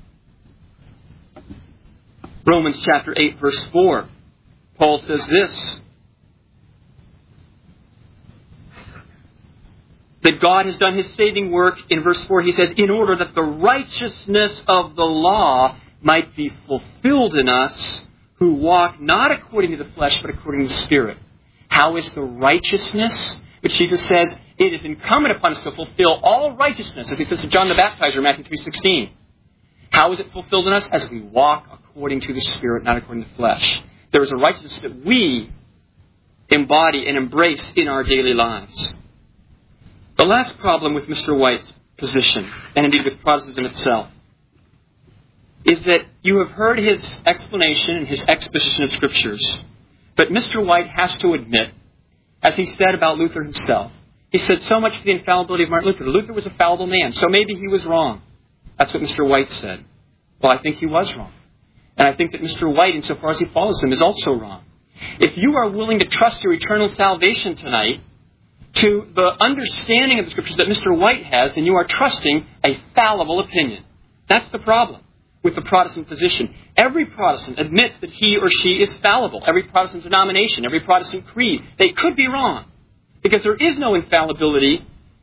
[SPEAKER 3] Romans chapter 8, verse 4. Paul says this, that God has done His saving work. In verse 4, he says, in order that the righteousness of the law might be fulfilled in us who walk not according to the flesh, but according to the Spirit. How is the righteousness? Which Jesus says, it is incumbent upon us to fulfill all righteousness, as He says to John the Baptizer in Matthew 3:16. How is it fulfilled in us? As we walk according to the Spirit, not according to the flesh. There is a righteousness that we embody and embrace in our daily lives. The last problem with Mr. White's position, and indeed with Protestantism itself, is that you have heard his explanation and his exposition of Scriptures. But Mr. White has to admit, as he said about Luther himself, he said so much for the infallibility of Martin Luther. Luther was a fallible man, so maybe he was wrong. That's what Mr. White said. Well, I think he was wrong. And I think that Mr. White, insofar as he follows him, is also wrong. If you are willing to trust your eternal salvation tonight to the understanding of the Scriptures that Mr. White has, then you are trusting a fallible opinion. That's the problem with the Protestant position. Every Protestant admits that he or she is fallible. Every Protestant denomination, every Protestant creed, they could be wrong. Because there is no infallibility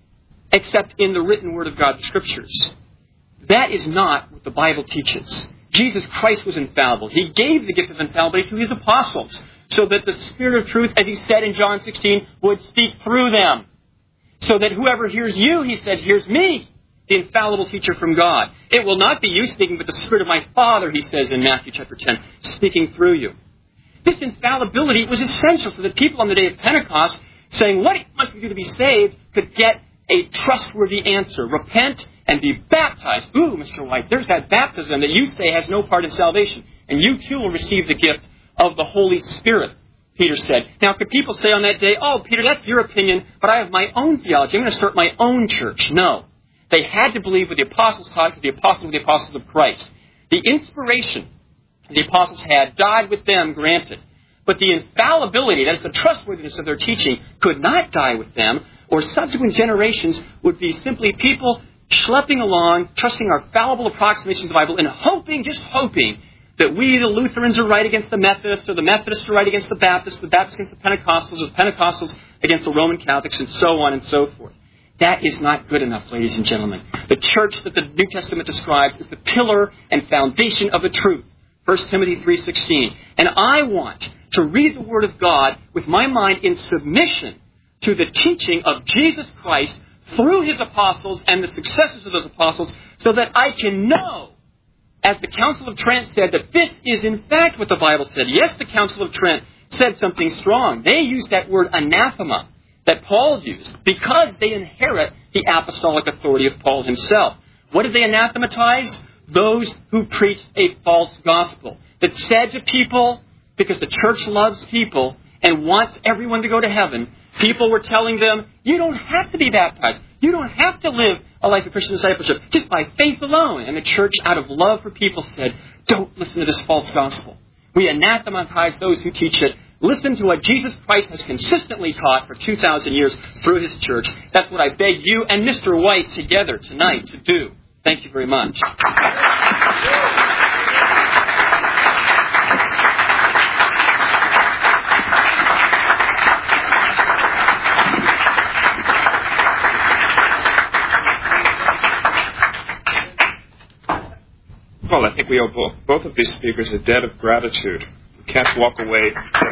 [SPEAKER 3] except in the written Word of God, the Scriptures. That is not what the Bible teaches. Jesus Christ was infallible. He gave the gift of infallibility to His apostles so that the Spirit of truth, as He said in John 16, would speak through them. So that whoever hears you, He said, hears me, the infallible teacher from God. It will not be you speaking, but the Spirit of my Father, He says in Matthew chapter 10, speaking through you. This infallibility was essential so that people on the day of Pentecost, saying, what must we do to be saved, could get a trustworthy answer. Repent and be baptized. Ooh, Mr. White, there's that baptism that you say has no part in salvation. And you too will receive the gift of the Holy Spirit, Peter said. Now, could people say on that day, oh, Peter, that's your opinion, but I have my own theology. I'm going to start my own church. No. They had to believe what the apostles taught because the apostles were the apostles of Christ. The inspiration the apostles had died with them, granted. But the infallibility, that is the trustworthiness of their teaching, could not die with them, or subsequent generations would be simply people schlepping along, trusting our fallible approximations of the Bible, and hoping, just hoping, that we, the Lutherans, are right against the Methodists, or the Methodists are right against the Baptists against the Pentecostals, or the Pentecostals against the Roman Catholics, and so on and so forth. That is not good enough, ladies and gentlemen. The church that the New Testament describes is the pillar and foundation of the truth. 1 Timothy 3:16. And I want to read the Word of God with my mind in submission to the teaching of Jesus Christ through His apostles and the successors of those apostles, so that I can know, as the Council of Trent said, that this is in fact what the Bible said. Yes, the Council of Trent said something strong. They used that word anathema that Paul used because they inherit the apostolic authority of Paul himself. What did they anathematize? Those who preached a false gospel that said to people, because the church loves people and wants everyone to go to heaven, people were telling them, you don't have to be baptized. You don't have to live a life of Christian discipleship just by faith alone. And the church, out of love for people, said, don't listen to this false gospel. We anathematize those who teach it. Listen to what Jesus Christ has consistently taught for 2,000 years through His church. That's what I beg you and Mr. White together tonight to do. Thank you very much.
[SPEAKER 1] Well, I think we owe both of these speakers a debt of gratitude. We can't walk away.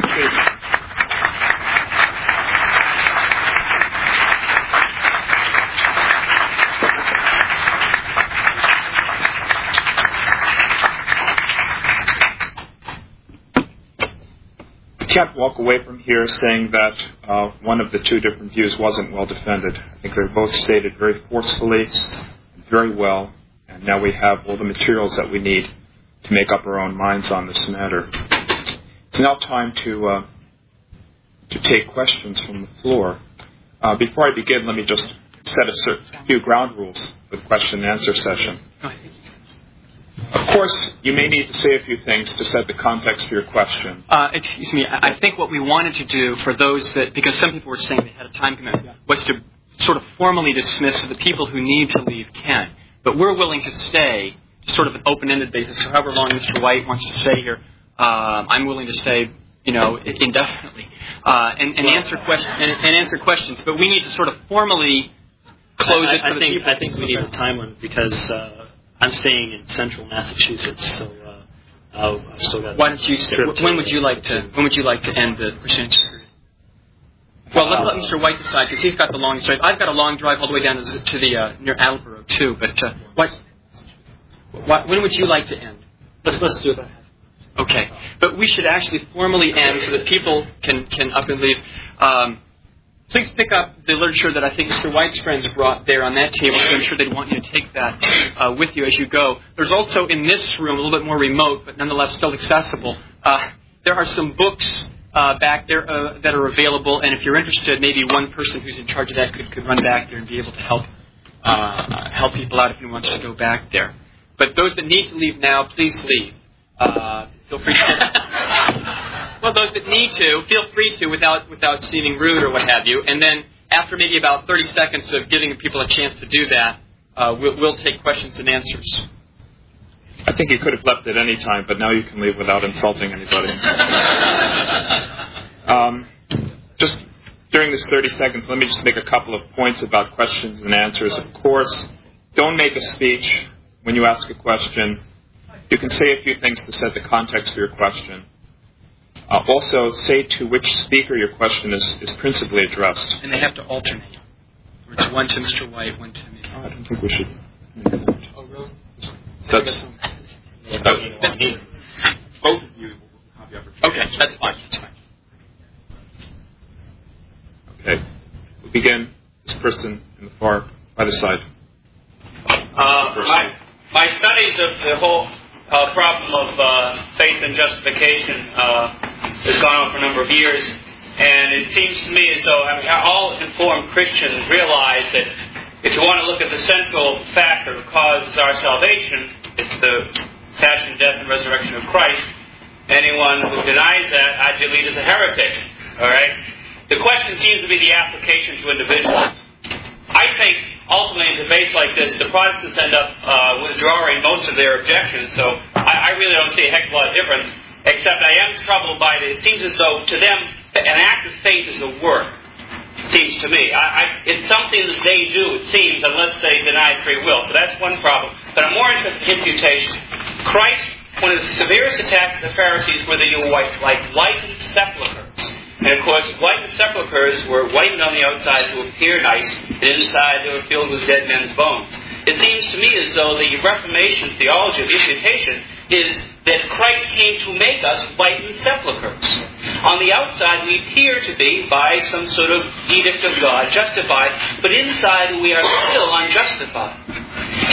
[SPEAKER 1] Can't walk away from here saying that one of the two different views wasn't well defended. I think they're both stated very forcefully, very well, and now we have all the materials that we need to make up our own minds on this matter. It's now time to take questions from the floor. Before I begin, let me just set a few ground rules for the question and answer session. Of course, you may need to say a few things to set the context for your question.
[SPEAKER 3] Excuse me, I think what we wanted to do for those that, because some people were saying they had a time commitment, was to sort of formally dismiss so the people who need to leave can. But we're willing to stay, sort of an open-ended basis, so however long Mr. White wants to stay here, I'm willing to stay, indefinitely, and answer questions. But we need to sort of formally close it.
[SPEAKER 2] I think we need a time limit because I'm staying in central Massachusetts, so I've still got.
[SPEAKER 3] Why don't you stay? When would you like to end the percentage period? Well, let's let Mr. White decide because he's got the long drive. I've got a long drive all the way down to the near Attleboro too. But when would you like to end?
[SPEAKER 2] Let's do that.
[SPEAKER 3] Okay, but we should actually formally end so that people can up and leave. Please pick up the literature that I think Mr. White's friends brought there on that table, so I'm sure they'd want you to take that with you as you go. There's also in this room, a little bit more remote, but nonetheless still accessible, there are some books back there that are available, and if you're interested, maybe one person who's in charge of that could run back there and be able to help people out if he wants to go back there. But those that need to leave now, please leave. Feel free to. Well, those that need to, feel free to without seeming rude or what have you. And then after maybe about 30 seconds of giving people a chance to do that, we'll take questions and answers.
[SPEAKER 1] I think you could have left at any time, but now you can leave without insulting anybody. Just during this 30 seconds, let me just make a couple of points about questions and answers. Of course, don't make a speech when you ask a question. You can say a few things to set the context for your question. Also, say to which speaker your question is principally addressed.
[SPEAKER 3] And they have to alternate. It's one to Mr. White, one to me.
[SPEAKER 1] I don't think we should.
[SPEAKER 3] Oh, really?
[SPEAKER 1] That's
[SPEAKER 4] both of you will have the opportunity.
[SPEAKER 3] Okay, that's fine.
[SPEAKER 1] Okay. We'll begin. This person in the far by the side.
[SPEAKER 5] My studies of the whole problem of faith and justification has gone on for a number of years, and it seems to me as though all informed Christians realize that if you want to look at the central factor that causes our salvation, it's the passion, death, and resurrection of Christ. Anyone who denies that, I believe, is a heretic. All right. The question seems to be the application to individuals. I think ultimately in debates like this, the Protestants end up withdrawing most of their objections. So I really don't see a heck of a lot of difference. Except I am troubled by it. It seems as though to them an act of faith is a work. Seems to me. It's something that they do, it seems, unless they deny free will. So that's one problem. But I'm more interested in imputation. Christ, one of the severest attacks of the Pharisees were that you were like whitened sepulchres. And of course, whitened sepulchres were whitened on the outside to appear nice, and inside they were filled with dead men's bones. It seems to me as though the Reformation theology of imputation is that Christ came to make us whitened sepulchres. On the outside, we appear to be, by some sort of edict of God, justified, but inside we are still unjustified. And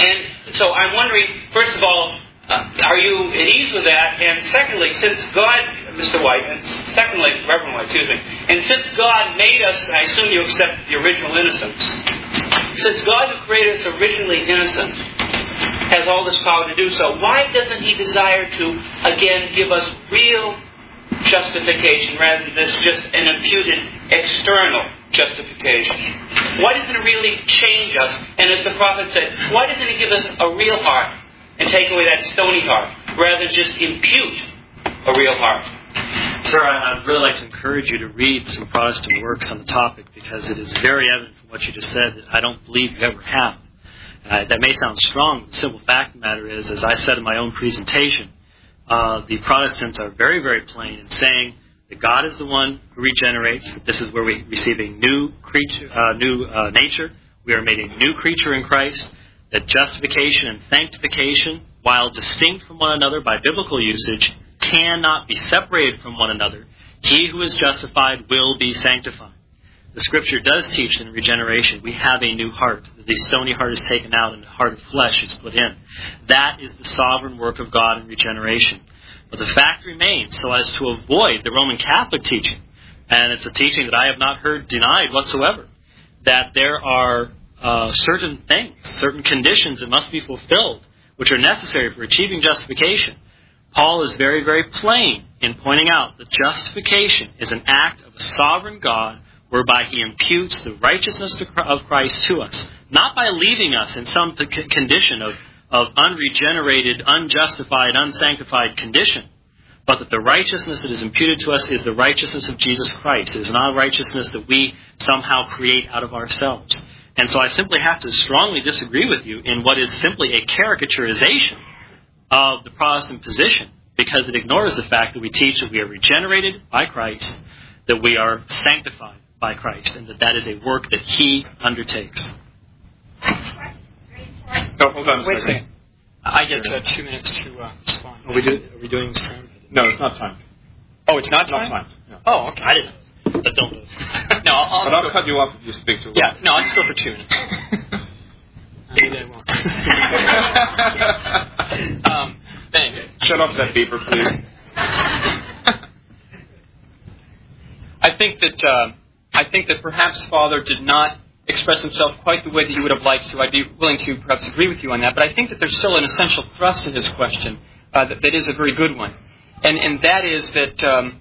[SPEAKER 5] So I'm wondering, first of all, are you at ease with that? And secondly, since God, Mr. White, and secondly, Reverend White, excuse me, and since God made us, I assume you accept the original innocence, since God who created us originally innocent has all this power to do so, why doesn't He desire to, again, give us real justification rather than this just an imputed external justification? Why doesn't it really change us? And as the prophet said, why doesn't He give us a real heart and take away that stony heart rather than just impute a real heart?
[SPEAKER 2] Sir, I'd really like to encourage you to read some Protestant works on the topic, because it is very evident from what you just said that I don't believe you ever have. That may sound strong, but the simple fact of the matter is, as I said in my own presentation, the Protestants are very, very plain in saying that God is the one who regenerates, that this is where we receive a new nature. We are made a new creature in Christ, that justification and sanctification, while distinct from one another by biblical usage, cannot be separated from one another. He who is justified will be sanctified. The Scripture does teach that in regeneration we have a new heart, that the stony heart is taken out and the heart of flesh is put in. That is the sovereign work of God in regeneration. But the fact remains, so as to avoid the Roman Catholic teaching, and it's a teaching that I have not heard denied whatsoever, that there are certain things, certain conditions that must be fulfilled, which are necessary for achieving justification. Paul is very, very plain in pointing out that justification is an act of a sovereign God whereby He imputes the righteousness of Christ to us, not by leaving us in some condition of unregenerated, unjustified, unsanctified condition, but that the righteousness that is imputed to us is the righteousness of Jesus Christ. It is not a righteousness that we somehow create out of ourselves. And so I simply have to strongly disagree with you in what is simply a caricaturization of the Protestant position, because it ignores the fact that we teach that we are regenerated by Christ, that we are sanctified by Christ, and that is a work that He undertakes.
[SPEAKER 1] Oh, hold on a second.
[SPEAKER 3] I get 2 minutes to respond.
[SPEAKER 2] Are we doing this time?
[SPEAKER 1] No, it's not time.
[SPEAKER 3] Oh, it's not time?
[SPEAKER 1] Not time. No.
[SPEAKER 3] Oh, okay.
[SPEAKER 2] I didn't. But don't do it.
[SPEAKER 3] No,
[SPEAKER 1] I'll cut you off if you speak too long.
[SPEAKER 3] Yeah, no, I'll just go for 2 minutes. Maybe I won't. Thanks.
[SPEAKER 1] Shut off that beeper, please.
[SPEAKER 3] I think that perhaps Father did not express himself quite the way that you would have liked to. I'd be willing to perhaps agree with you on that, but I think that there's still an essential thrust to his question that is a very good one, and that is that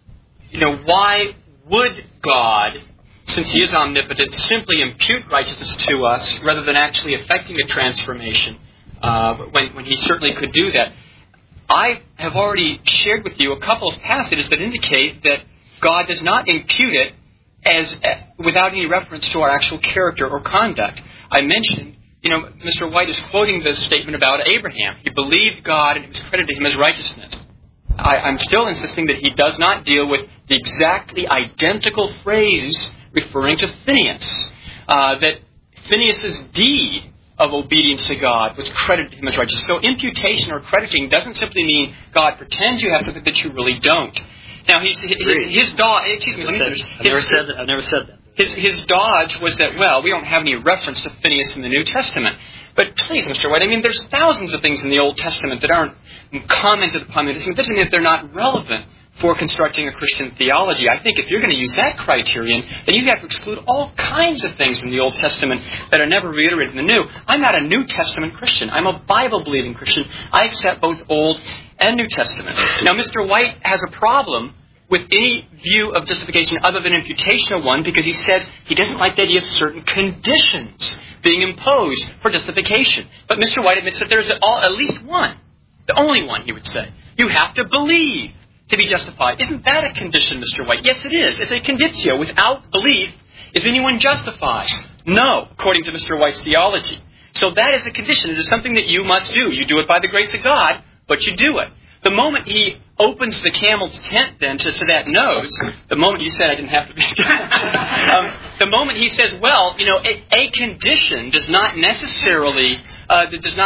[SPEAKER 3] why would God, since He is omnipotent, simply impute righteousness to us rather than actually effecting a transformation when He certainly could do that? I have already shared with you a couple of passages that indicate that God does not impute it as without any reference to our actual character or conduct. I mentioned, Mr. White is quoting the statement about Abraham. He believed God and it was credited to him as righteousness. I'm still insisting that he does not deal with the exactly identical phrase referring to Phineas. That Phineas' deed of obedience to God was credited to him as righteous. So imputation or crediting doesn't simply mean God pretends you have something that you really don't. Now, his dodge... Excuse me, let me finish.
[SPEAKER 2] I've never said that.
[SPEAKER 3] His dodge was that, well, we don't have any reference to Phineas in the New Testament. But please, Mr. White, there's thousands of things in the Old Testament that aren't commented upon in the New Testament. It doesn't mean that they're not relevant for constructing a Christian theology. I think if you're going to use that criterion, then you have to exclude all kinds of things in the Old Testament that are never reiterated in the New. I'm not a New Testament Christian. I'm a Bible-believing Christian. I accept both Old and New Testament. Now, Mr. White has a problem with any view of justification other than imputational one, because he says he doesn't like the idea of certain conditions being imposed for justification. But Mr. White admits that there's at least one, the only one, he would say. You have to believe to be justified. Isn't that a condition, Mr. White? Yes, it is. It's a conditio. Without belief, is anyone justified? No, according to Mr. White's theology. So that is a condition. It is something that you must do. You do it by the grace of God, but you do it. The moment he opens the camel's tent then to that nose, the moment you said I didn't have to be the moment he says, well, a condition does not necessarily, a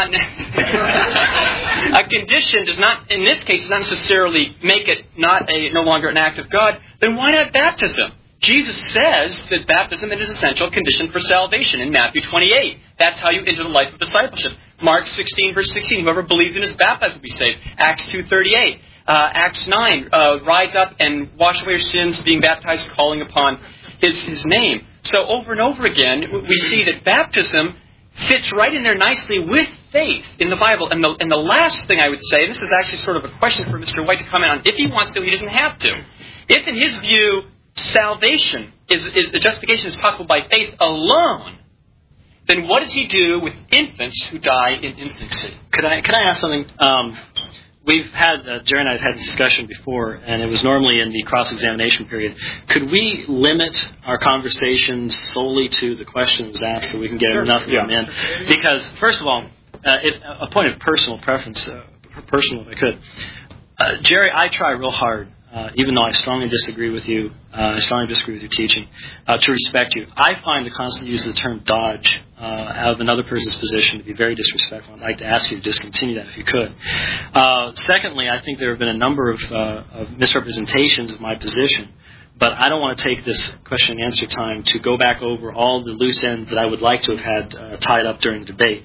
[SPEAKER 3] condition does not, in this case, does not necessarily make it no longer an act of God, then why not baptism? Jesus says that baptism is an essential condition for salvation in Matthew 28. That's how you enter the life of discipleship. Mark 16, verse 16, whoever believes and is baptized will be saved. Acts 2:38. Acts 9, rise up and wash away your sins, being baptized, calling upon His name. So over and over again, we see that baptism fits right in there nicely with faith in the Bible. And the last thing I would say, and this is actually sort of a question for Mr. White to comment on, if he wants to, he doesn't have to. If in his view, salvation the justification is possible by faith alone, then what does he do with infants who die in infancy?
[SPEAKER 2] Can I ask something? We've had, Jerry and I have had this discussion before, and it was normally in the cross-examination period. Could we limit our conversations solely to the questions asked so we can get enough of them in? Because, first of all, a point of personal preference, personal if I could. Jerry, I try real hard, even though I strongly disagree with you, I strongly disagree with your teaching, to respect you. I find the constant use of the term dodge out of another person's position to be very disrespectful. I'd like to ask you to discontinue that if you could. Secondly, I think there have been a number of misrepresentations of my position, but I don't want to take this question and answer time to go back over all the loose ends that I would like to have had tied up during the debate.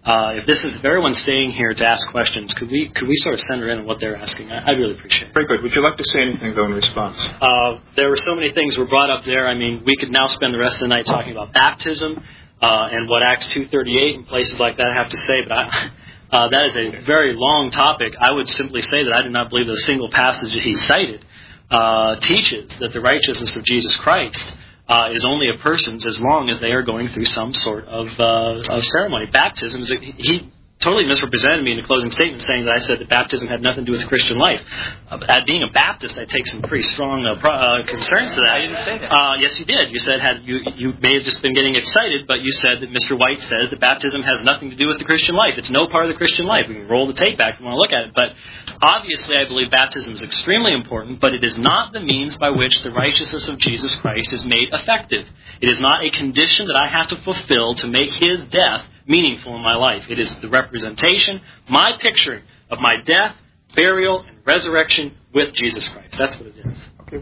[SPEAKER 2] If everyone's staying here to ask questions, could we sort of center in on what they're asking? I'd really appreciate it.
[SPEAKER 1] Very good. Would you like to say anything, though, in response?
[SPEAKER 2] There were so many things were brought up there. I mean, we could now spend the rest of the night talking about baptism and what Acts 2:38 and places like that have to say, but that is a very long topic. I would simply say that I do not believe that a single passage that he cited teaches that the righteousness of Jesus Christ is only a person's as long as they are going through some sort of ceremony. Baptism is he totally misrepresented me in the closing statement, saying that I said that baptism had nothing to do with the Christian life. Being a Baptist, I take some pretty strong concerns to that.
[SPEAKER 3] I didn't say that.
[SPEAKER 2] Yes, you did. You said you may have just been getting excited, but you said that Mr. White says that baptism has nothing to do with the Christian life. It's no part of the Christian life. We can roll the tape back if you want to look at it. But obviously, I believe baptism is extremely important, but it is not the means by which the righteousness of Jesus Christ is made effective. It is not a condition that I have to fulfill to make His death meaningful in my life. It is the representation, my picturing of my death, burial, and resurrection with Jesus Christ. That's what it is.
[SPEAKER 1] Okay.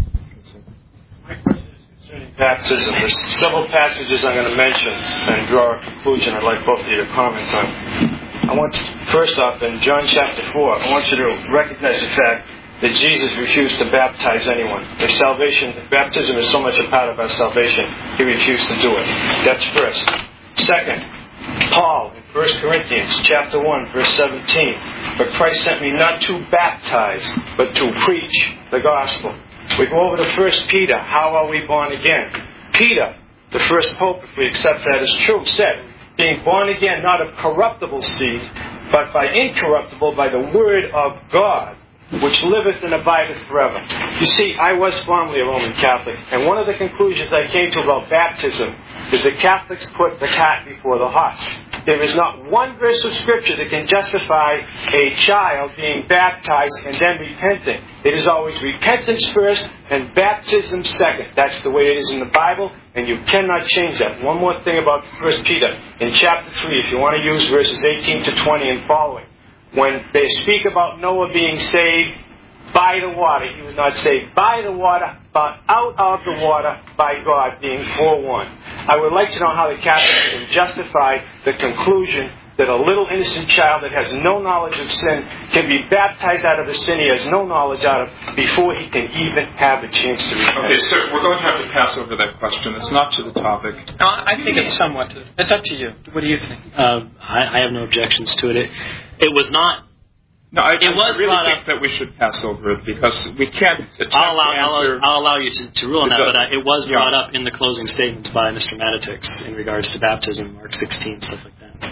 [SPEAKER 6] My question is concerning baptism. There's several passages I'm going to mention and draw a conclusion I'd like both of you to comment on. I want to, first off, in John chapter 4, I want you to recognize the fact that Jesus refused to baptize anyone. If baptism is so much a part of our salvation, He refused to do it. That's first. Second, Paul in 1 Corinthians chapter 1, verse 17, "For Christ sent me not to baptize, but to preach the gospel." We go over to 1 Peter, how are we born again? Peter, the first pope, if we accept that as true, said, being born again not of corruptible seed, but by incorruptible, by the word of God, which liveth and abideth forever. You see, I was formerly a Roman Catholic, and one of the conclusions I came to about baptism is that Catholics put the cart before the horse. There is not one verse of Scripture that can justify a child being baptized and then repenting. It is always repentance first and baptism second. That's the way it is in the Bible, and you cannot change that. One more thing about 1 Peter. In chapter 3, if you want to use verses 18 to 20 and following, when they speak about Noah being saved by the water, he was not saved by the water, but out of the water by God being forewarned. I would like to know how the Catholics can justify the conclusion that a little innocent child that has no knowledge of sin can be baptized out of a sin he has no knowledge out of before he can even have a chance to repent.
[SPEAKER 1] Okay, sir, we're going to have to pass over that question. It's not to the topic.
[SPEAKER 3] No, I think it's somewhat. It's up to you. What do you think?
[SPEAKER 2] I have no objections to it. It was not.
[SPEAKER 1] No, I really think that we should pass over it because we can't attempt to answer.
[SPEAKER 2] I'll allow you to rule on that, but it was brought up in the closing statements by Mr. Matitix in regards to baptism, Mark 16, stuff like that.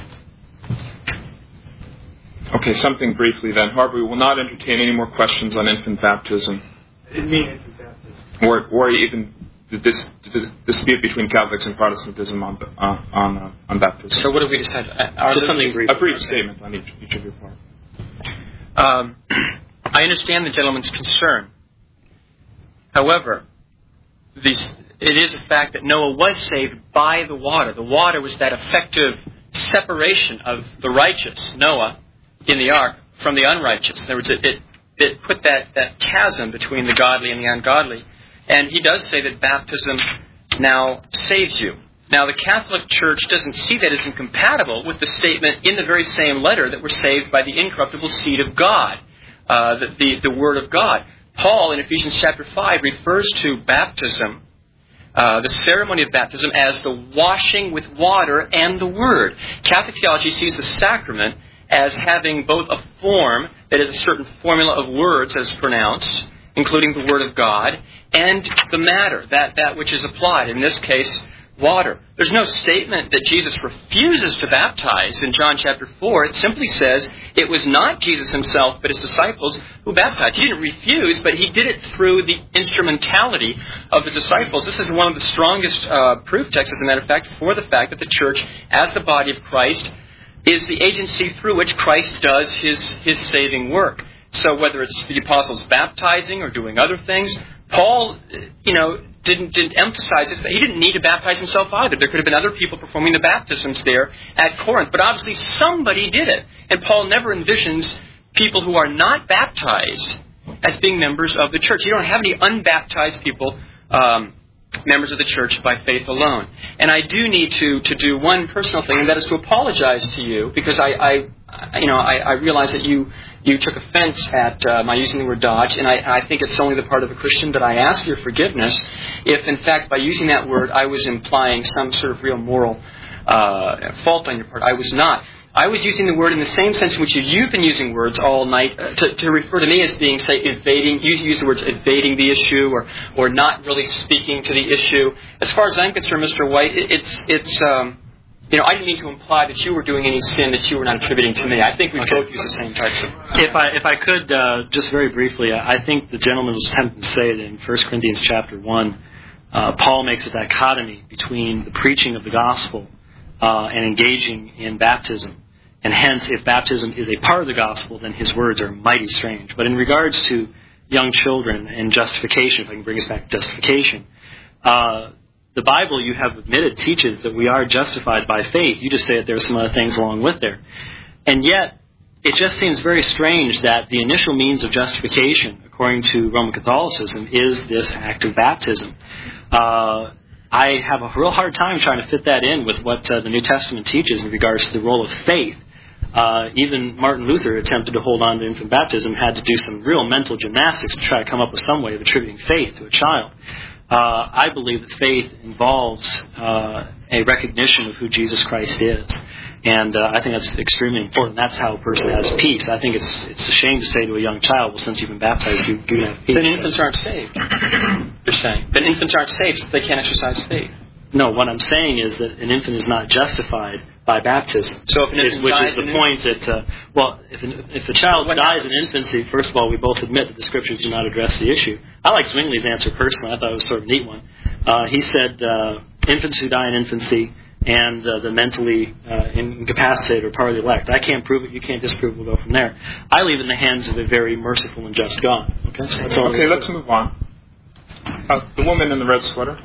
[SPEAKER 1] Okay, something briefly then. However, we will not entertain any more questions on infant baptism.
[SPEAKER 6] I didn't mean infant baptism.
[SPEAKER 1] Or even the dispute between Catholics and Protestantism on baptism.
[SPEAKER 3] So what have we decided?
[SPEAKER 2] Just something brief.
[SPEAKER 1] A brief statement on each of your parts.
[SPEAKER 3] I understand the gentleman's concern. However, it is a fact that Noah was saved by the water. The water was that effective separation of the righteous, Noah, in the ark, from the unrighteous. In other words, it put that chasm between the godly and the ungodly. And he does say that baptism now saves you. Now, the Catholic Church doesn't see that as incompatible with the statement in the very same letter that we're saved by the incorruptible seed of God, the Word of God. Paul, in Ephesians chapter 5, refers to baptism, the ceremony of baptism, as the washing with water and the Word. Catholic theology sees the sacrament as having both a form, that is a certain formula of words as pronounced, including the Word of God, and the matter, that which is applied, in this case, water. There's no statement that Jesus refuses to baptize in John chapter 4. It simply says it was not Jesus himself, but his disciples who baptized. He didn't refuse, but he did it through the instrumentality of his disciples. This is one of the strongest proof texts, as a matter of fact, for the fact that the church, as the body of Christ, is the agency through which Christ does his saving work. So whether it's the apostles baptizing or doing other things, Paul, didn't emphasize this. He didn't need to baptize himself either. There could have been other people performing the baptisms there at Corinth. But obviously somebody did it. And Paul never envisions people who are not baptized as being members of the church. You don't have any unbaptized people, members of the church by faith alone. And I do need to do one personal thing, and that is to apologize to you, because I realize that you took offense at my using the word dodge, and I think it's only the part of a Christian that I ask your forgiveness if, in fact, by using that word, I was implying some sort of real moral fault on your part. I was not. I was using the word in the same sense in which you've been using words all night to refer to me as being, say, evading. You use the words evading the issue or not really speaking to the issue. As far as I'm concerned, Mr. White, I didn't mean to imply that you were doing any sin that you were not attributing to me. I think we both use the same types of...
[SPEAKER 2] If I could, just very briefly, I think the gentleman was attempting to say that in 1 Corinthians chapter 1, Paul makes a dichotomy between the preaching of the gospel and engaging in baptism. And hence, if baptism is a part of the gospel, then his words are mighty strange. But in regards to young children and justification, if I can bring us back to justification, the Bible, you have admitted, teaches that we are justified by faith. You just say that there are some other things along with there. And yet, it just seems very strange that the initial means of justification, according to Roman Catholicism, is this act of baptism. I have a real hard time trying to fit that in with what the New Testament teaches in regards to the role of faith. Even Martin Luther attempted to hold on to infant baptism, had to do some real mental gymnastics to try to come up with some way of attributing faith to a child. I believe that faith involves a recognition of who Jesus Christ is. And I think that's extremely important. That's how a person has peace. I think it's a shame to say to a young child, well, since you've been baptized, you can have peace.
[SPEAKER 3] Then infants aren't saved, you're saying. Then infants aren't saved so they can't exercise faith.
[SPEAKER 2] No, what I'm saying is that an infant is not justified by baptism.
[SPEAKER 3] So if an infant
[SPEAKER 2] which
[SPEAKER 3] dies
[SPEAKER 2] is the point that, if a child dies in infancy, first of all, we both admit that the Scriptures do not address the issue. I like Zwingli's answer personally. I thought it was sort of a neat one. He said infants who die in infancy and the mentally incapacitated are part of the elect. I can't prove it. You can't disprove it. We'll go from there. I leave it in the hands of a very merciful and just God. Okay, so that's all.
[SPEAKER 1] Okay, let's move on. The woman in the red sweater.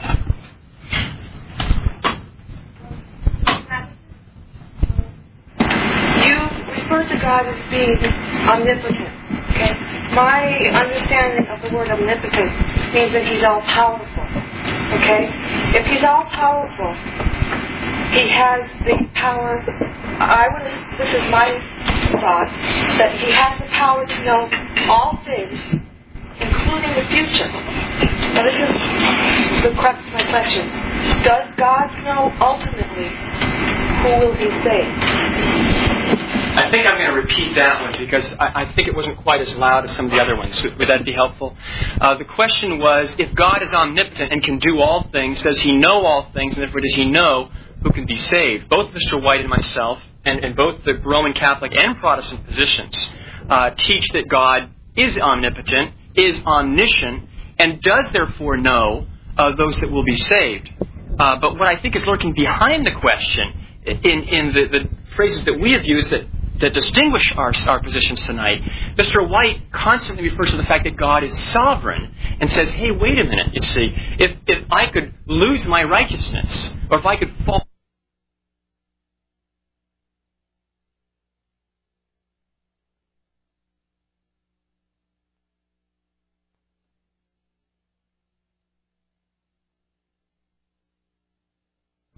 [SPEAKER 7] Refer to God as being omnipotent. Okay? My understanding of the word omnipotent means that He's all powerful. Okay? If He's all powerful, He has the power. This is my thought, that He has the power to know all things, including the future. Now this is the crux of my question. Does God know ultimately who will be saved?
[SPEAKER 3] I think I'm going to repeat that one because I think it wasn't quite as loud as some of the other ones. Would that be helpful? The question was, if God is omnipotent and can do all things, does He know all things, and therefore does He know who can be saved? Both Mr. White and myself, and both the Roman Catholic and Protestant positions, teach that God is omnipotent, is omniscient, and does therefore know those that will be saved. But what I think is lurking behind the question, in the phrases that we have used that distinguish our positions tonight, Mr. White constantly refers to the fact that God is sovereign and says, hey, wait a minute, you see, if I could lose my righteousness, or if I could fall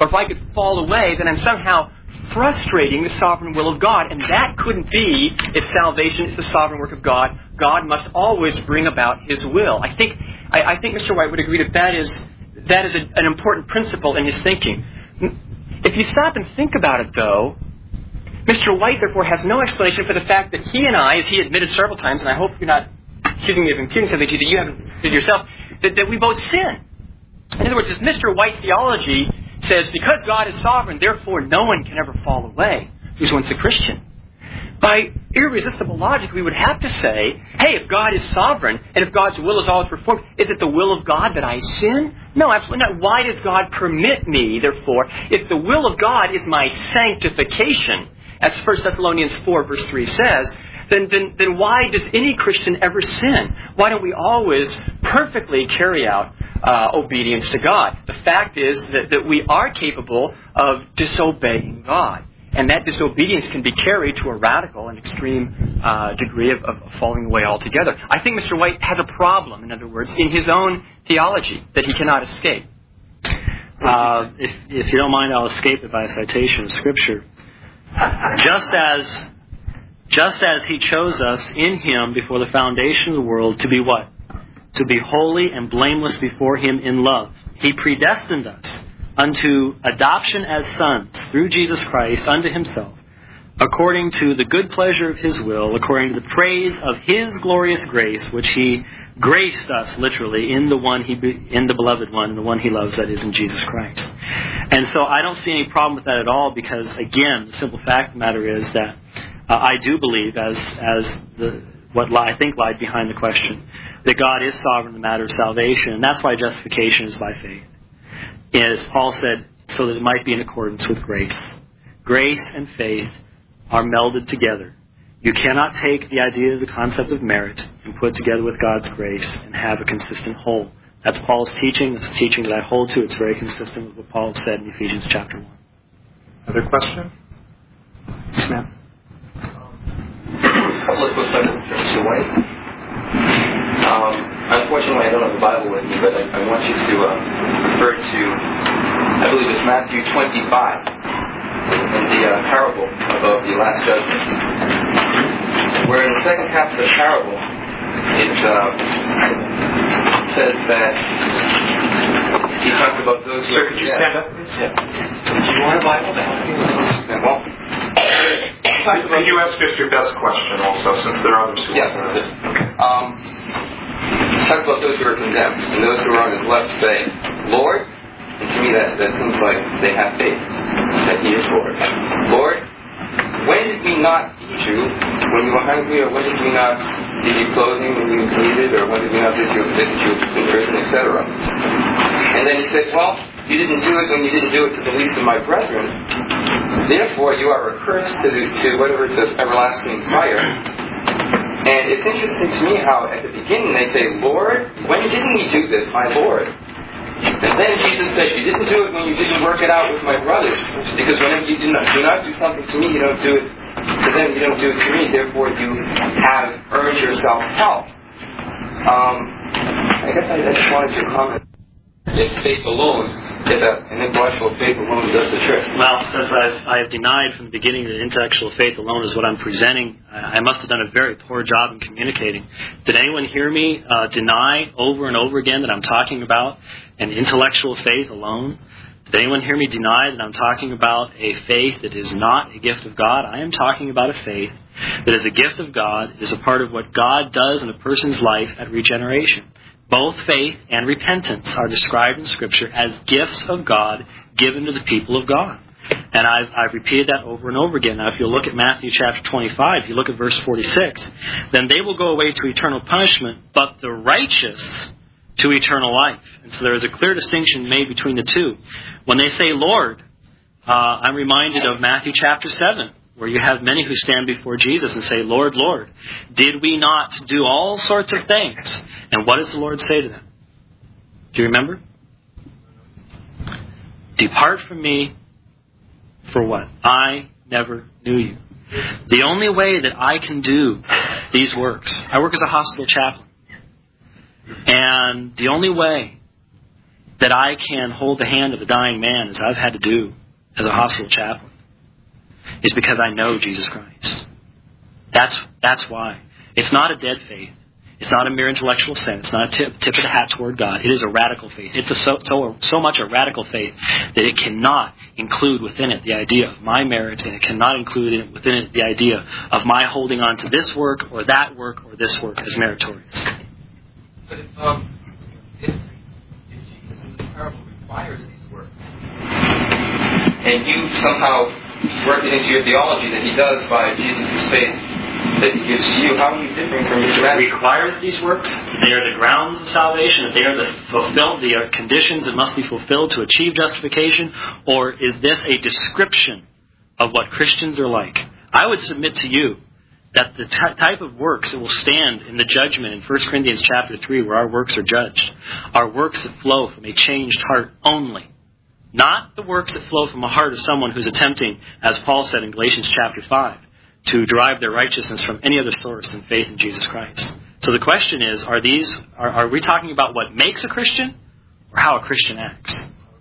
[SPEAKER 3] or if I could fall away, then I'm somehow frustrating the sovereign will of God. And that couldn't be if salvation is the sovereign work of God. God must always bring about His will. I think Mr. White would agree that is an important principle in his thinking. If you stop and think about it, though, Mr. White, therefore, has no explanation for the fact that he and I, as he admitted several times, and I hope you're not accusing me of imputing something to you that you haven't did yourself, that we both sin. In other words, if Mr. White's theology says, because God is sovereign, therefore no one can ever fall away who's once a Christian, by irresistible logic, we would have to say, hey, if God is sovereign, and if God's will is always performed, is it the will of God that I sin? No, absolutely not. Why does God permit me, therefore, if the will of God is my sanctification, as 1 Thessalonians 4, verse 3 says, then why does any Christian ever sin? Why don't we always perfectly carry out obedience to God? The fact is that we are capable of disobeying God. And that disobedience can be carried to a radical and extreme degree of falling away altogether. I think Mr. White has a problem, in other words, in his own theology that he cannot escape.
[SPEAKER 2] If you don't mind, I'll escape it by a citation of Scripture. Just as He chose us in Him before the foundation of the world to be what? To be holy and blameless before Him in love. He predestined us unto adoption as sons through Jesus Christ unto Himself, according to the good pleasure of His will, according to the praise of His glorious grace, which He graced us, literally, in the beloved one, in the one He loves, that is, in Jesus Christ. And so I don't see any problem with that at all, because, again, the simple fact of the matter is that I do believe, what I think lied behind the question, that God is sovereign in the matter of salvation, and that's why justification is by faith. As Paul said, so that it might be in accordance with grace. Grace and faith are melded together. You cannot take the idea of the concept of merit and put it together with God's grace and have a consistent whole. That's Paul's teaching. It's a teaching that I hold to. It's very consistent with what Paul said in Ephesians chapter 1.
[SPEAKER 1] Other question? Yes, ma'am.
[SPEAKER 8] A couple of quick questions for Mr. White. Unfortunately, I don't have the Bible with me, but I want you to refer to, I believe it's Matthew 25, in the parable about the Last Judgment, where in the second half of the parable, it says that he talked about those who...
[SPEAKER 1] Sir, could you stand up, please?
[SPEAKER 8] Yeah. Do you want a Bible? Well,
[SPEAKER 1] could you ask just your best question also, since there are others who
[SPEAKER 8] yes,
[SPEAKER 1] want to...
[SPEAKER 8] Okay. He talks about those who are condemned, and those who are on his left say, Lord, and to me that seems like they have faith, that He is Lord. Lord, when did we not feed you when you were hungry, or when did we not give you clothing when you needed, or when did we not visit you in prison, etc.? And then he says, well, you didn't do it when you didn't do it to the least of my brethren. Therefore, you are accursed to whatever is of everlasting fire. And it's interesting to me how at the beginning they say, Lord, when didn't we do this, my Lord? And then Jesus said, you didn't do it when you didn't work it out with my brothers. Because whenever you do not do something to me, you don't do it to them, you don't do it to me. Therefore, you have earned yourself hell. I guess I just wanted to comment. It's faith alone, an intellectual faith alone does the trick.
[SPEAKER 2] Well, since I have denied from the beginning that intellectual faith alone is what I'm presenting, I must have done a very poor job in communicating. Did anyone hear me deny over and over again that I'm talking about an intellectual faith alone? Did anyone hear me deny that I'm talking about a faith that is not a gift of God? I am talking about a faith that is a gift of God, is a part of what God does in a person's life at regeneration. Both faith and repentance are described in Scripture as gifts of God given to the people of God. And I've repeated that over and over again. Now, if you look at Matthew chapter 25, if you look at verse 46, then they will go away to eternal punishment, but the righteous to eternal life. And so there is a clear distinction made between the two. When they say Lord, I'm reminded of Matthew chapter 7, where you have many who stand before Jesus and say, Lord, Lord, did we not do all sorts of things? And what does the Lord say to them? Do you remember? Depart from me for what? I never knew you. The only way that I can do these works, I work as a hospital chaplain, and the only way that I can hold the hand of a dying man, as I've had to do as a hospital chaplain, is because I know Jesus Christ. That's why. It's not a dead faith. It's not a mere intellectual sin. It's not a tip of the hat toward God. It is a radical faith. It's so much a radical faith that it cannot include within it the idea of my merit, and it cannot include within it the idea of my holding on to this work or that work or this work as meritorious.
[SPEAKER 8] But if Jesus in this parable requires these works, and you somehow work it into your theology that he does by Jesus' faith that he gives to you, how are you differing from Mr. Matthew?
[SPEAKER 2] Requires these works. They are the grounds of salvation. They are the conditions that must be fulfilled to achieve justification. Or is this a description of what Christians are like? I would submit to you that the type of works that will stand in the judgment in 1 Corinthians chapter 3, where our works are judged, are works that flow from a changed heart only. Not the works that flow from a heart of someone who's attempting, as Paul said in Galatians chapter 5, to derive their righteousness from any other source than faith in Jesus Christ. So the question is, are we talking about what makes a Christian, or how a Christian acts?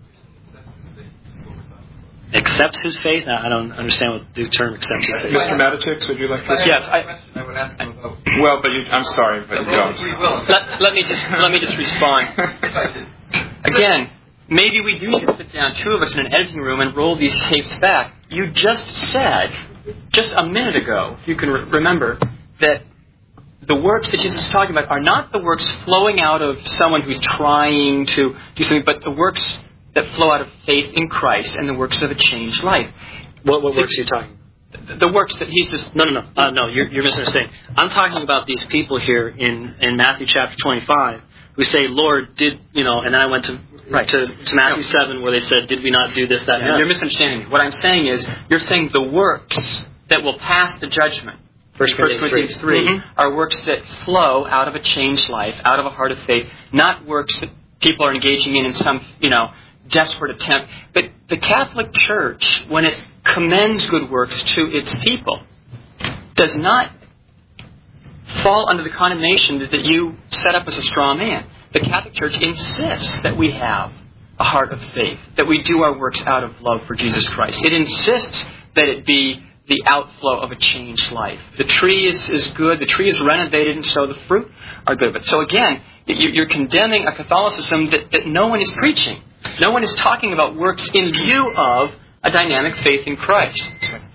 [SPEAKER 2] Accepts his faith? I don't understand what the term accepts his faith.
[SPEAKER 1] Mr. Matitix, would you like to say?
[SPEAKER 8] Yes, I would ask him about.
[SPEAKER 1] Well, but I'm sorry, but you don't.
[SPEAKER 3] Let me just respond. Again, maybe we do need to sit down, two of us in an editing room, and roll these tapes back. You just said, just a minute ago, if you can remember, that the works that Jesus is talking about are not the works flowing out of someone who's trying to do something, but the works that flow out of faith in Christ and the works of a changed life.
[SPEAKER 2] What works are you talking about?
[SPEAKER 3] The works that he's just...
[SPEAKER 2] No, you're misunderstanding. I'm talking about these people here in Matthew chapter 25 who say, Lord, and then I went to Matthew 7 where they said, did we not do this, that, and that?
[SPEAKER 3] You're misunderstanding me. What I'm saying is, you're saying the works that will pass the judgment, 1 Corinthians 3, are works that flow out of a changed life, out of a heart of faith, not works that people are engaging in some, desperate attempt. But the Catholic Church, when it commends good works to its people, does not fall under the condemnation that you set up as a straw man. The Catholic Church insists that we have a heart of faith, that we do our works out of love for Jesus Christ. It insists that it be the outflow of a changed life. The tree is good, the tree is renovated, and so the fruit are good. But so again, you're condemning a Catholicism that no one is preaching. No one is talking about works in view of a dynamic faith in Christ.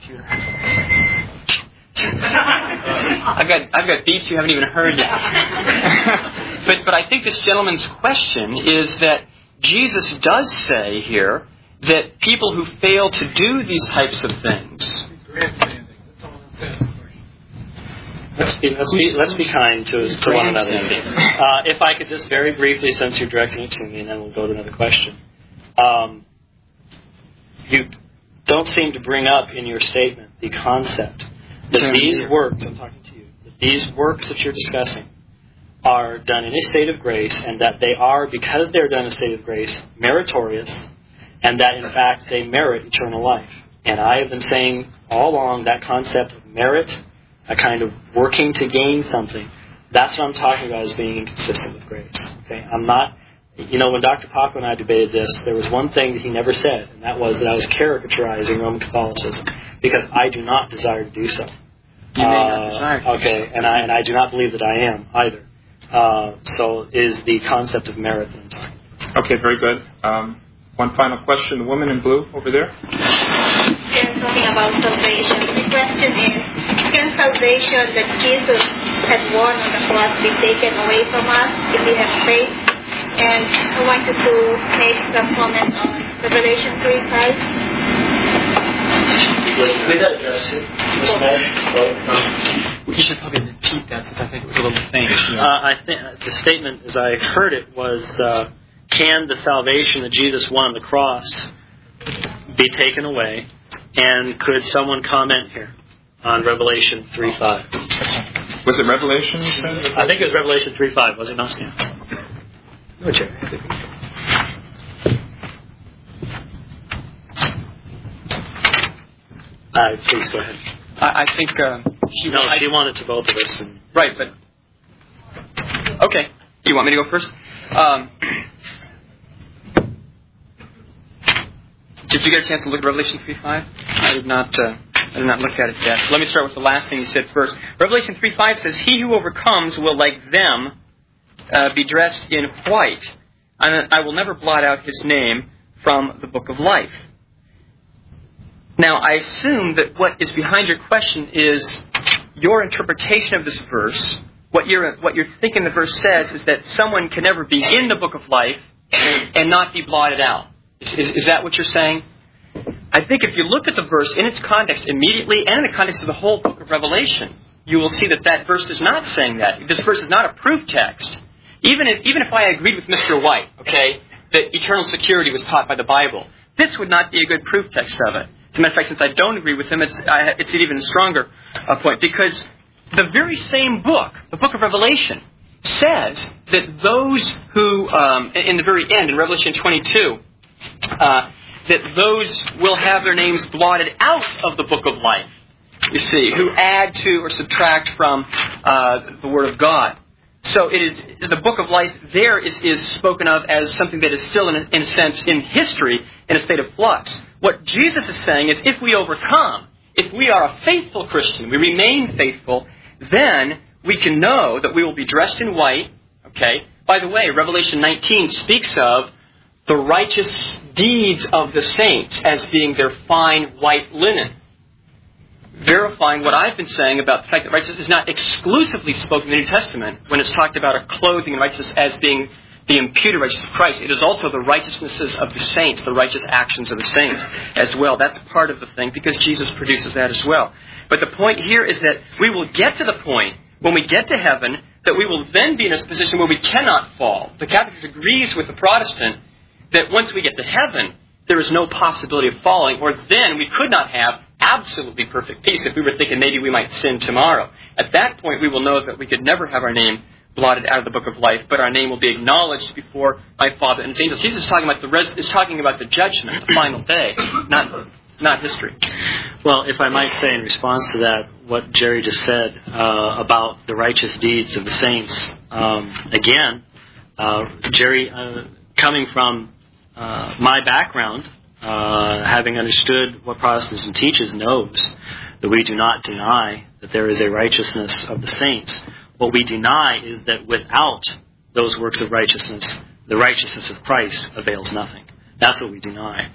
[SPEAKER 3] I've got beats you haven't even heard yet. But I think this gentleman's question is that Jesus does say here that people who fail to do these types of things.
[SPEAKER 2] Let's be kind to one another. If I could just very briefly, since you're directing it to me, and then we'll go to another question. You don't seem to bring up in your statement the concept that these works, I'm talking to you, that these works that you're discussing are done in a state of grace, and that they are, because they're done in a state of grace, meritorious, and that in fact they merit eternal life. And I have been saying all along that concept of merit, a kind of working to gain something, that's what I'm talking about as being inconsistent with grace. Okay, I'm not. When Dr. Paco and I debated this, there was one thing that he never said, and that was that I was caricaturizing Roman Catholicism, because I do not desire to do so.
[SPEAKER 3] You may not desire to.
[SPEAKER 2] Okay, and I do not believe that I am either. So is the concept of merit that I'm talking about.
[SPEAKER 1] Okay, very good. One final question. The woman in blue over there.
[SPEAKER 9] You're talking about salvation. The question is, can salvation that Jesus had won on the cross be taken away from us if we have faith? And I wanted to make some comment on Revelation 3:5.
[SPEAKER 2] Did that address it?
[SPEAKER 3] You should probably repeat that since I think it was a little faint.
[SPEAKER 2] I think the statement, as I heard it, was, can the salvation that Jesus won on the cross be taken away? And could someone comment here on Revelation 3:5?
[SPEAKER 1] Was it Revelation you said?
[SPEAKER 2] I think it was Revelation 3:5, was it not? Yeah. No, Jerry. Please go ahead.
[SPEAKER 3] I think
[SPEAKER 2] she wanted to both of us.
[SPEAKER 3] Right, but okay. You want me to go first? Did you get a chance to look at Revelation 3:5? I did not look at it yet. So let me start with the last thing you said first. Revelation 3:5 says, "He who overcomes will, like them, be dressed in white, and I will never blot out his name from the book of life." Now, I assume that what is behind your question is your interpretation of this verse. What you're thinking the verse says is that someone can never be in the book of life and not be blotted out. Is that what you're saying? I think if you look at the verse in its context immediately and in the context of the whole book of Revelation, you will see that that verse is not saying that. This verse is not a proof text. Even if I agreed with Mr. White, okay, that eternal security was taught by the Bible, this would not be a good proof text of it. As a matter of fact, since I don't agree with him, it's an even stronger point, because the very same book, the book of Revelation, says that those who, in the very end, in Revelation 22, that those will have their names blotted out of the book of life, you see, who add to or subtract from the Word of God. So it is the book of life there is spoken of as something that is still, in a sense, in history, in a state of flux. What Jesus is saying is if we overcome, if we are a faithful Christian, we remain faithful, then we can know that we will be dressed in white. Okay. By the way, Revelation 19 speaks of the righteous deeds of the saints as being their fine white linen, verifying what I've been saying about the fact that righteousness is not exclusively spoken in the New Testament when it's talked about a clothing in righteousness as being the imputed righteousness of Christ. It is also the righteousnesses of the saints, the righteous actions of the saints as well. That's part of the thing because Jesus produces that as well. But the point here is that we will get to the point when we get to heaven that we will then be in a position where we cannot fall. The Catholic agrees with the Protestant that once we get to heaven, there is no possibility of falling, or then we could not have absolutely perfect peace if we were thinking maybe we might sin tomorrow. At that point, we will know that we could never have our name blotted out of the book of life, but our name will be acknowledged before my Father and His angels. Jesus is talking about the judgment, the final day, not history.
[SPEAKER 2] Well, if I might say in response to that, what Jerry just said about the righteous deeds of the saints, again, Jerry, coming from my background, having understood what Protestantism teaches, knows that we do not deny that there is a righteousness of the saints. What we deny is that without those works of righteousness, the righteousness of Christ avails nothing. That's what we deny.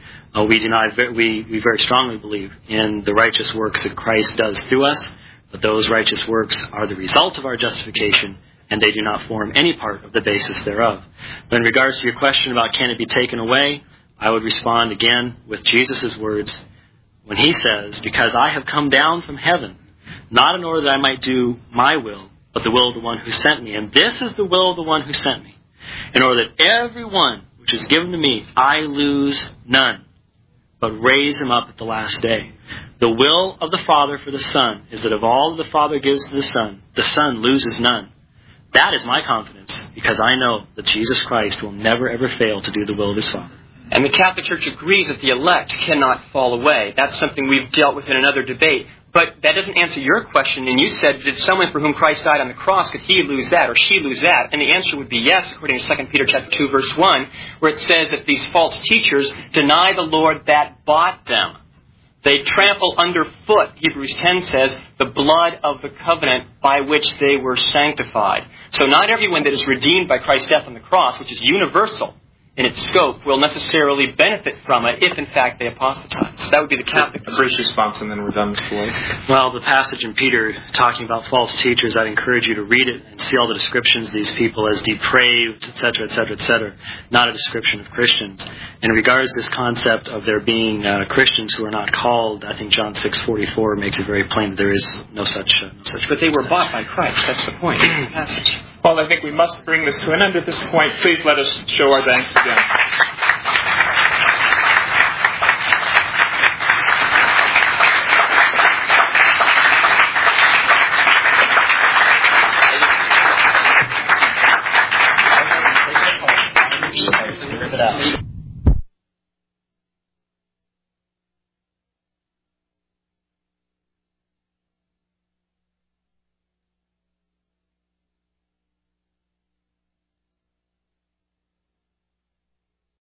[SPEAKER 2] We very strongly believe in the righteous works that Christ does through us, but those righteous works are the result of our justification, and they do not form any part of the basis thereof. But in regards to your question about can it be taken away, I would respond again with Jesus' words when he says, "Because I have come down from heaven, not in order that I might do my will, but the will of the one who sent me. And this is the will of the one who sent me, in order that every one which is given to me, I lose none, but raise him up at the last day. The will of the Father for the Son is that of all the Father gives to the Son loses none. That is my confidence, because I know that Jesus Christ will never ever fail to do the will of His Father."
[SPEAKER 3] And the Catholic Church agrees that the elect cannot fall away. That's something we've dealt with in another debate. But that doesn't answer your question. And you said, did someone for whom Christ died on the cross, could he lose that or she lose that? And the answer would be yes, according to 2 Peter chapter 2, verse 1, where it says that these false teachers deny the Lord that bought them. They trample underfoot, Hebrews 10 says, the blood of the covenant by which they were sanctified. So not everyone that is redeemed by Christ's death on the cross, which is universal in its scope, will necessarily benefit from it if, in fact, they apostatize. So that would be the Catholic
[SPEAKER 1] a brief response, and then we're done, Mr. White.
[SPEAKER 2] Well, the passage in Peter talking about false teachers, I'd encourage you to read it and see all the descriptions of these people as depraved, etc., etc., etc., not a description of Christians. In regards to this concept of there being Christians who are not called, I think John 6:44 makes it very plain that there is no such.
[SPEAKER 3] But they were bought by Christ. That's the point of the passage.
[SPEAKER 1] Well, I think we must bring this to an end at this point. Please let us show our thanks again.